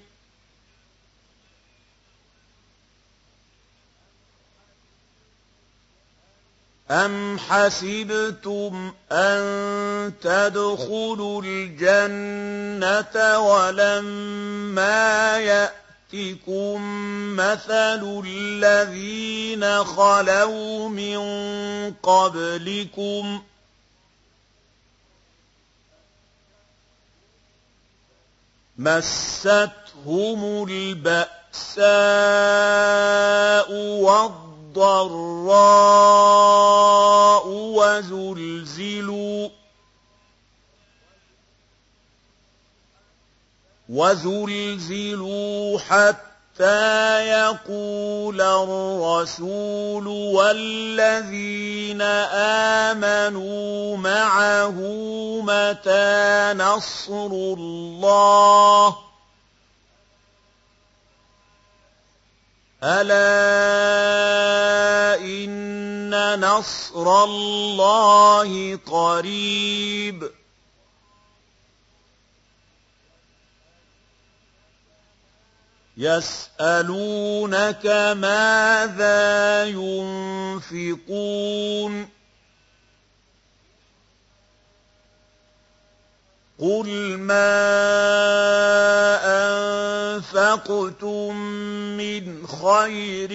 أَمْ حَسِبْتُمْ أَن تَدْخُلُوا الْجَنَّةَ وَلَمَّا يَأْتِكُم مَّثَلُ الَّذِينَ خَلَوْا مِن قَبْلِكُم مَّسَّتْهُمُ الْبَأْسَاءُ وَالضَّرَّاءُ وَزُلْزِلُوا وَزُلْزِلُوا حَتَّىٰ يَقُولَ الرَّسُولُ وَالَّذِينَ آمَنُوا مَعَهُ مَتَىٰ نَصْرُ اللَّهِ ۗ أَلَا إِنَّ نَصْرَ اللَّهِ قَرِيبٌ يَسْأَلُونَكَ مَاذَا يُنفِقُونَ قُلْ مَا أَنفَقْتُم مِّنْ خَيْرٍ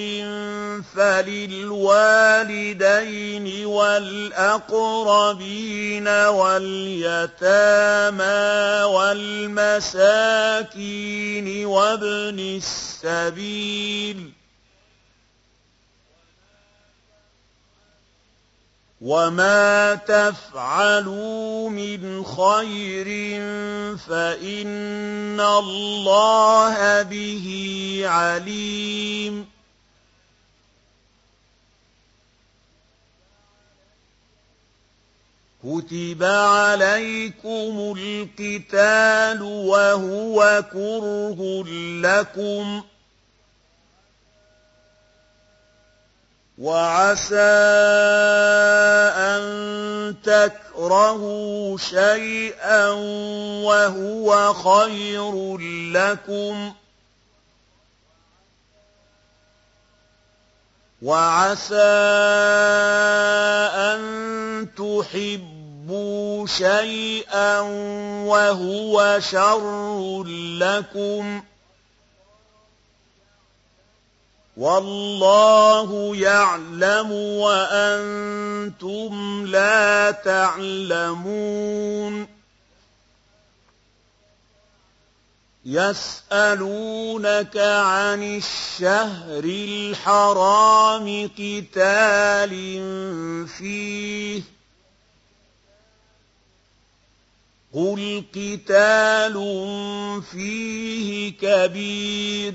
فَلِلْوَالِدَيْنِ وَالْأَقْرَبِينَ وَالْيَتَامَىٰ وَالْمَسَاكِينِ وَابْنِ السَّبِيلِ ۗ وَمَا تَفْعَلُوا مِنْ خَيْرٍ فَإِنَّ اللَّهَ بِهِ عَلِيمٌ كُتِبَ عَلَيْكُمُ الْقِتَالُ وَهُوَ كُرْهٌ لَّكُمْ ۖ وَعَسَىٰ أَن تَكْرَهُوا شَيْئًا وَهُوَ خَيْرٌ لَّكُمْ ۖ وَعَسَىٰ أَن تُحِبُّوا شَيْئًا وَهُوَ شَرٌّ لَّكُمْ ۗ وَاللَّهُ يَعْلَمُ وَأَنتُمْ لَا تَعْلَمُونَ يَسْأَلُونَكَ عَنِ الشَّهْرِ الْحَرَامِ قِتَالٍ فِيهِ قُلْ قِتَالٌ فِيهِ كَبِيرٌ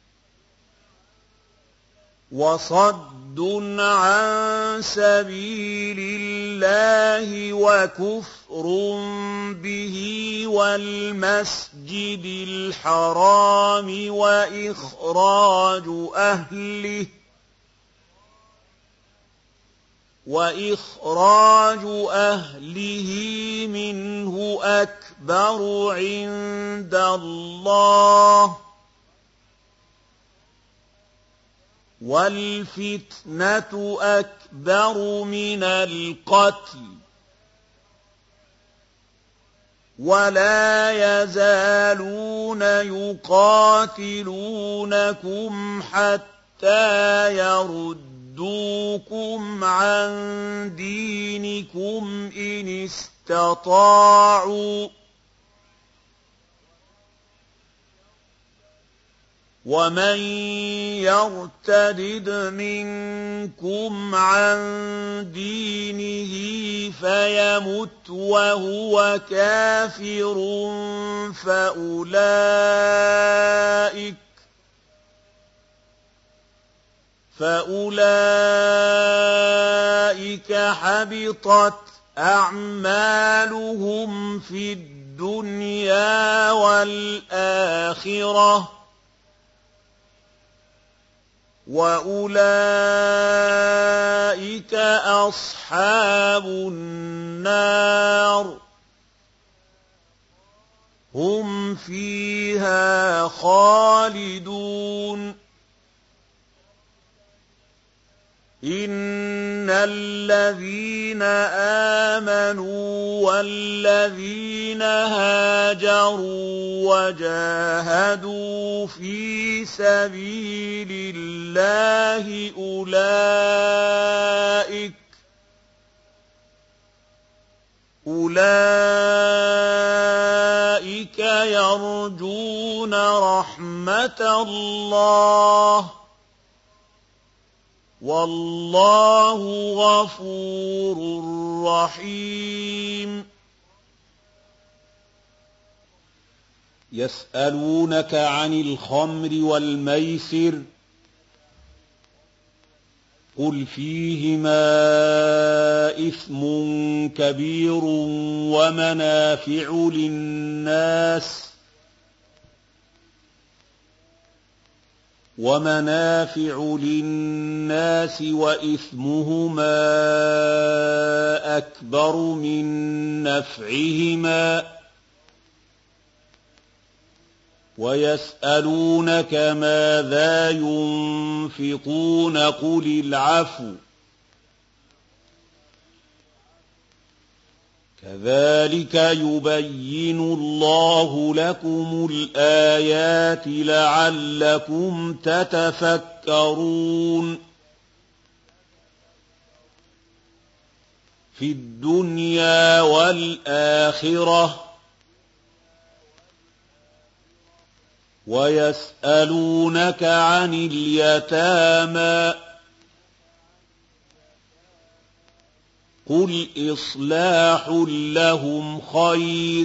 وَصَدٌّ عَن سَبِيلِ اللَّهِ وَكُفْرٌ بِهِ وَالْمَسْجِدِ الْحَرَامِ وَإِخْرَاجُ أَهْلِهِ وَإِخْرَاجُ أَهْلِهِ مِنْهُ أَكْبَرُ عِندَ اللَّهِ وَالْفِتْنَةُ أَكْبَرُ مِنَ الْقَتْلِ وَلَا يَزَالُونَ يُقَاتِلُونَكُمْ حَتَّىٰ يَرُدُّوكُمْ عَن دِينِكُمْ إِنِ اسْتَطَاعُوا ۚ وَمَن يَرْتَدِدْ مِنكُمْ عَن دِينِهِ فَيَمُتْ وَهُوَ كَافِرٌ فَأُولَٰئِكَ فَأُولَٰئِكَ حَبِطَتْ أَعْمَالُهُمْ فِي الدُّنْيَا وَالْآخِرَةِ وَأُولَٰئِكَ أَصْحَابُ النَّارِ هُمْ فِيهَا خَالِدُونَ إِنَّ الَّذِينَ آمَنُوا وَالَّذِينَ هَاجَرُوا وَجَاهَدُوا فِي سَبِيلِ اللَّهِ أُولَٰئِكَ أُولَٰئِكَ يَرْجُونَ رَحْمَتَ اللَّهِ وَاللَّهُ غَفُورٌ رَّحِيمٌ يَسْأَلُونَكَ عَنِ الْخَمْرِ وَالْمَيْسِرِ قُلْ فِيهِمَا إِثْمٌ كَبِيرٌ وَمَنَافِعُ لِلنَّاسِ وَمَنَافِعُ لِلنَّاسِ وَإِثْمُهُمَا أَكْبَرُ مِن نَّفْعِهِمَا وَيَسْأَلُونَكَ مَاذَا يُنفِقُونَ قُلِ الْعَفْوَ كَذَٰلِكَ يُبَيِّنُ اللَّهُ لَكُمُ الْآيَاتِ لَعَلَّكُمْ تَتَفَكَّرُونَ فِي الدُّنْيَا وَالْآخِرَةِ وَيَسْأَلُونَكَ عَنِ الْيَتَامَىٰ قُلْ إِصْلَاحٌ لَّهُمْ خَيْرٌ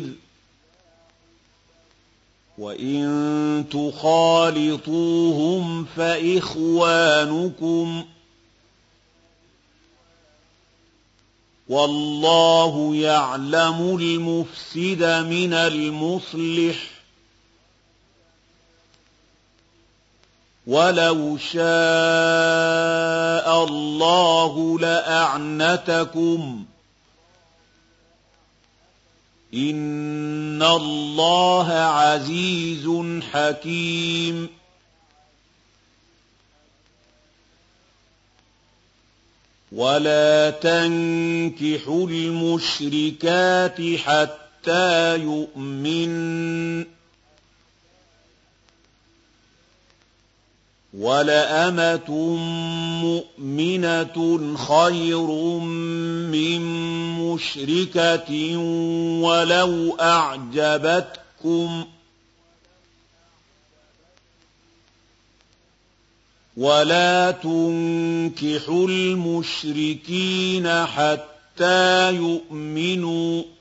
وَإِن تُخَالِطُوهُمْ فَإِخْوَانُكُمْ وَاللَّهُ يَعْلَمُ الْمُفْسِدَ مِنَ الْمُصْلِحِ وَلَوْ شَاءَ اللَّهُ لَأَعْنَتَكُمْ إِنَّ اللَّهَ عَزِيزٌ حَكِيمٌ وَلَا تَنكِحُوا الْمُشْرِكَاتِ حَتَّىٰ يُؤْمِنَّ وَلَأَمَةٌ مُّؤْمِنَةٌ خَيْرٌ مِّن مُّشْرِكَةٍ وَلَوْ أَعْجَبَتْكُمْ ۗ وَلَا تُنكِحُوا الْمُشْرِكِينَ حَتَّىٰ يُؤْمِنُوا ۚ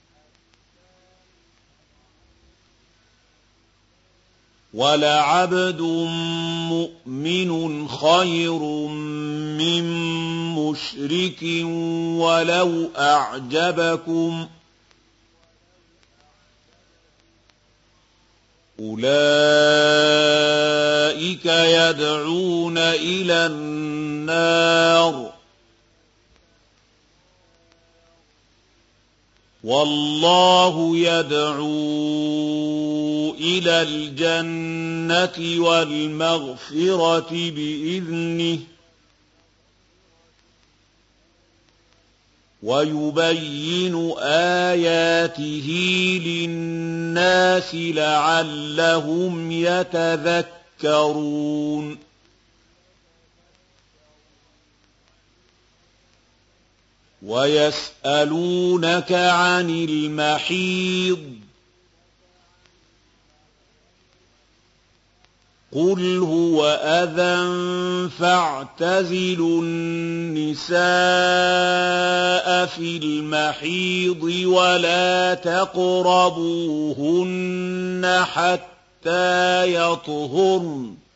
وَلَعَبْدٌ مُّؤْمِنٌ خَيْرٌ مِّن مُّشْرِكٍ وَلَوْ أَعْجَبَكُمْ ۗ أُولَٰئِكَ يَدْعُونَ إِلَى النَّارِ وَاللَّهُ يَدْعُو إِلَى الْجَنَّةِ وَالْمَغْفِرَةِ بِإِذْنِهِ ۖ وَيُبَيِّنُ آيَاتِهِ لِلنَّاسِ لَعَلَّهُمْ يَتَذَكَّرُونَ وَيَسْأَلُونَكَ عَنِ الْمَحِيضِ ۖ قُلْ هُوَ أَذًى فَاعْتَزِلُوا النِّسَاءَ فِي الْمَحِيضِ وَلَا تَقْرَبُوهُنَّ حَتَّىٰ يَطْهُرْنَ ۖ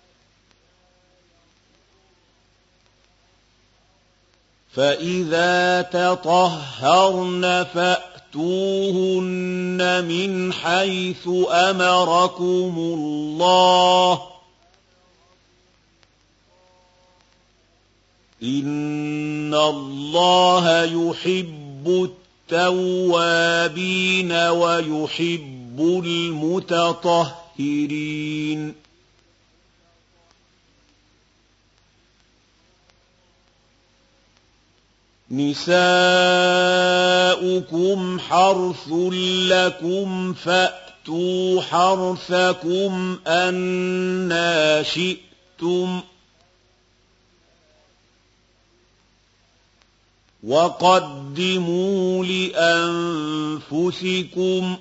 فَإِذَا تَطَهَّرْنَ فَأْتُوهُنَّ مِنْ حَيْثُ أَمَرَكُمُ اللَّهُ ۚ إِنَّ اللَّهَ يُحِبُّ التَّوَّابِينَ وَيُحِبُّ الْمُتَطَهِّرِينَ نِسَاؤُكُمْ حَرْثٌ لَّكُمْ فَأْتُوا حَرْثَكُمْ أَنَّىٰ شِئْتُمْ ۖ وَقَدِّمُوا لِأَنفُسِكُمْ ۚ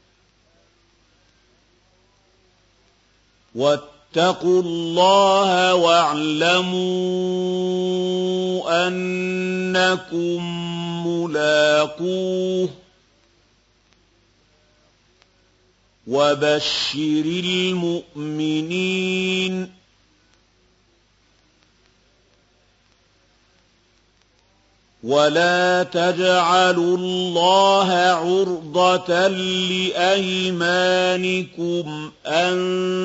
وَاتَّقُوا اللَّهَ وَاعْلَمُوا أَنَّكُم مُّلَاقُوهُ ۗ وَبَشِّرِ الْمُؤْمِنِينَ وَلَا تَجْعَلُوا اللَّهَ عُرْضَةً لِّأَيْمَانِكُمْ أَن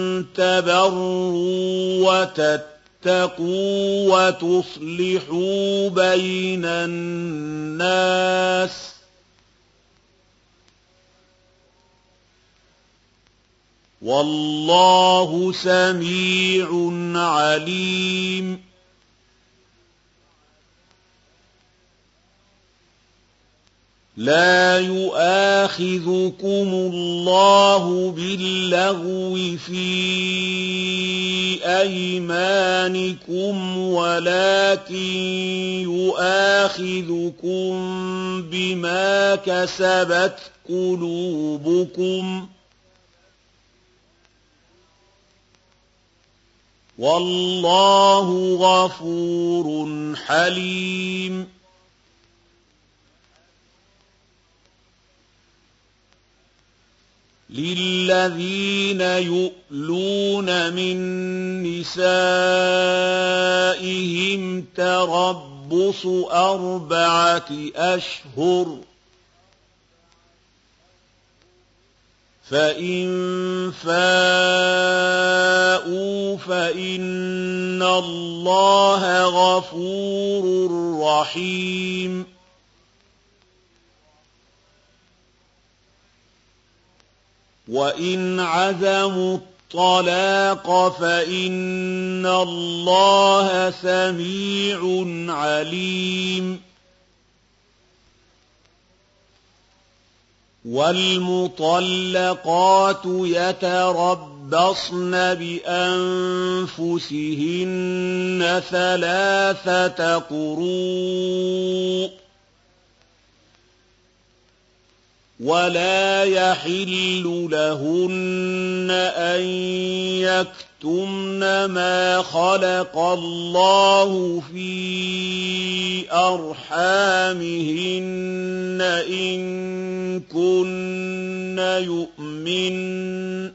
تَبَرُّوا وَتَتَّقُوا وَتُصْلِحُوا بَيْنَ النَّاسِ ۗ وَاللَّهُ سَمِيعٌ عَلِيمٌ لَا يُؤَاخِذُكُمُ اللَّهُ بِاللَّغْوِ فِي أَيْمَانِكُمْ وَلَٰكِن يُؤَاخِذُكُم بِمَا كَسَبَتْ قُلُوبُكُمْ ۗ وَاللَّهُ غَفُورٌ حَلِيمٌ لِّلَّذِينَ يُؤْلُونَ مِن نِّسَائِهِمْ تَرَبُّصُ أَرْبَعَةِ أَشْهُرٍ ۖ فَإِن فَاءُوا فَإِنَّ اللَّهَ غَفُورٌ رَّحِيمٌ وَإِنْ عَزَمُوا الطَّلَاقَ فَإِنَّ اللَّهَ سَمِيعٌ عَلِيمٌ وَالْمُطَلَّقَاتُ يَتَرَبَّصْنَ يَتَرَبَّصْنَ بِأَنفُسِهِنَّ ثَلَاثَةَ قُرُوءٍ وَلَا يَحِلُّ لَهُنَّ أَن يَكْتُمْنَ مَا خَلَقَ اللَّهُ فِي أَرْحَامِهِنَّ إِن كُنَّ يُؤْمِنَّ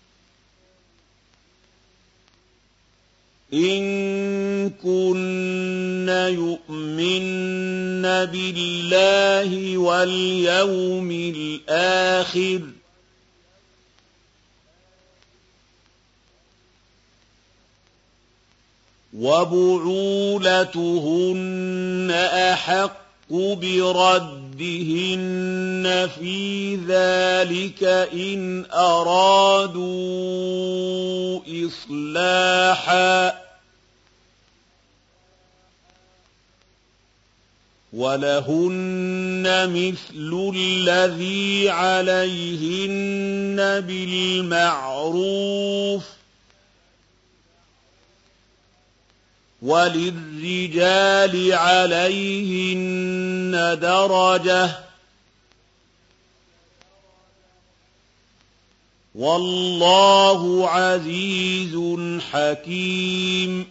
إِن كُنَّ يُؤْمِنَّ بِاللَّهِ وَالْيَوْمِ الْآخِرِ وَبُعُولَتُهُنَّ أَحَقُّ بِرَدِّهِنَّ فِي ذَلِكَ إِنْ أَرَادُوا إِصْلَاحًا وَلَهُنَّ مِثْلُ الَّذِي عَلَيْهِنَّ بِالْمَعْرُوفِ وَلِلرِّجَالِ عَلَيْهِنَّ دَرَجَةٌ ۗ وَاللَّهُ عَزِيزٌ حَكِيمٌ.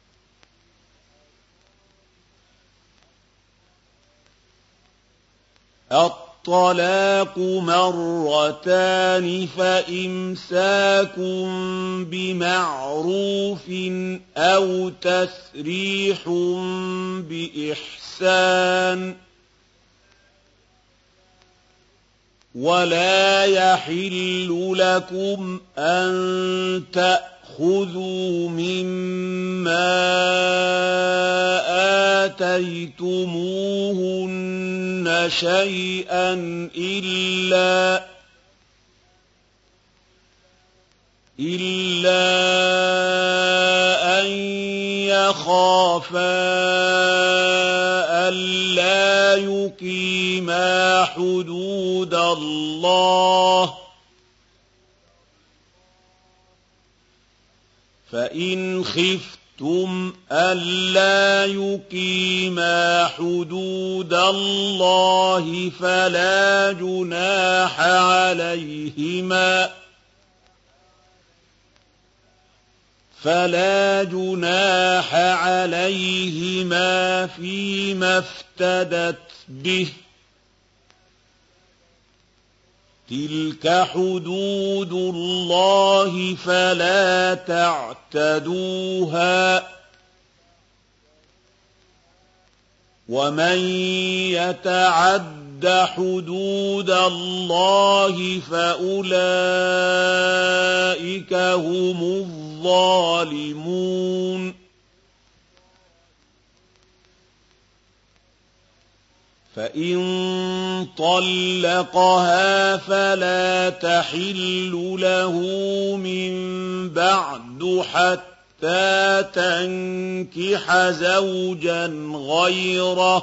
الطَّلَاقُ مَرَّتَانِ فَإِمْسَاكٌ بِمَعْرُوفٍ أَوْ تَسْرِيحٌ بِإِحْسَانٍ ۗ وَلَا يَحِلُّ لَكُمْ أَن تَأْخُذُوا مِمَّا آتَيْتُمُوهُنَّ شَيْئًا إِلَّا إِلَّا أَن يَخَافَا أَلَّا يُقِيمَا حُدُودَ اللَّهِ ۖ فَإِنْ خِفْتُمْ أَلَّا يُقِيمَا حُدُودَ اللَّهِ فَلَا جُنَاحَ عَلَيْهِمَا فَلَا جُنَاحَ عَلَيْهِمَا فِيمَا افْتَدَتْ بِهِ ۗ تِلْكَ حُدُودُ اللَّهِ فَلَا تَعْتَدُوهَا ۚ وَمَن يَتَعَدَّ حُدُودَ اللَّهِ فَأُولَٰئِكَ هُمُ الظَّالِمُونَ. فَإِن طَلَّقَهَا فَلَا تَحِلُّ لَهُ مِن بَعْدُ حَتَّىٰ تَنكِحَ زَوْجًا غَيْرَهُ ۗ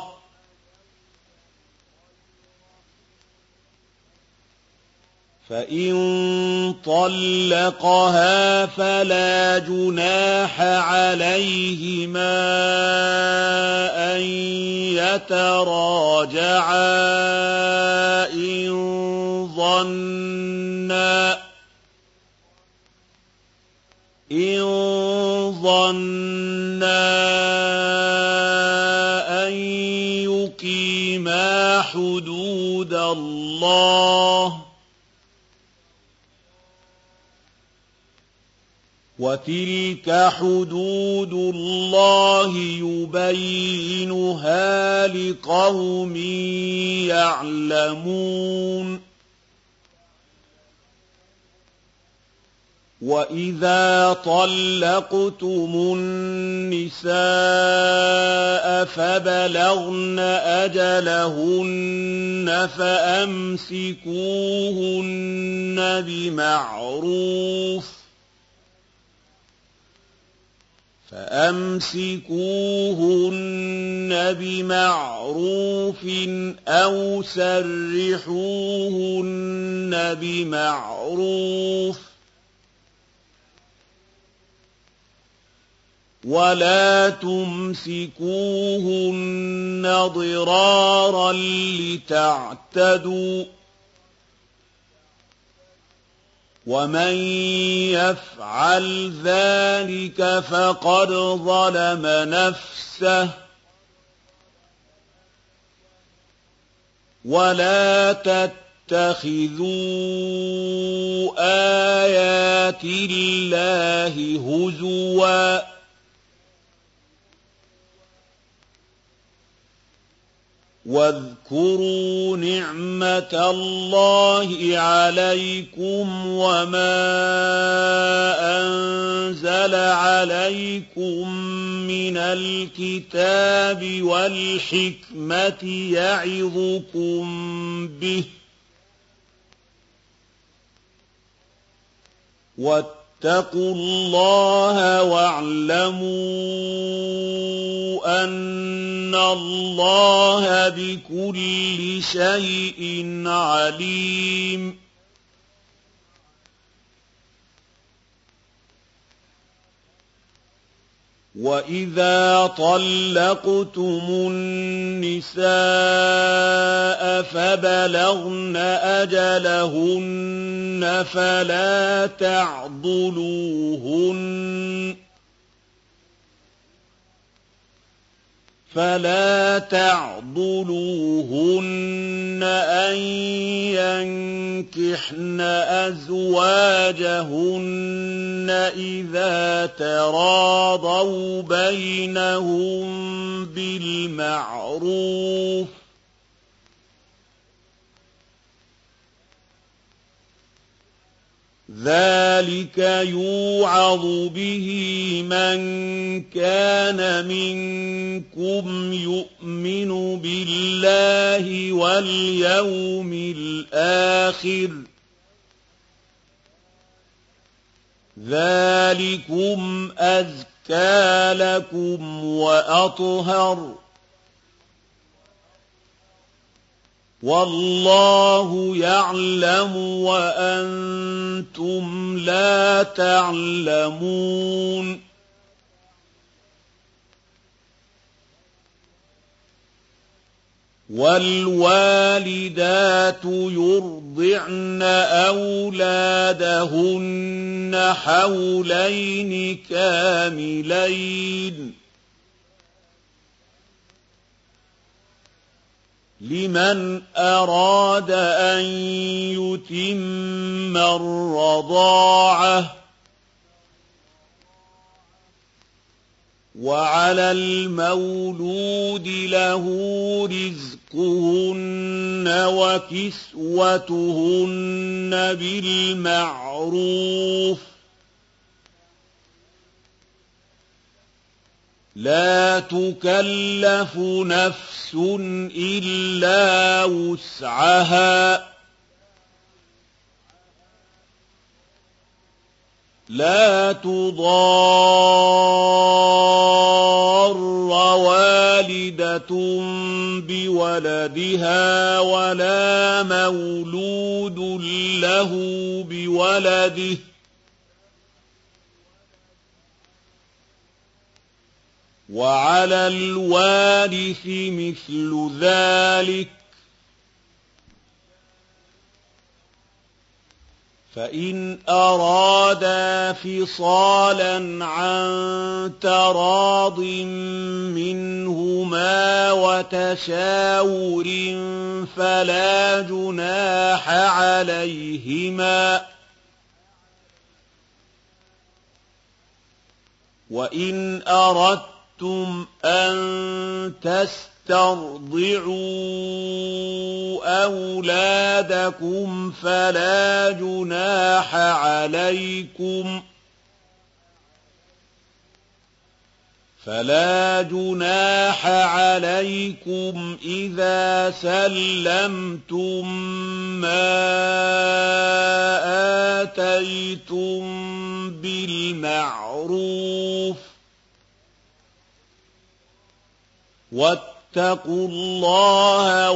فَإِن طَلَّقَهَا فَلَا جُنَاحَ عَلَيْهِمَا أَن يَتَرَاجَعَا إِن ظَنَّا إِن ظَنَّا أَن يُقِيمَا حُدُودَ اللَّهِ ۗ وَتِلْكَ حُدُودُ اللَّهِ يُبَيِّنُهَا لِقَوْمٍ يَعْلَمُونَ. وَإِذَا طَلَّقْتُمُ النِّسَاءَ فَبَلَغْنَ أَجَلَهُنَّ فَأَمْسِكُوهُنَّ بِمَعْرُوفٍ فَأَمْسِكُوهُنَّ بِمَعْرُوفٍ أَوْ سَرِّحُوهُنَّ بِمَعْرُوفٍ ۚ ولا تمسكوهن ضرارا لتعتدوا ومن يفعل ذلك فقد ظلم نفسه ولا تتخذوا آيات الله هزوا واذكروا نعمة الله عليكم وما أنزل عليكم من الكتاب والحكمة يعظكم به واتقوا الله واعلموا أن الله بكل شيء عليم وإذا طلقتم النساء فبلغن أجلهن فلا تعضلوهن فلا تعضلوهن أن ينكحن أزواجهن إذا تراضوا بينهم بالمعروف ذلك يوعظ به من كان منكم يؤمن بالله واليوم الآخر ذلكم أزكى لكم وأطهر والله يعلم وأنتم لا تعلمون والوالدات يرضعن أولادهن حولين كاملين لمن أراد أن يتم الرضاعة وعلى المولود له رزقهن وكسوتهن بالمعروف لا تكلف نفس إلا وسعها لا تضار والدة بولدها ولا مولود له بولده وعلى الوارث مثل ذلك فإن أرادا فصالا عن تراض منهما وتشاور فلا جناح عليهما وإن أردتم أن تسترضعوا أولادكم فلا جناح عليكم فلا جناح عليكم إذا سلمتم ما آتيتم بالمعروف واتقوا الله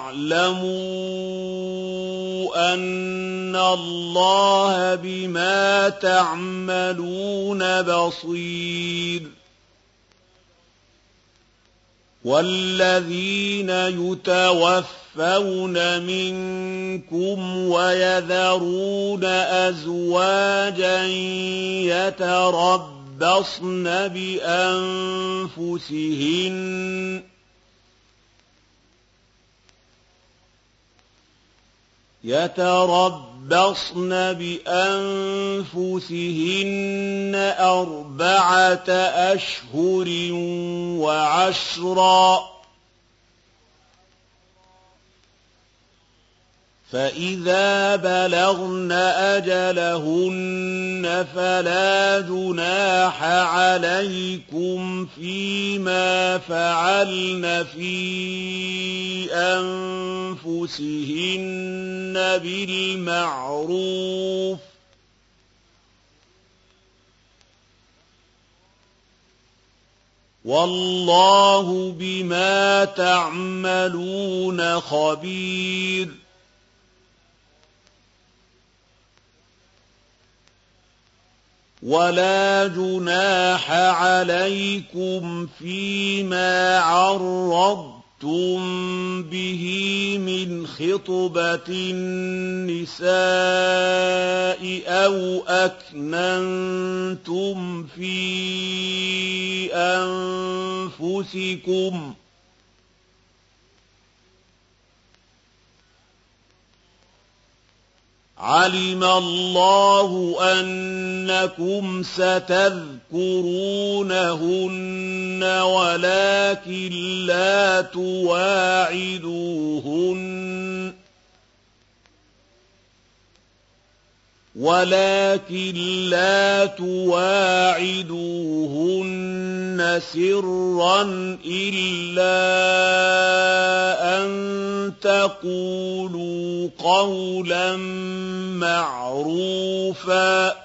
واعلموا أن الله بما تعملون بصير والذين يتوفون منكم ويذرون أزواجا يتربصن بأنفسهن يتربصن بأنفسهن أربعة أشهر وعشرا فإذا بلغن أجلهن فلا جناح عليكم فيما فعلن في أنفسهن بالمعروف والله بما تعملون خبير ولا جناح عليكم فيما عرضتم به من خطبة النساء أو أكننتم في أنفسكم علم الله أنكم ستذكرونهن ولكن لا تواعدوهن ولكن لا تواعدوهن سرا إلا أن تقولوا قولا معروفا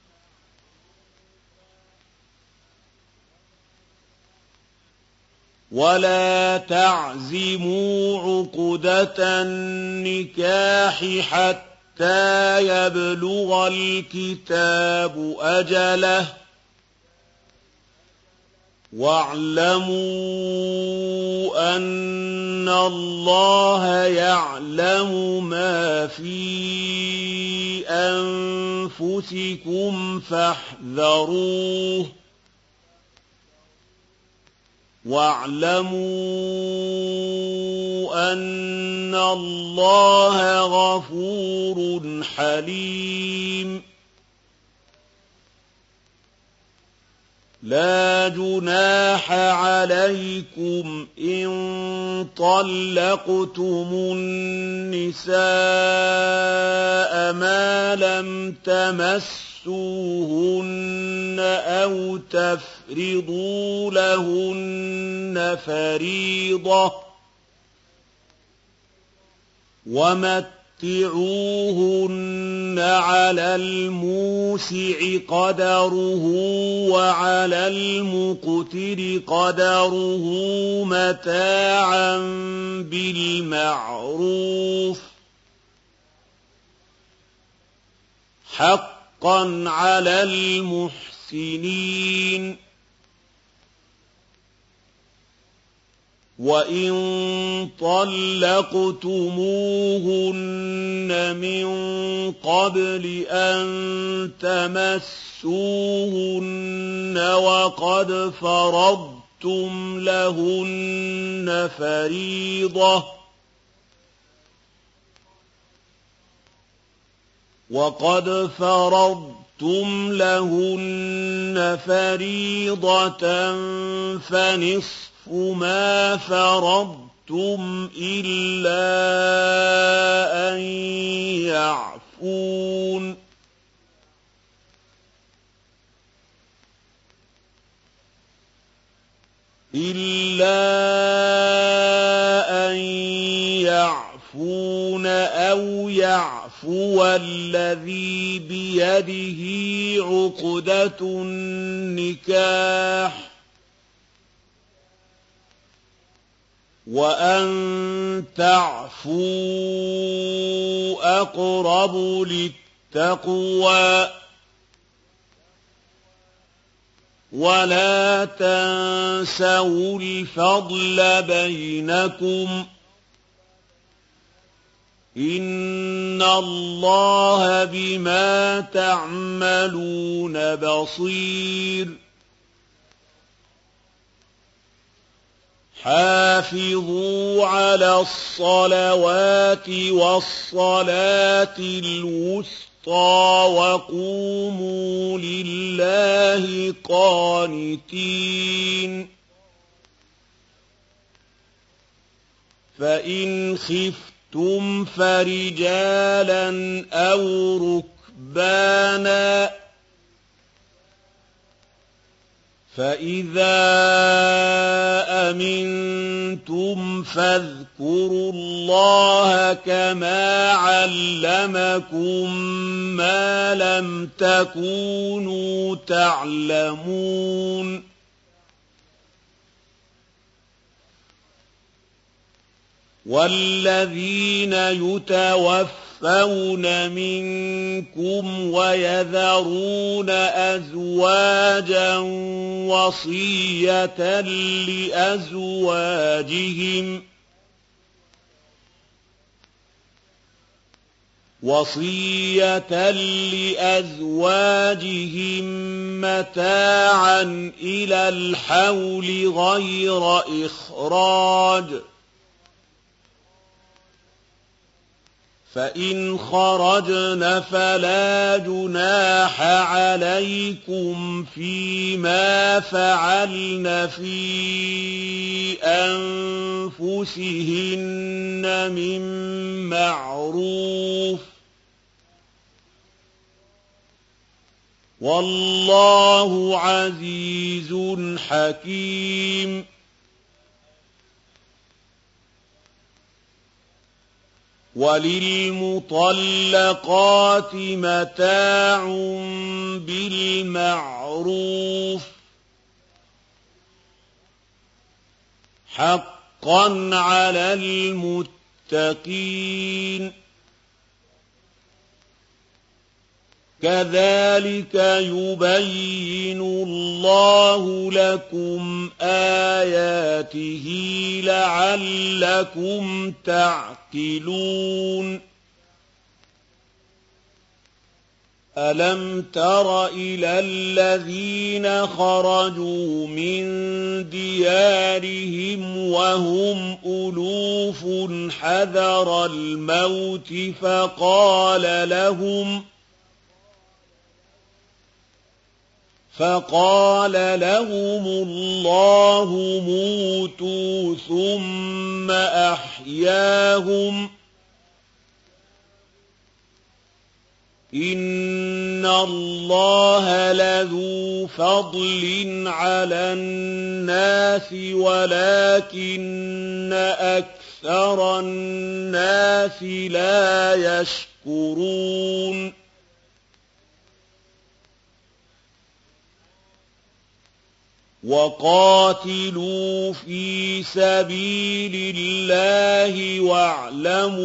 ولا تعزموا عقدة النكاح حتى حتى يبلغ الكتاب أجله واعلموا أن الله يعلم ما في أنفسكم فاحذروه واعلموا أن الله غفور حليم لا جناح عليكم إن طلقتم النساء ما لم تمسوهن أو تفرضوا لهن فريضة ومتعوهن على الموسع قدره وعلى المقتر قدره متاعا بالمعروف حقا على المحسنين وإن طلقتموهن من قبل أن تمسوهن وقد فرضتم لهن فريضة وقد فرضتم لهن فريضة فنصف ما فرضتم إلا أن يعفون إلا أن يعفون أو يعفو الذي بيده عقدة النكاح وأن تعفوا أقرب للتقوى ولا تنسوا الفضل بينكم إن الله بما تعملون بصير حافظوا على الصلوات والصلاة الوسطى وقوموا لله قانتين فإن خفتم فرجالا أو ركبانا فإذا أمنتم فاذكروا الله كما علمكم ما لم تكونوا تعلمون والذين يتوفون منكم ويذرون أزواجا وصية لأزواجهم وصية لأزواجهم متاعا إلى الحول غير إخراج فإن خرجن فلا جناح عليكم فيما فعلن في أنفسهن من معروف والله عزيز حكيم وللمطلقات متاع بالمعروف حقا على المتقين كذلك يبين الله لكم آياته لعلكم تعقلون ألم تر إلى الذين خرجوا من ديارهم وهم ألوف حذر الموت فقال لهم فقال لهم الله موتوا ثم أحياهم إن الله لذو فضل على الناس ولكن أكثر الناس لا يشكرون وقاتلوا في سبيل الله واعلموا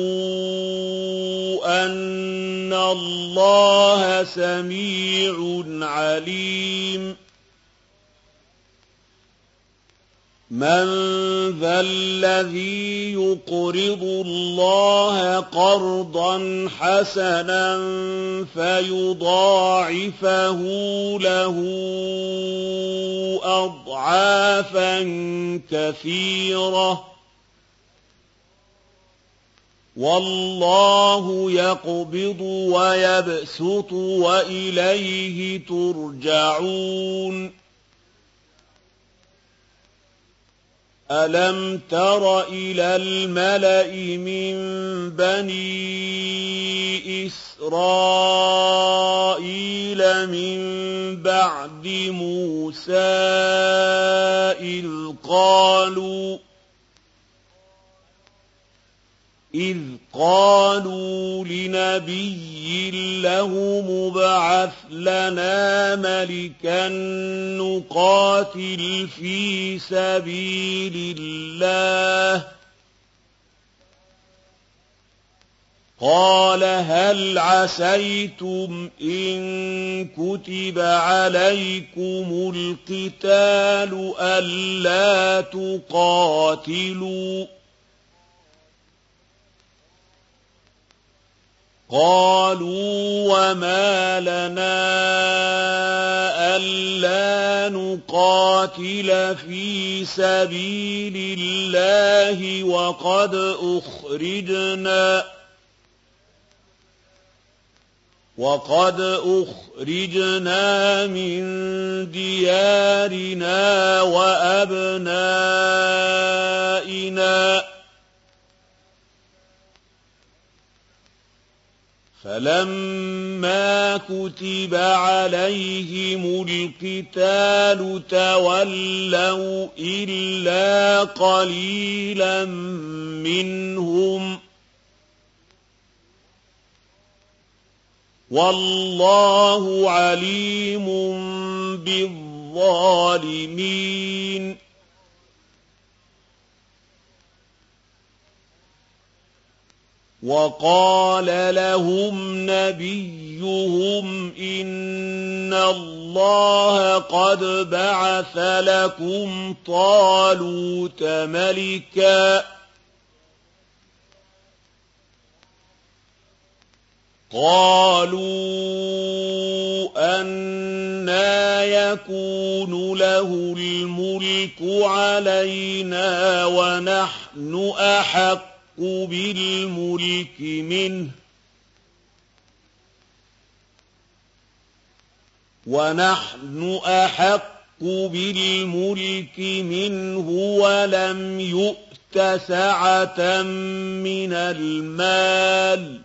أن الله سميع عليم من ذا الذي يقرض الله قرضا حسنا فيضاعفه له أضعافا كثيرة والله يقبض ويبسط وإليه ترجعون ألم تر إلى الملأ من بني إسرائيل من بعد موسى إذ قالوا إذ قالوا لنبي له مبعث لنا ملكا نقاتل في سبيل الله قال هل عسيتم إن كتب عليكم القتال ألا تقاتلوا قالوا وما لنا ألا نقاتل في سبيل الله وقد أخرجنا وقد أخرجنا من ديارنا وأبنائنا فلما كتب عليهم القتال تولوا إلا قليلا منهم والله عليم بالظالمين وقال لهم نبيهم إن الله قد بعث لكم طالوت ملكا قالوا أنى يكون له الملك علينا ونحن أحق بالملك منه ونحن أحق بالملك منه ولم يؤت سعة من المال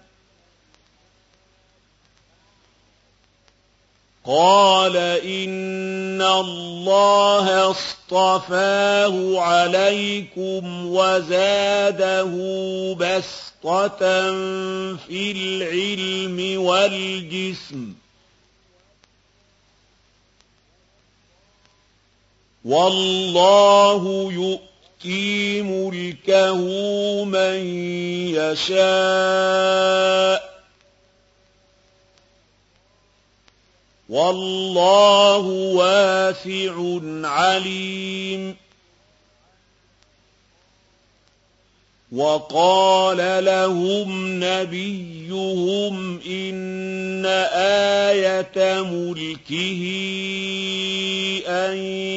قال إن الله اصطفاه عليكم وزاده بسطة في العلم والجسم والله يؤتي ملكه من يشاء والله واسع عليم وقال لهم نبيهم إن آية ملكه أن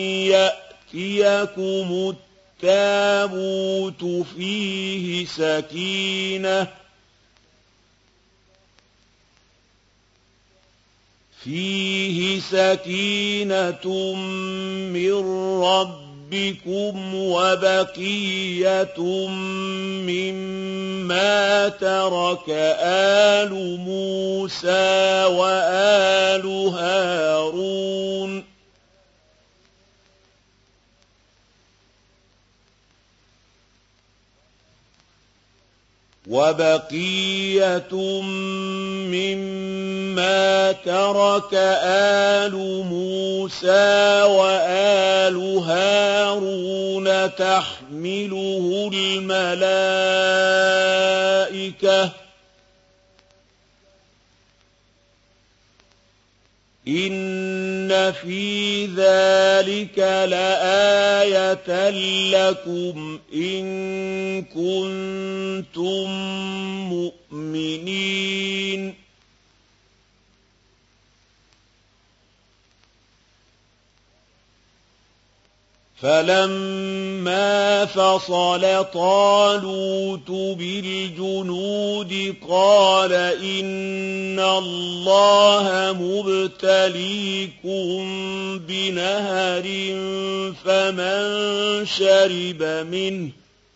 يأتيكم التابوت فيه سكينة فيه سكينة من ربكم وبقية مما ترك آل موسى وآل هارون وبقية مما ترك آل موسى وآل هارون تحمله الملائكة إن في ذلك لآية لكم إن كنتم مؤمنين فلما فصل طالوت بالجنود قال إن الله مبتليكم بنهر فمن شرب منه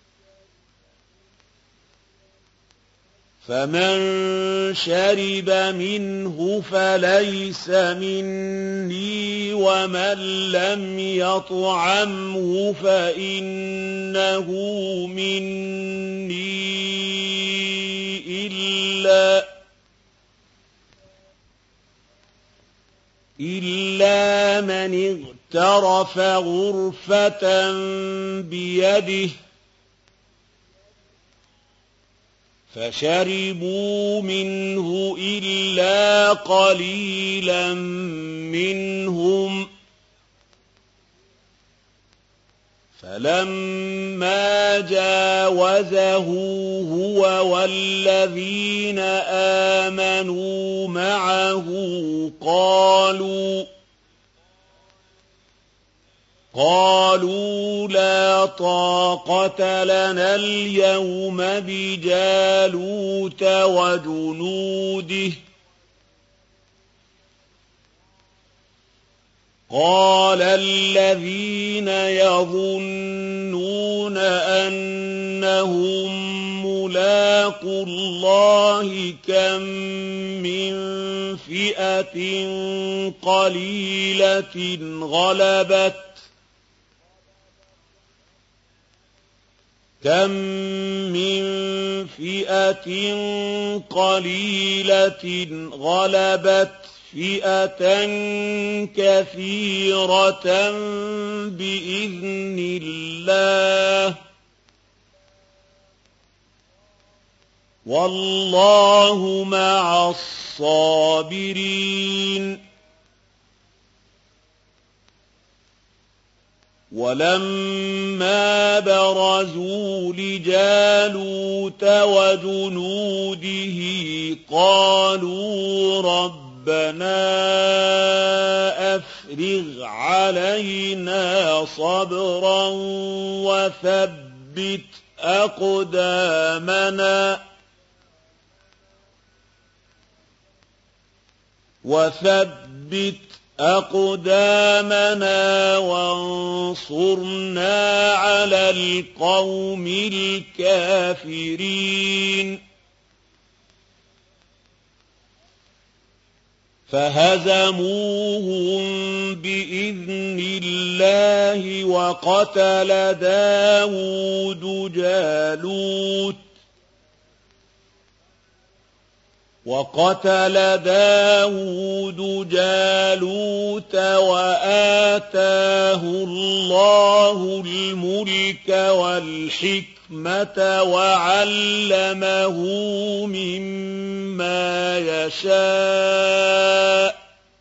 فمن شرب منه فليس مني ومن لم يطعمه فإنه مني إلا إلا من اغترف غرفة بيده فشربوا منه إلا قليلا منهم فلما جاوزه هو والذين آمنوا معه قالوا قالوا لا طاقة لنا اليوم بجالوت وجنوده قال الذين يظنون أنهم ملاقو الله كم من فئة قليلة غلبت كم من فئة قليلة غلبت فئة كثيرة بإذن الله والله مع الصابرين ولما برزوا لجالوت وجنوده قالوا ربنا أفرغ علينا صبرا وثبت أقدامنا وثبت أقدامنا وانصرنا على القوم الكافرين فهزموهم بإذن الله وقتل داود جالوت وقتل داود جالوت وآتاه الله الملك والحكمة وعلمه مما يشاء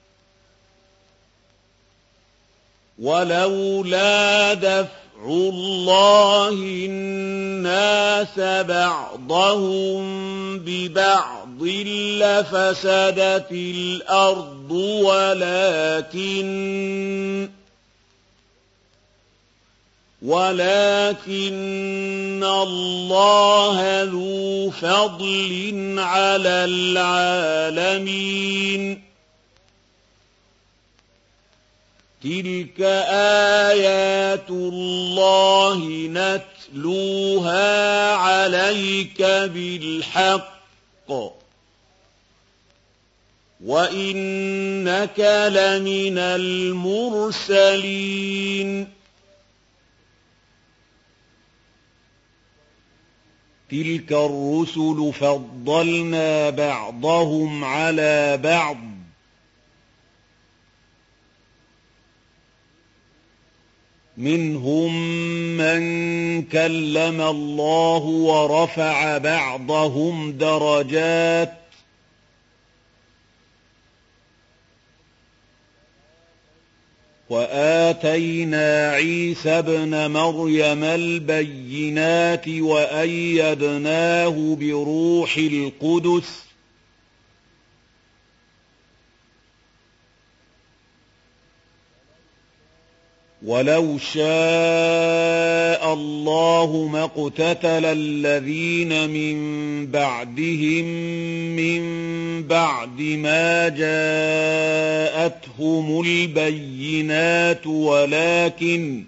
ولولا دفع الله الناس بعضهم ببعض لفسدت الأرض ولكن ولكن الله ذو فضل على العالمين تلك آيات الله نتلوها عليك بالحق وإنك لمن المرسلين تلك الرسل فضلنا بعضهم على بعض منهم من كلم الله ورفع بعضهم درجات وآتينا عيسى ابن مريم البينات وأيدناه بروح القدس ولو شاء الله ما اقتتل الذين من بعدهم من بعد ما جاءتهم البينات ولكن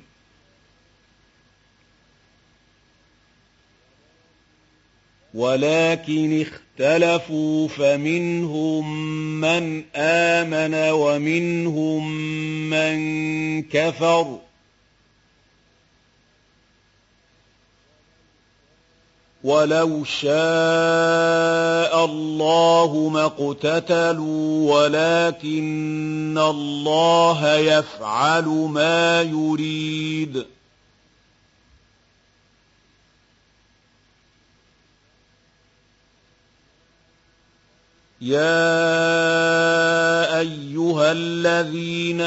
ولكن اختلفوا فمنهم من آمن ومنهم من كفر ولو شاء الله ما اقتتلوا ولكن الله يفعل ما يريد يَا أَيُّهَا الَّذِينَ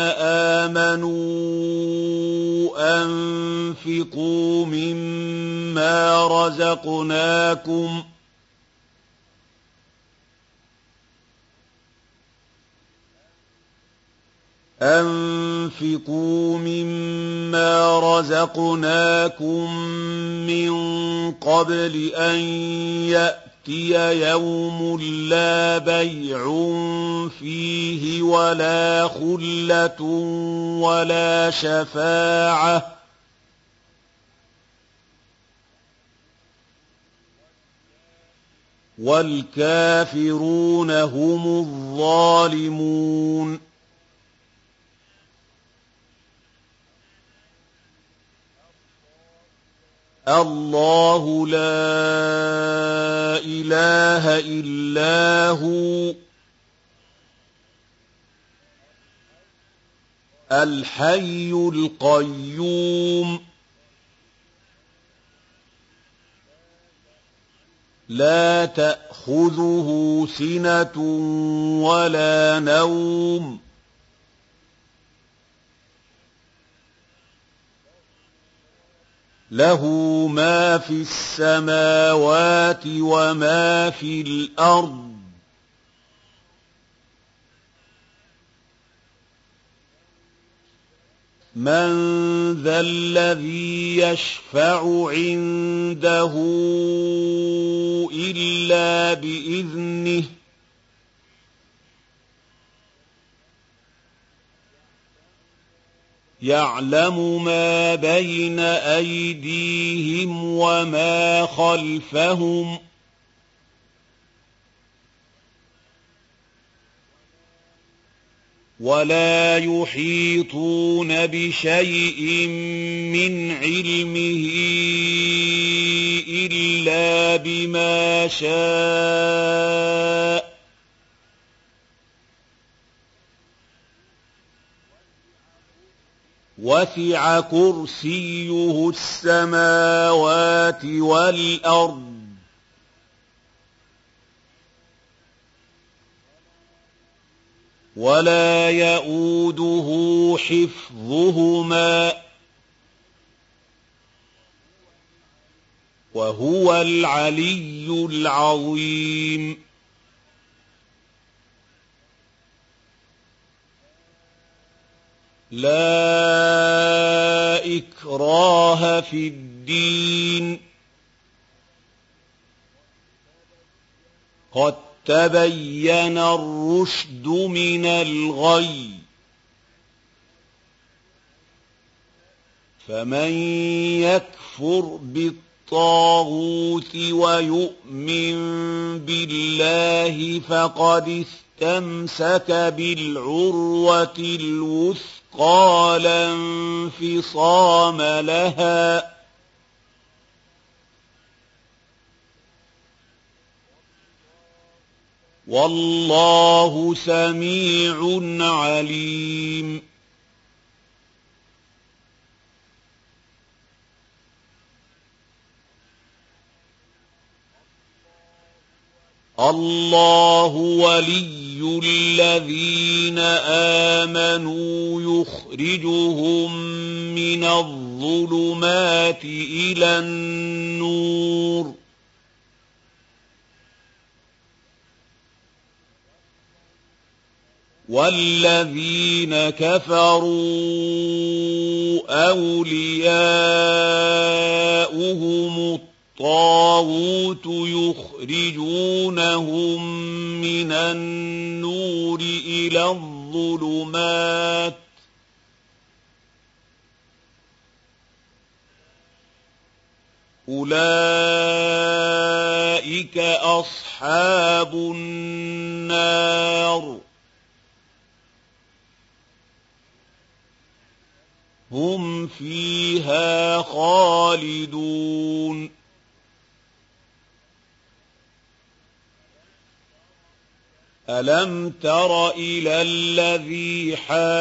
آمَنُوا أَنفِقُوا مِمَّا رَزَقْنَاكُمْ أَنفِقُوا مِمَّا رَزَقْنَاكُم مِّن قَبْلِ أَن يَأْتِيَ يَوْمٌ لَّا بَيْعٌ فِيهِ وَلَا خُلَّةٌ وَلَا شَفَاعَةٌ وَالْكَافِرُونَ هُمُ الظَّالِمُونَ اللَّهُ لَا إِلَٰهَ إِلَّا هُوَ الْحَيُّ الْقَيُّومُ لَا تَأْخُذُهُ سِنَةٌ وَلَا نَوْمٌ لَّهُ مَا فِي السَّمَاوَاتِ وَمَا في الْأَرْضِ مَن ذَا الَّذِي يَشْفَعُ عِندَهُ إِلَّا بِإِذْنِهِ يَعْلَمُ مَا بَيْنَ أَيْدِيهِمْ وَمَا خَلْفَهُمْ وَلَا يُحِيطُونَ بِشَيْءٍ مِّنْ عِلْمِهِ إِلَّا بِمَا شَاءَ وَسِعَ كُرْسِيُّهُ السَّمَاوَاتِ وَالْأَرْضَ وَلَا يَئُودُهُ حِفْظُهُمَا وَهُوَ الْعَلِيُّ الْعَظِيمُ لَا إِكْرَاهَ فِي الدِّينِ قَد تَّبَيَّنَ الرُّشْدُ مِنَ الْغَيِّ ۚ فَمَن يَكْفُرْ بِالطَّاغُوتِ وَيُؤْمِن بِاللَّهِ فَقَدِ اسْتَمْسَكَ بِالْعُرْوَةِ الْوُثْقَىٰ لَا انفِصَامَ لَهَا وَاللَّهُ سَمِيعٌ عَلِيمٌ اللَّهُ وَلِيُّ الَّذِينَ آمَنُوا يُخْرِجُهُم مِّنَ الظُّلُمَاتِ إِلَى النُّورِ وَالَّذِينَ كَفَرُوا أَوْلِيَاؤُهُمُ الطَّاغُوتُ يُخْرِجُونَهُم مِّنَ النُّورِ إِلَى الظُّلُمَاتِ أُولَٰئِكَ أَصْحَابُ النَّارِ هُمْ فِيهَا خَالِدُونَ أَلَمْ تَرَ إِلَى الَّذِي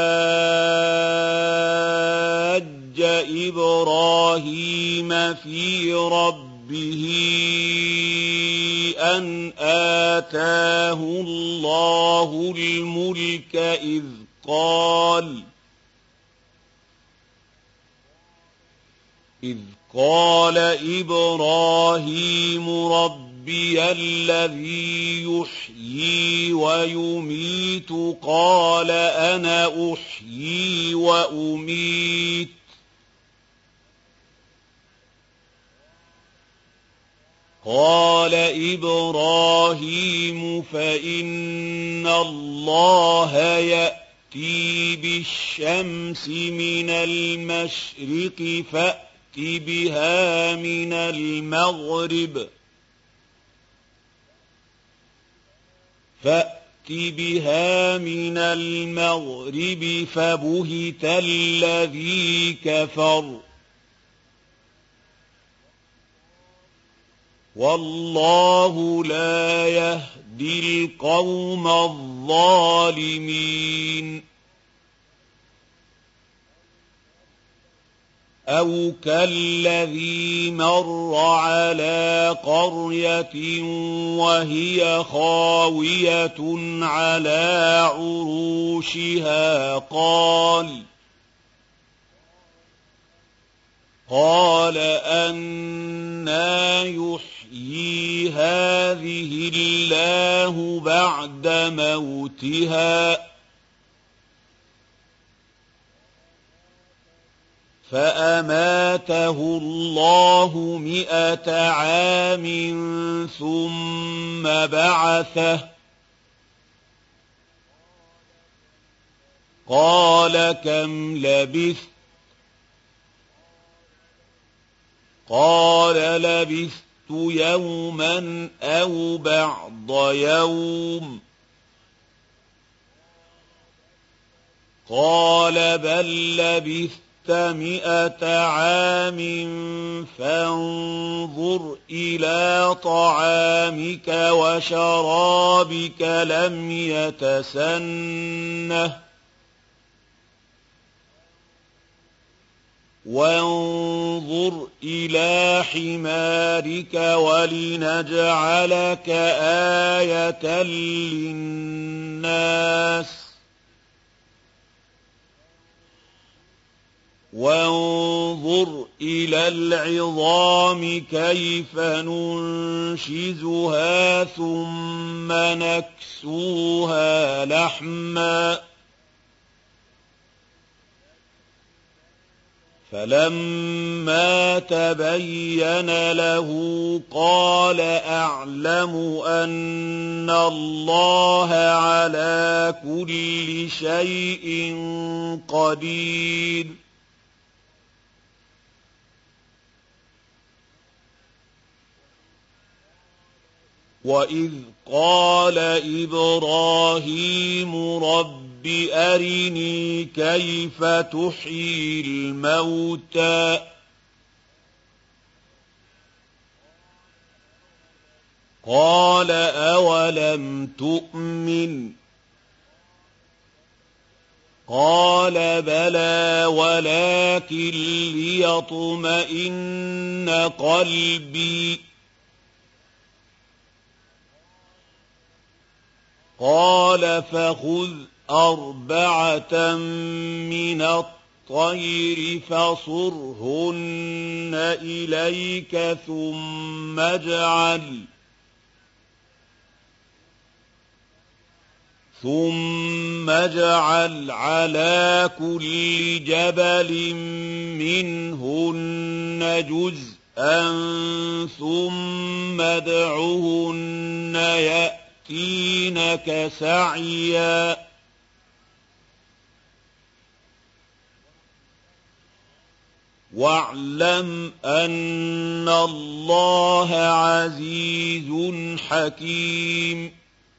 حَاجَّ إِبْرَاهِيمَ فِي رَبِّهِ أن آتاه الله الملك إذ قال إذ قال إبراهيم ربي الذي يحيي ويميت قال أنا أحيي وأميت قال إبراهيم فإن الله يأتي بالشمس من المشرق فأت بها من المغرب فأت بها من المغرب فبهت الذي كفر والله لا يهدي القوم الظالمين أو كالذي مر على قرية وهي خاوية على عروشها قال قال أنى يحيي هذه الله بعد موتها فأماته الله مئة عام ثم بعثه قال كم لبثت قال لبثت يوما أو بعض يوم قال بل لبثت مئة عام فانظر إلى طعامك وشرابك لم يتسنه وانظر إلى حمارك ولنجعلك آية للناس وانظر إلى العظام كيف ننشزها ثم نكسوها لحما فلما تبين له قال أعلم أن الله على كل شيء قدير وإذ قال إبراهيم رب أرني كيف تحيي الموتى قال أولم تؤمن قال بلى ولكن ليطمئن قلبي قال فخذ أربعة من الطير فصرهن إليك ثم اجعل ثم اجعل على كل جبل منهن جزءا ثم ادعهن يأتينك سعيا واعلم أن الله عزيز حكيم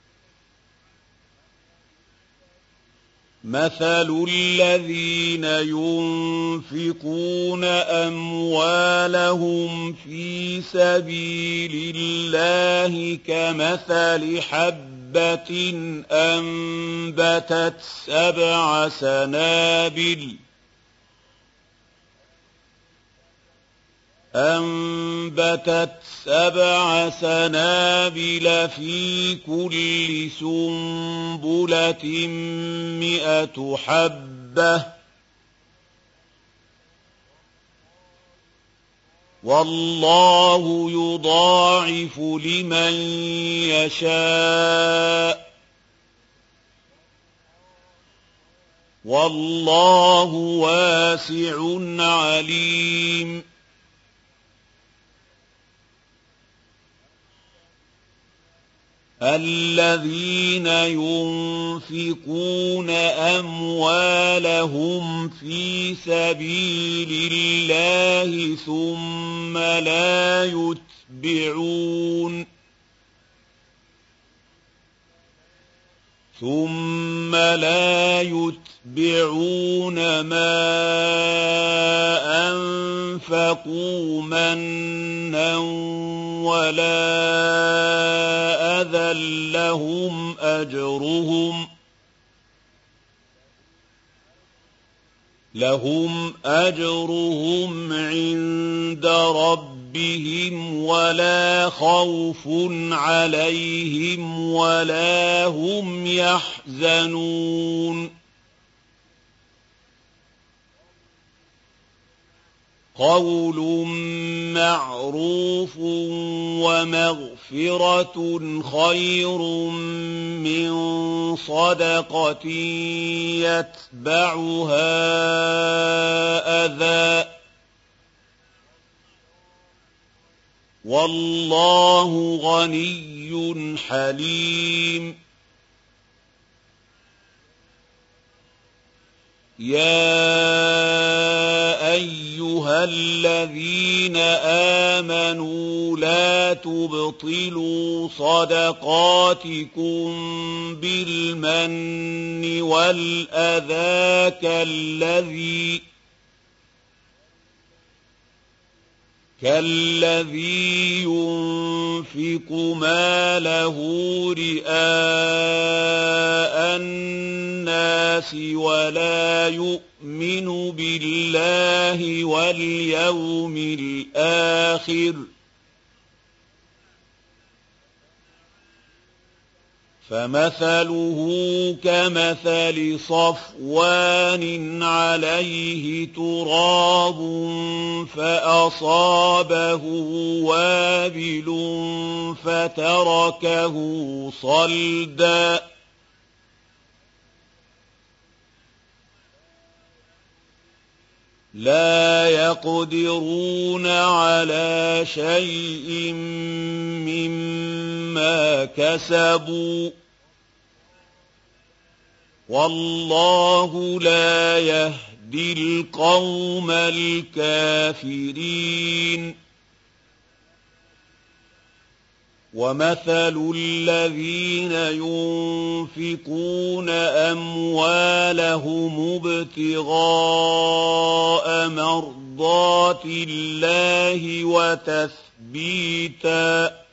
مثل الذين ينفقون أموالهم في سبيل الله كمثل حبة أنبتت سبع سنابل أنبتت سبع سنابل في كل سنبلة مئة حبة والله يضاعف لمن يشاء والله واسع عليم الذين ينفقون أموالهم في سبيل الله ثم لا يتبعون ثم لا يتبعون ما أنفقوا منا ولا أذى لهم أجرهم لهم أجرهم عند ربهم ولا خوف عليهم ولا هم يحزنون قول معروف ومغفرة خير من صدقة يتبعها أذى والله غني حليم يا أيها الذين آمنوا لا تبطلوا صدقاتكم بالمن والأذى كالذي كالذي ينفق ماله رئاء الناس ولا يؤمن بالله واليوم الآخر فمثله كمثل صفوان عليه تراب فأصابه وابل فتركه صلدا لا يقدرون على شيء مما كسبوا والله لا يهدي القوم الكافرين ومثل الذين ينفقون أموالهم ابتغاء مرضات الله وتثبيتا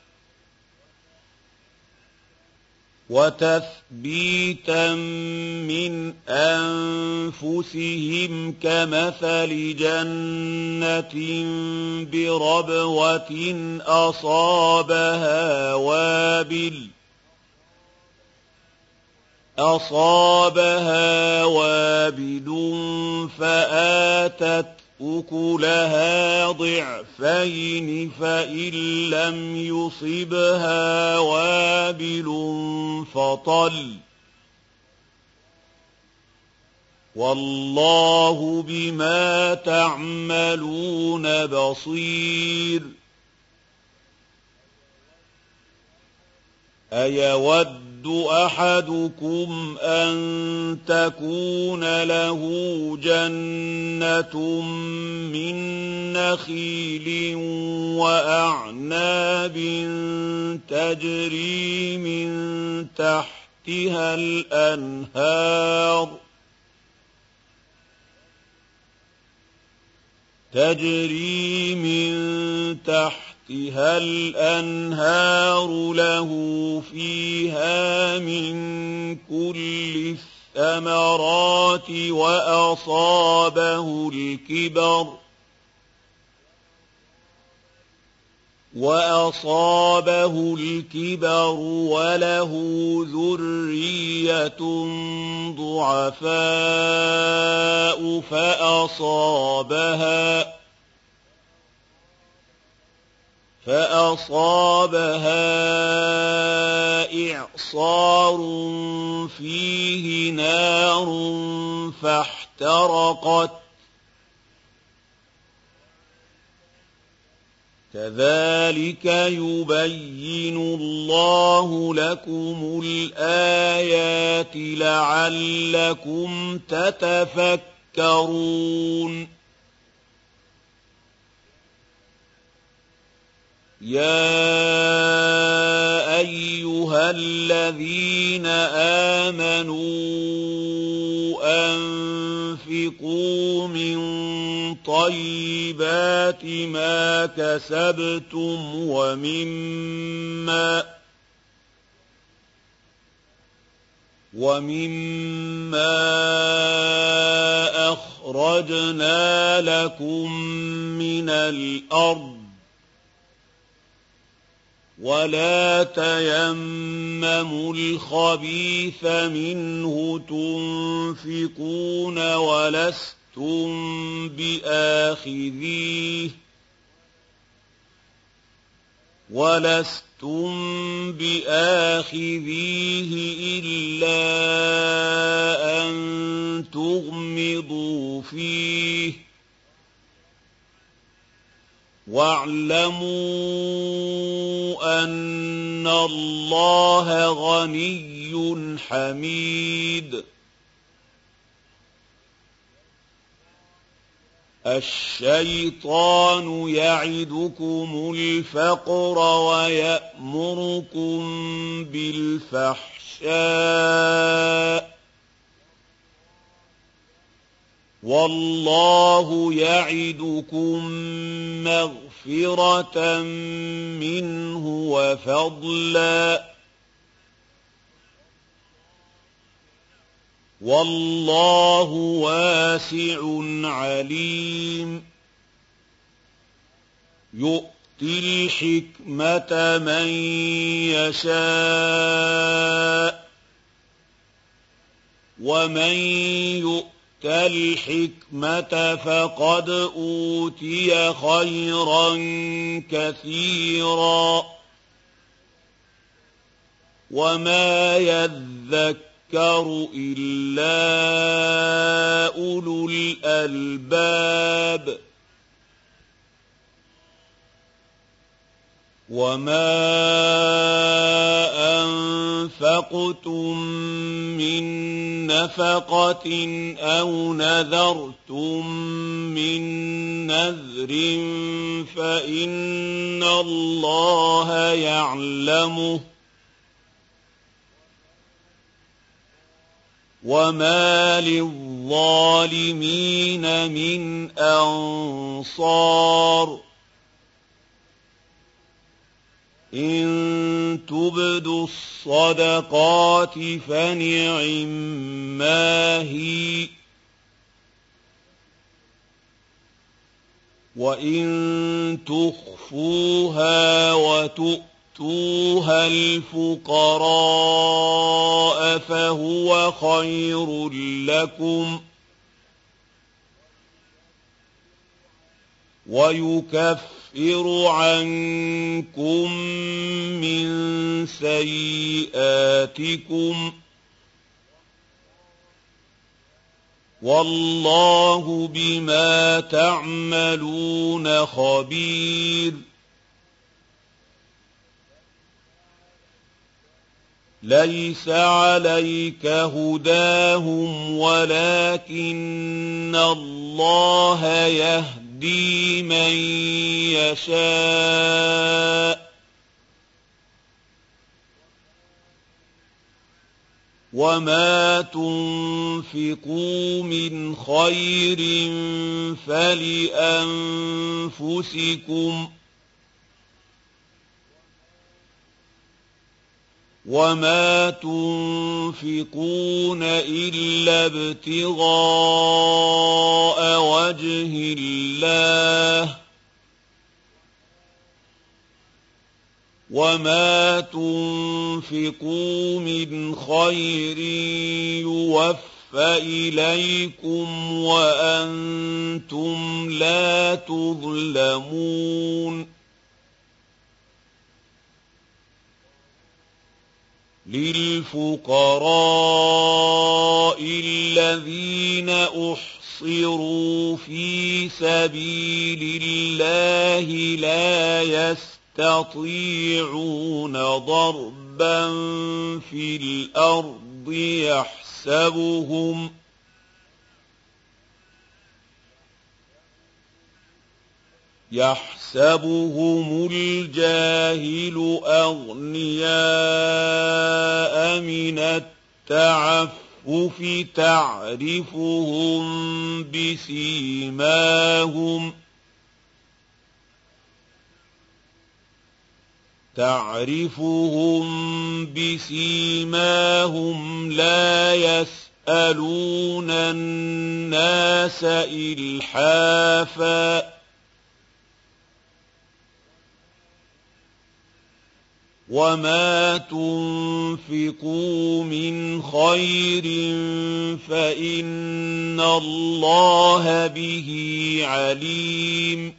وتثبيتا من أنفسهم كمثل جنة بربوة أصابها وابل أصابها وابل فآتت أكلها ضعفين فإن لم يصبها وابل فطل والله بما تعملون بصير أيود أحدكم أن تكون له جنة من نخيل وأعناب تجري من تحتها الأنهار تجري من تحتها الأنهار له فيها من كل الثمرات وأصابه الكبر وأصابه الكبر وله ذرية ضعفاء فأصابها فأصابها إعصار فيه نار فاحترقت كذلك يبين الله لكم الآيات لعلكم تتفكرون يا أيها الذين آمنوا أنفقوا من طيبات ما كسبتم ومما ومما أخرجنا لكم من الأرض ولا تيمموا الخبيث منه تنفقون ولستم بآخذيه ولستم بآخذيه إلا أن تغمضوا فيه واعلموا أن الله غني حميد الشيطان يعدكم الفقر ويأمركم بالفحشاء والله يعدكم مغفرة منه وفضلا والله واسع عليم يؤتي الحكمة من يشاء ومن يؤت الحكمة فقد أوتي خيرا كثيرا وما يذكر إلا أولو الألباب وما أنفقتم من نفقة أو نذرتم من نذر فإن الله يعلمه وما للظالمين من أنصار إن تبدوا الصدقات فنعما هي وإن تخفوها وتؤتوها الفقراء فهو خير لكم ويكفر عنكم من سيئاتكم والله بما تعملون خبير ليس عليك هداهم ولكن الله يهدي من يشاء وما تنفقوا من خير فلأنفسكم وما تنفقون إلا ابتغاء وجه الله وَجْهِ اللَّهِ وَاللَّهُ بِمَا تَعْمَلُونَ خَبِيرٌ لَيْسَ عَلَيْكَ هُدَاهُمْ وَلَكِنَّ اللَّهَ يَهْدِي مَن يَشَاءُ وَمَا تُنفِقُوا مِنْ خَيْرٍ فَلِأَنفُسِكُمْ وَمَا تُنفِقُونَ إِلَّا ابْتِغَاءَ وَجْهِ اللَّهِ وَمَا تُنفِقُوا مِنْ خَيْرٍ يُوَفَّ إِلَيْكُمْ وَأَنتُمْ لَا تُظْلَمُونَ لِلْفُقَرَاءِ الَّذِينَ أُحْصِرُوا فِي سَبِيلِ اللَّهِ لَا يَسْتَطِيعُونَ ضَرْبًا فِي الْأَرْضِ يَحْسَبُهُمْ يَحْسَبُهُمُ الْجَاهِلُ أَغْنِيَاءَ مِنَ التَّعَفُّفِ تَعْرِفُهُم بِسِيمَاهُمْ تَعْرِفُهُم بِسِيمَاهُمْ لَا يَسْأَلُونَ النَّاسَ إِلْحَافًا وَمَا تُنفِقُوا مِنْ خَيْرٍ فَإِنَّ اللَّهَ بِهِ عَلِيمٌ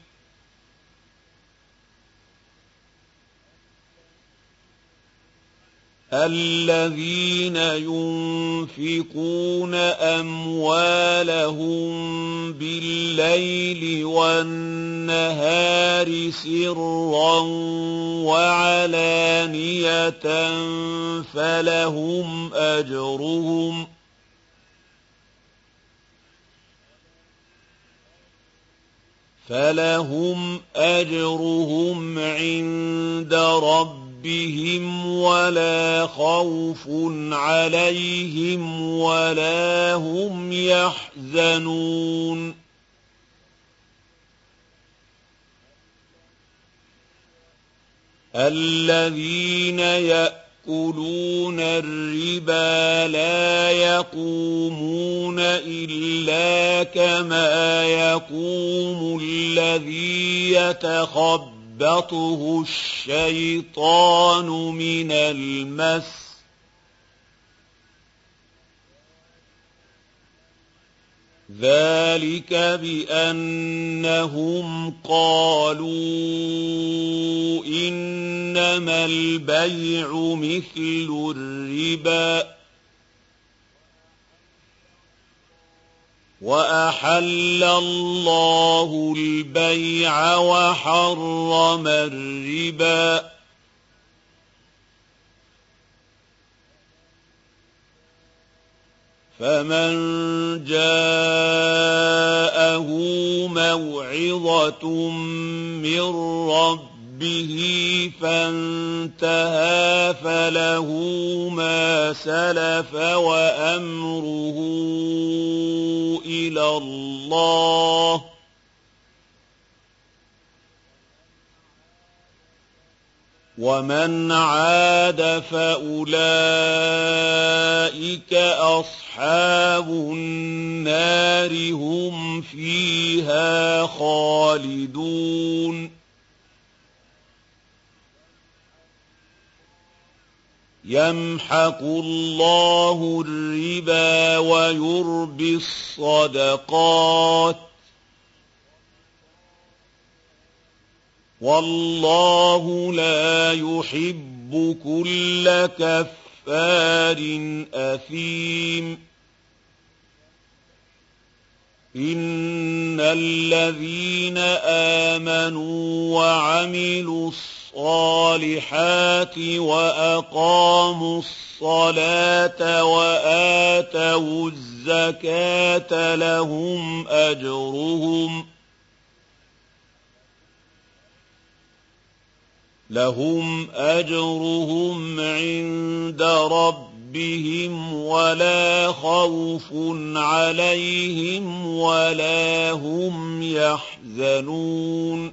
الَّذِينَ يُنفِقُونَ أَمْوَالَهُم بِاللَّيْلِ وَالنَّهَارِ سِرًّا وَعَلَانِيَةً فَلَهُمْ أَجْرُهُمْ فَلَهُمْ أَجْرُهُمْ عِندَ رَبِّهِمْ بِهِمْ وَلَا خَوْفٌ عَلَيْهِمْ وَلَا هُمْ يَحْزَنُونَ الَّذِينَ يَأْكُلُونَ الرِّبَا لَا يَقُومُونَ إِلَّا كَمَا يَقُومُ الَّذِي يَتَخَبَّطُهُ يَخْبَطُهُ الشَّيْطَانُ مِنَ الْمَسِّ ذَلِكَ بِأَنَّهُمْ قَالُوا إِنَّمَا الْبَيْعُ مِثْلُ الرِّبَا وَأَحَلَّ اللَّهُ الْبَيْعَ وَحَرَّمَ الرِّبَا فَمَن جَاءَهُ مَوْعِظَةٌ مِّن رَّبِّهِ فَانتَهَىٰ فَلَهُ مَا سَلَفَ وَأَمْرُهُ إِلَى اللَّهِ وَمَنْ عَادَ فَأُولَٰئِكَ أَصْحَابُ النَّارِ هُمْ فِيهَا خَالِدُونَ يَمْحَقُ اللَّهُ الرِّبَا وَيُرْبِي الصَّدَقَاتِ وَاللَّهُ لَا يُحِبُّ كُلَّ كَفَّارٍ أَثِيمٍ إِنَّ الَّذِينَ آمَنُوا وَعَمِلُوا الصَّالِحَاتِ وَأَقَامُوا الصَّلَاةَ وَآتَوُا الزَّكَاةَ لَهُمْ أَجْرُهُمْ لهم أجرهم عند ربهم ولا خوف عليهم ولا هم يحزنون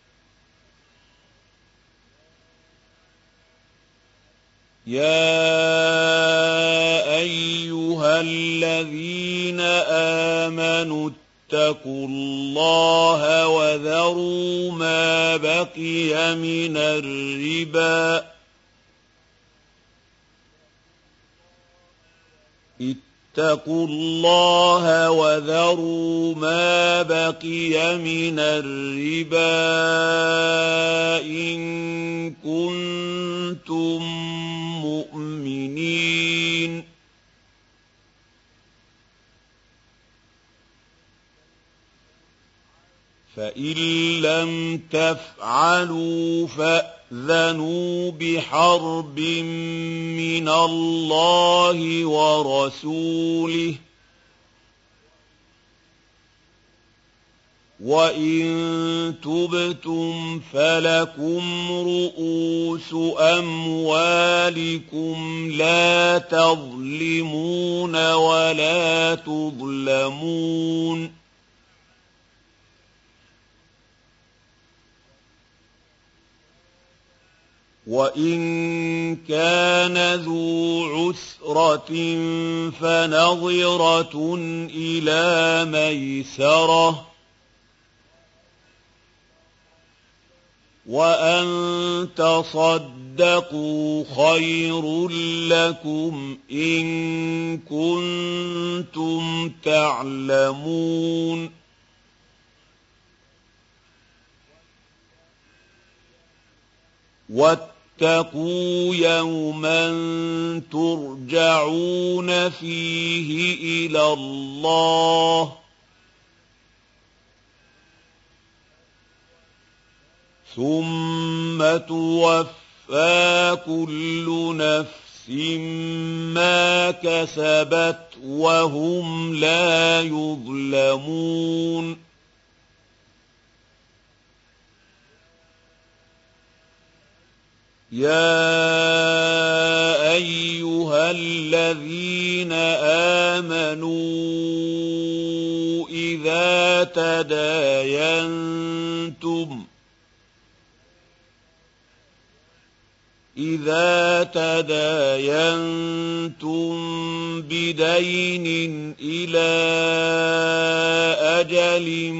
يا أيها الذين آمنوا اتقوا الله وذروا ما بقي من الربا اتقوا الله وذروا ما بقي من الربا إن كنتم مؤمنين فإن لم تفعلوا فأذنوا بحرب من الله ورسوله وإن تبتم فلكم رؤوس أموالكم لا تظلمون ولا تظلمون وإن كان ذو عسرة فنظرة إلى ميسرة وأن تصدقوا خير لكم إن كنتم تعلمون واتقوا يوما ترجعون فيه إلى الله ثم توفى كل نفس ما كسبت وهم لا يظلمون يا أيها الذين آمنوا إذا تداينتم إذا تداينتم بدين إلى أجل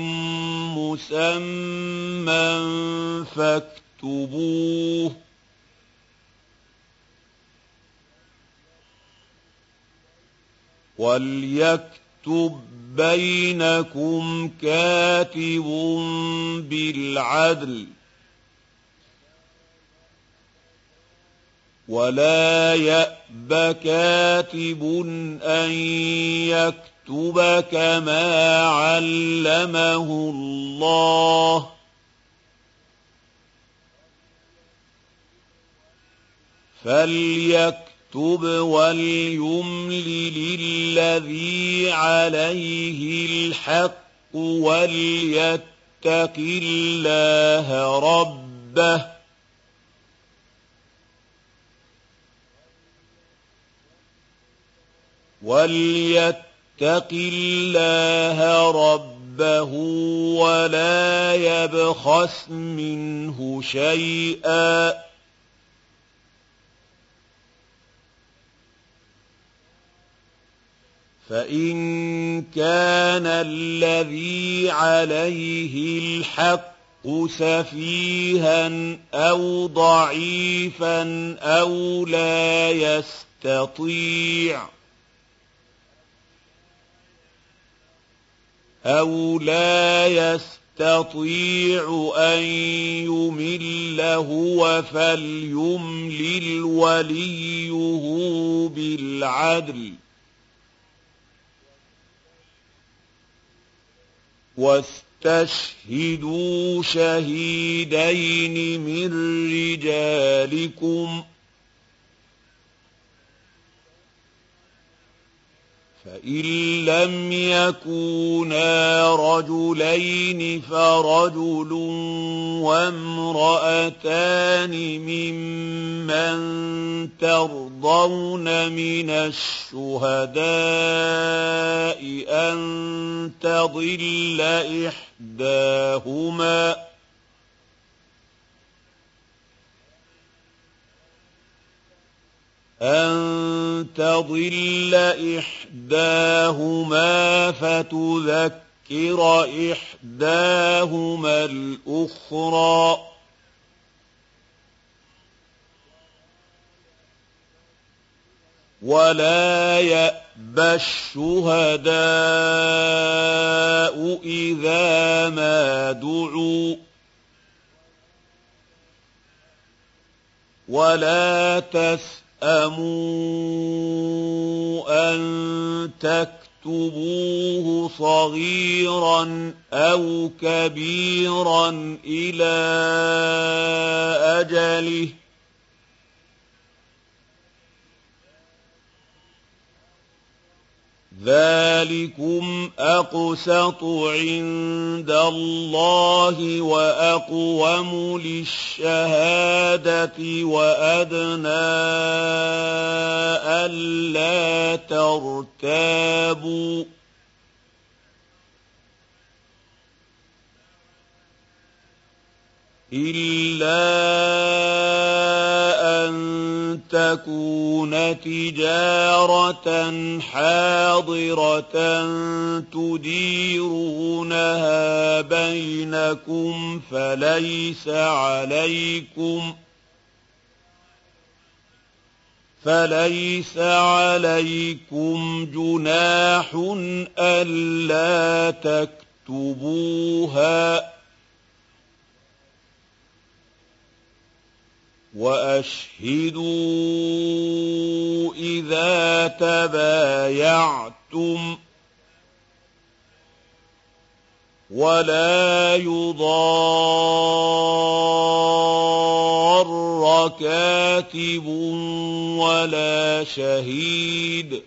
مسمى فاكتبوه وليكتب بينكم كاتب بالعدل ولا يأب كاتب أن يكتب كما علمه الله فليكتب اكتب وليملل الذي عليه الحق وليتق الله ربه وليتق الله ربه ولا يبخس منه شيئا فإن كان الذي عليه الحق سفيها أو ضعيفا أو لا يستطيع أو لا يستطيع أن يمل هو فليملل وليه بالعدل واستشهدوا شهيدين من رجالكم فإن لم يكونا رجلين فرجل وامرأتان ممن ترضون من الشهداء أن تضل إحداهما أن تضل إحداهما فتذكر تذكر إحداهما الأخرى ولا يأبى الشهداء إذا ما دعوا ولا تسأموا أن تكتبوه صغيرا أو كبيرا إلى أجله ذلكم أقسط عند الله وأقوم للشهادة وأدنى ألا ترتابوا إلا أن تكون تجارة حاضرة تديرونها بينكم فليس عليكم فليس عليكم جناح ألا تكتبوها وأشهدوا إذا تبايعتم ولا يضار كاتب ولا شهيد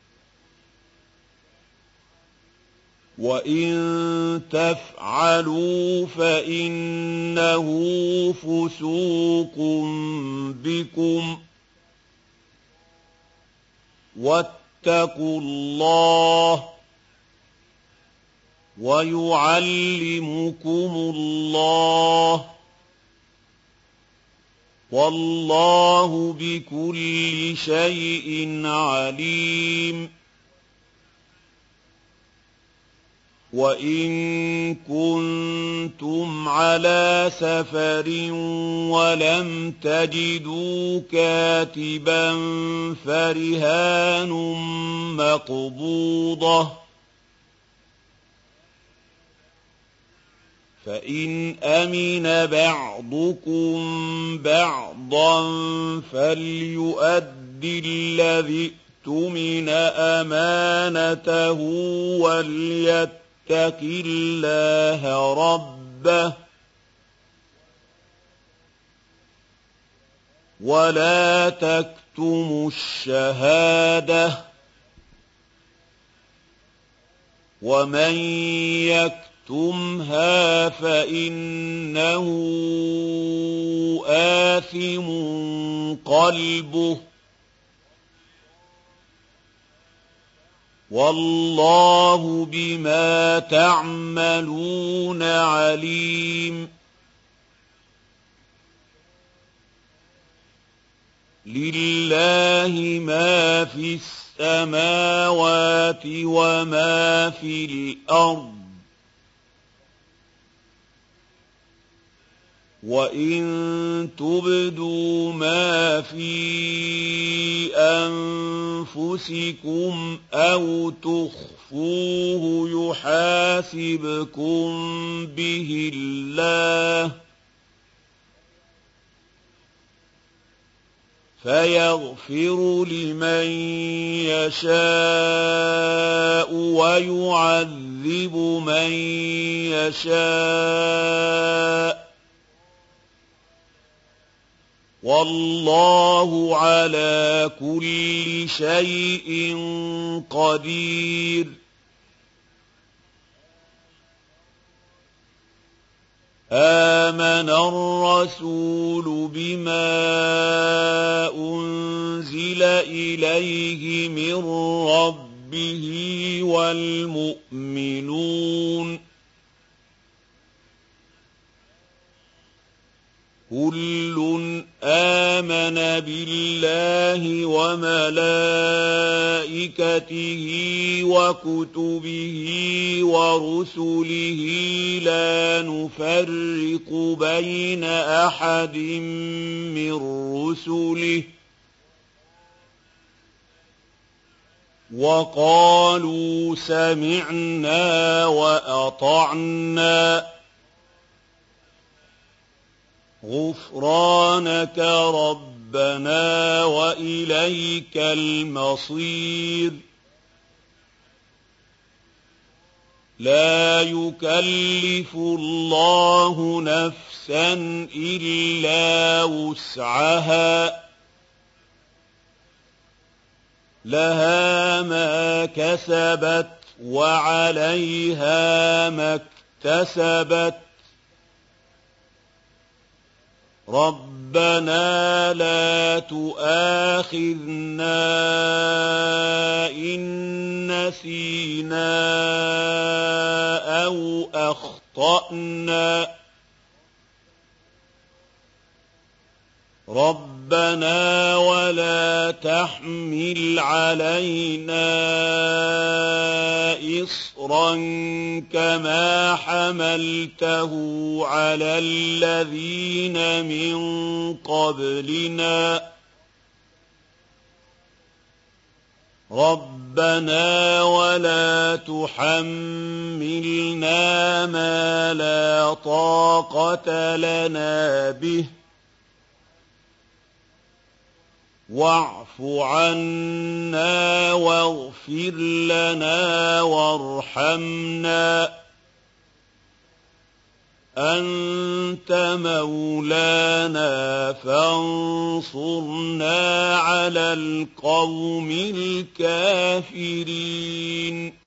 وإن تفعلوا فإنه فسوق بكم واتقوا الله ويعلمكم الله والله بكل شيء عليم وإن كنتم على سفر ولم تجدوا كاتبا فرهان مقبوضة فإن أمن بعضكم بعضا فليؤدي الذي اؤتمن أمانته وليتق اتق الله ربه ولا تكتموا الشهادة ومن يكتمها فإنه آثم قلبه والله بما تعملون عليم لله ما في السماوات وما في الأرض وإن تبدوا ما في أنفسكم أو تخفوه يحاسبكم به الله فيغفر لمن يشاء ويعذب من يشاء والله على كل شيء قدير آمن الرسول بما أنزل إليه من ربه والمؤمنون كُلٌّ آمَنَ بِاللَّهِ وَمَلَائِكَتِهِ وَكُتُبِهِ وَرُسُلِهِ لَا نُفَرِّقُ بَيْنَ أَحَدٍ مِّن رُّسُلِهِ وَقَالُوا سَمِعْنَا وَأَطَعْنَا غُفْرَانَكَ رَبَّنَا وَإِلَيْكَ الْمَصِيرُ لَا يُكَلِّفُ اللَّهُ نَفْسًا إِلَّا وُسْعَهَا لَهَا مَا كَسَبَتْ وَعَلَيْهَا مَا اكْتَسَبَتْ رَبَّنَا لَا تُؤَاخِذْنَا إِن نَّسِينَا أَوْ أَخْطَأْنَا رَبَّنَا وَلَا تَحْمِلْ عَلَيْنَا إِصْرًا كَمَا حَمَلْتَهُ عَلَى الَّذِينَ مِن قَبْلِنَا رَبَّنَا وَلَا تُحَمِّلْنَا مَا لَا طَاقَةَ لَنَا بِهِ وَاعْفُ عَنَّا وَاغْفِرْ لَنَا وَارْحَمْنَا أَنتَ مَوْلَانَا فَانصُرْنَا عَلَى الْقَوْمِ الْكَافِرِينَ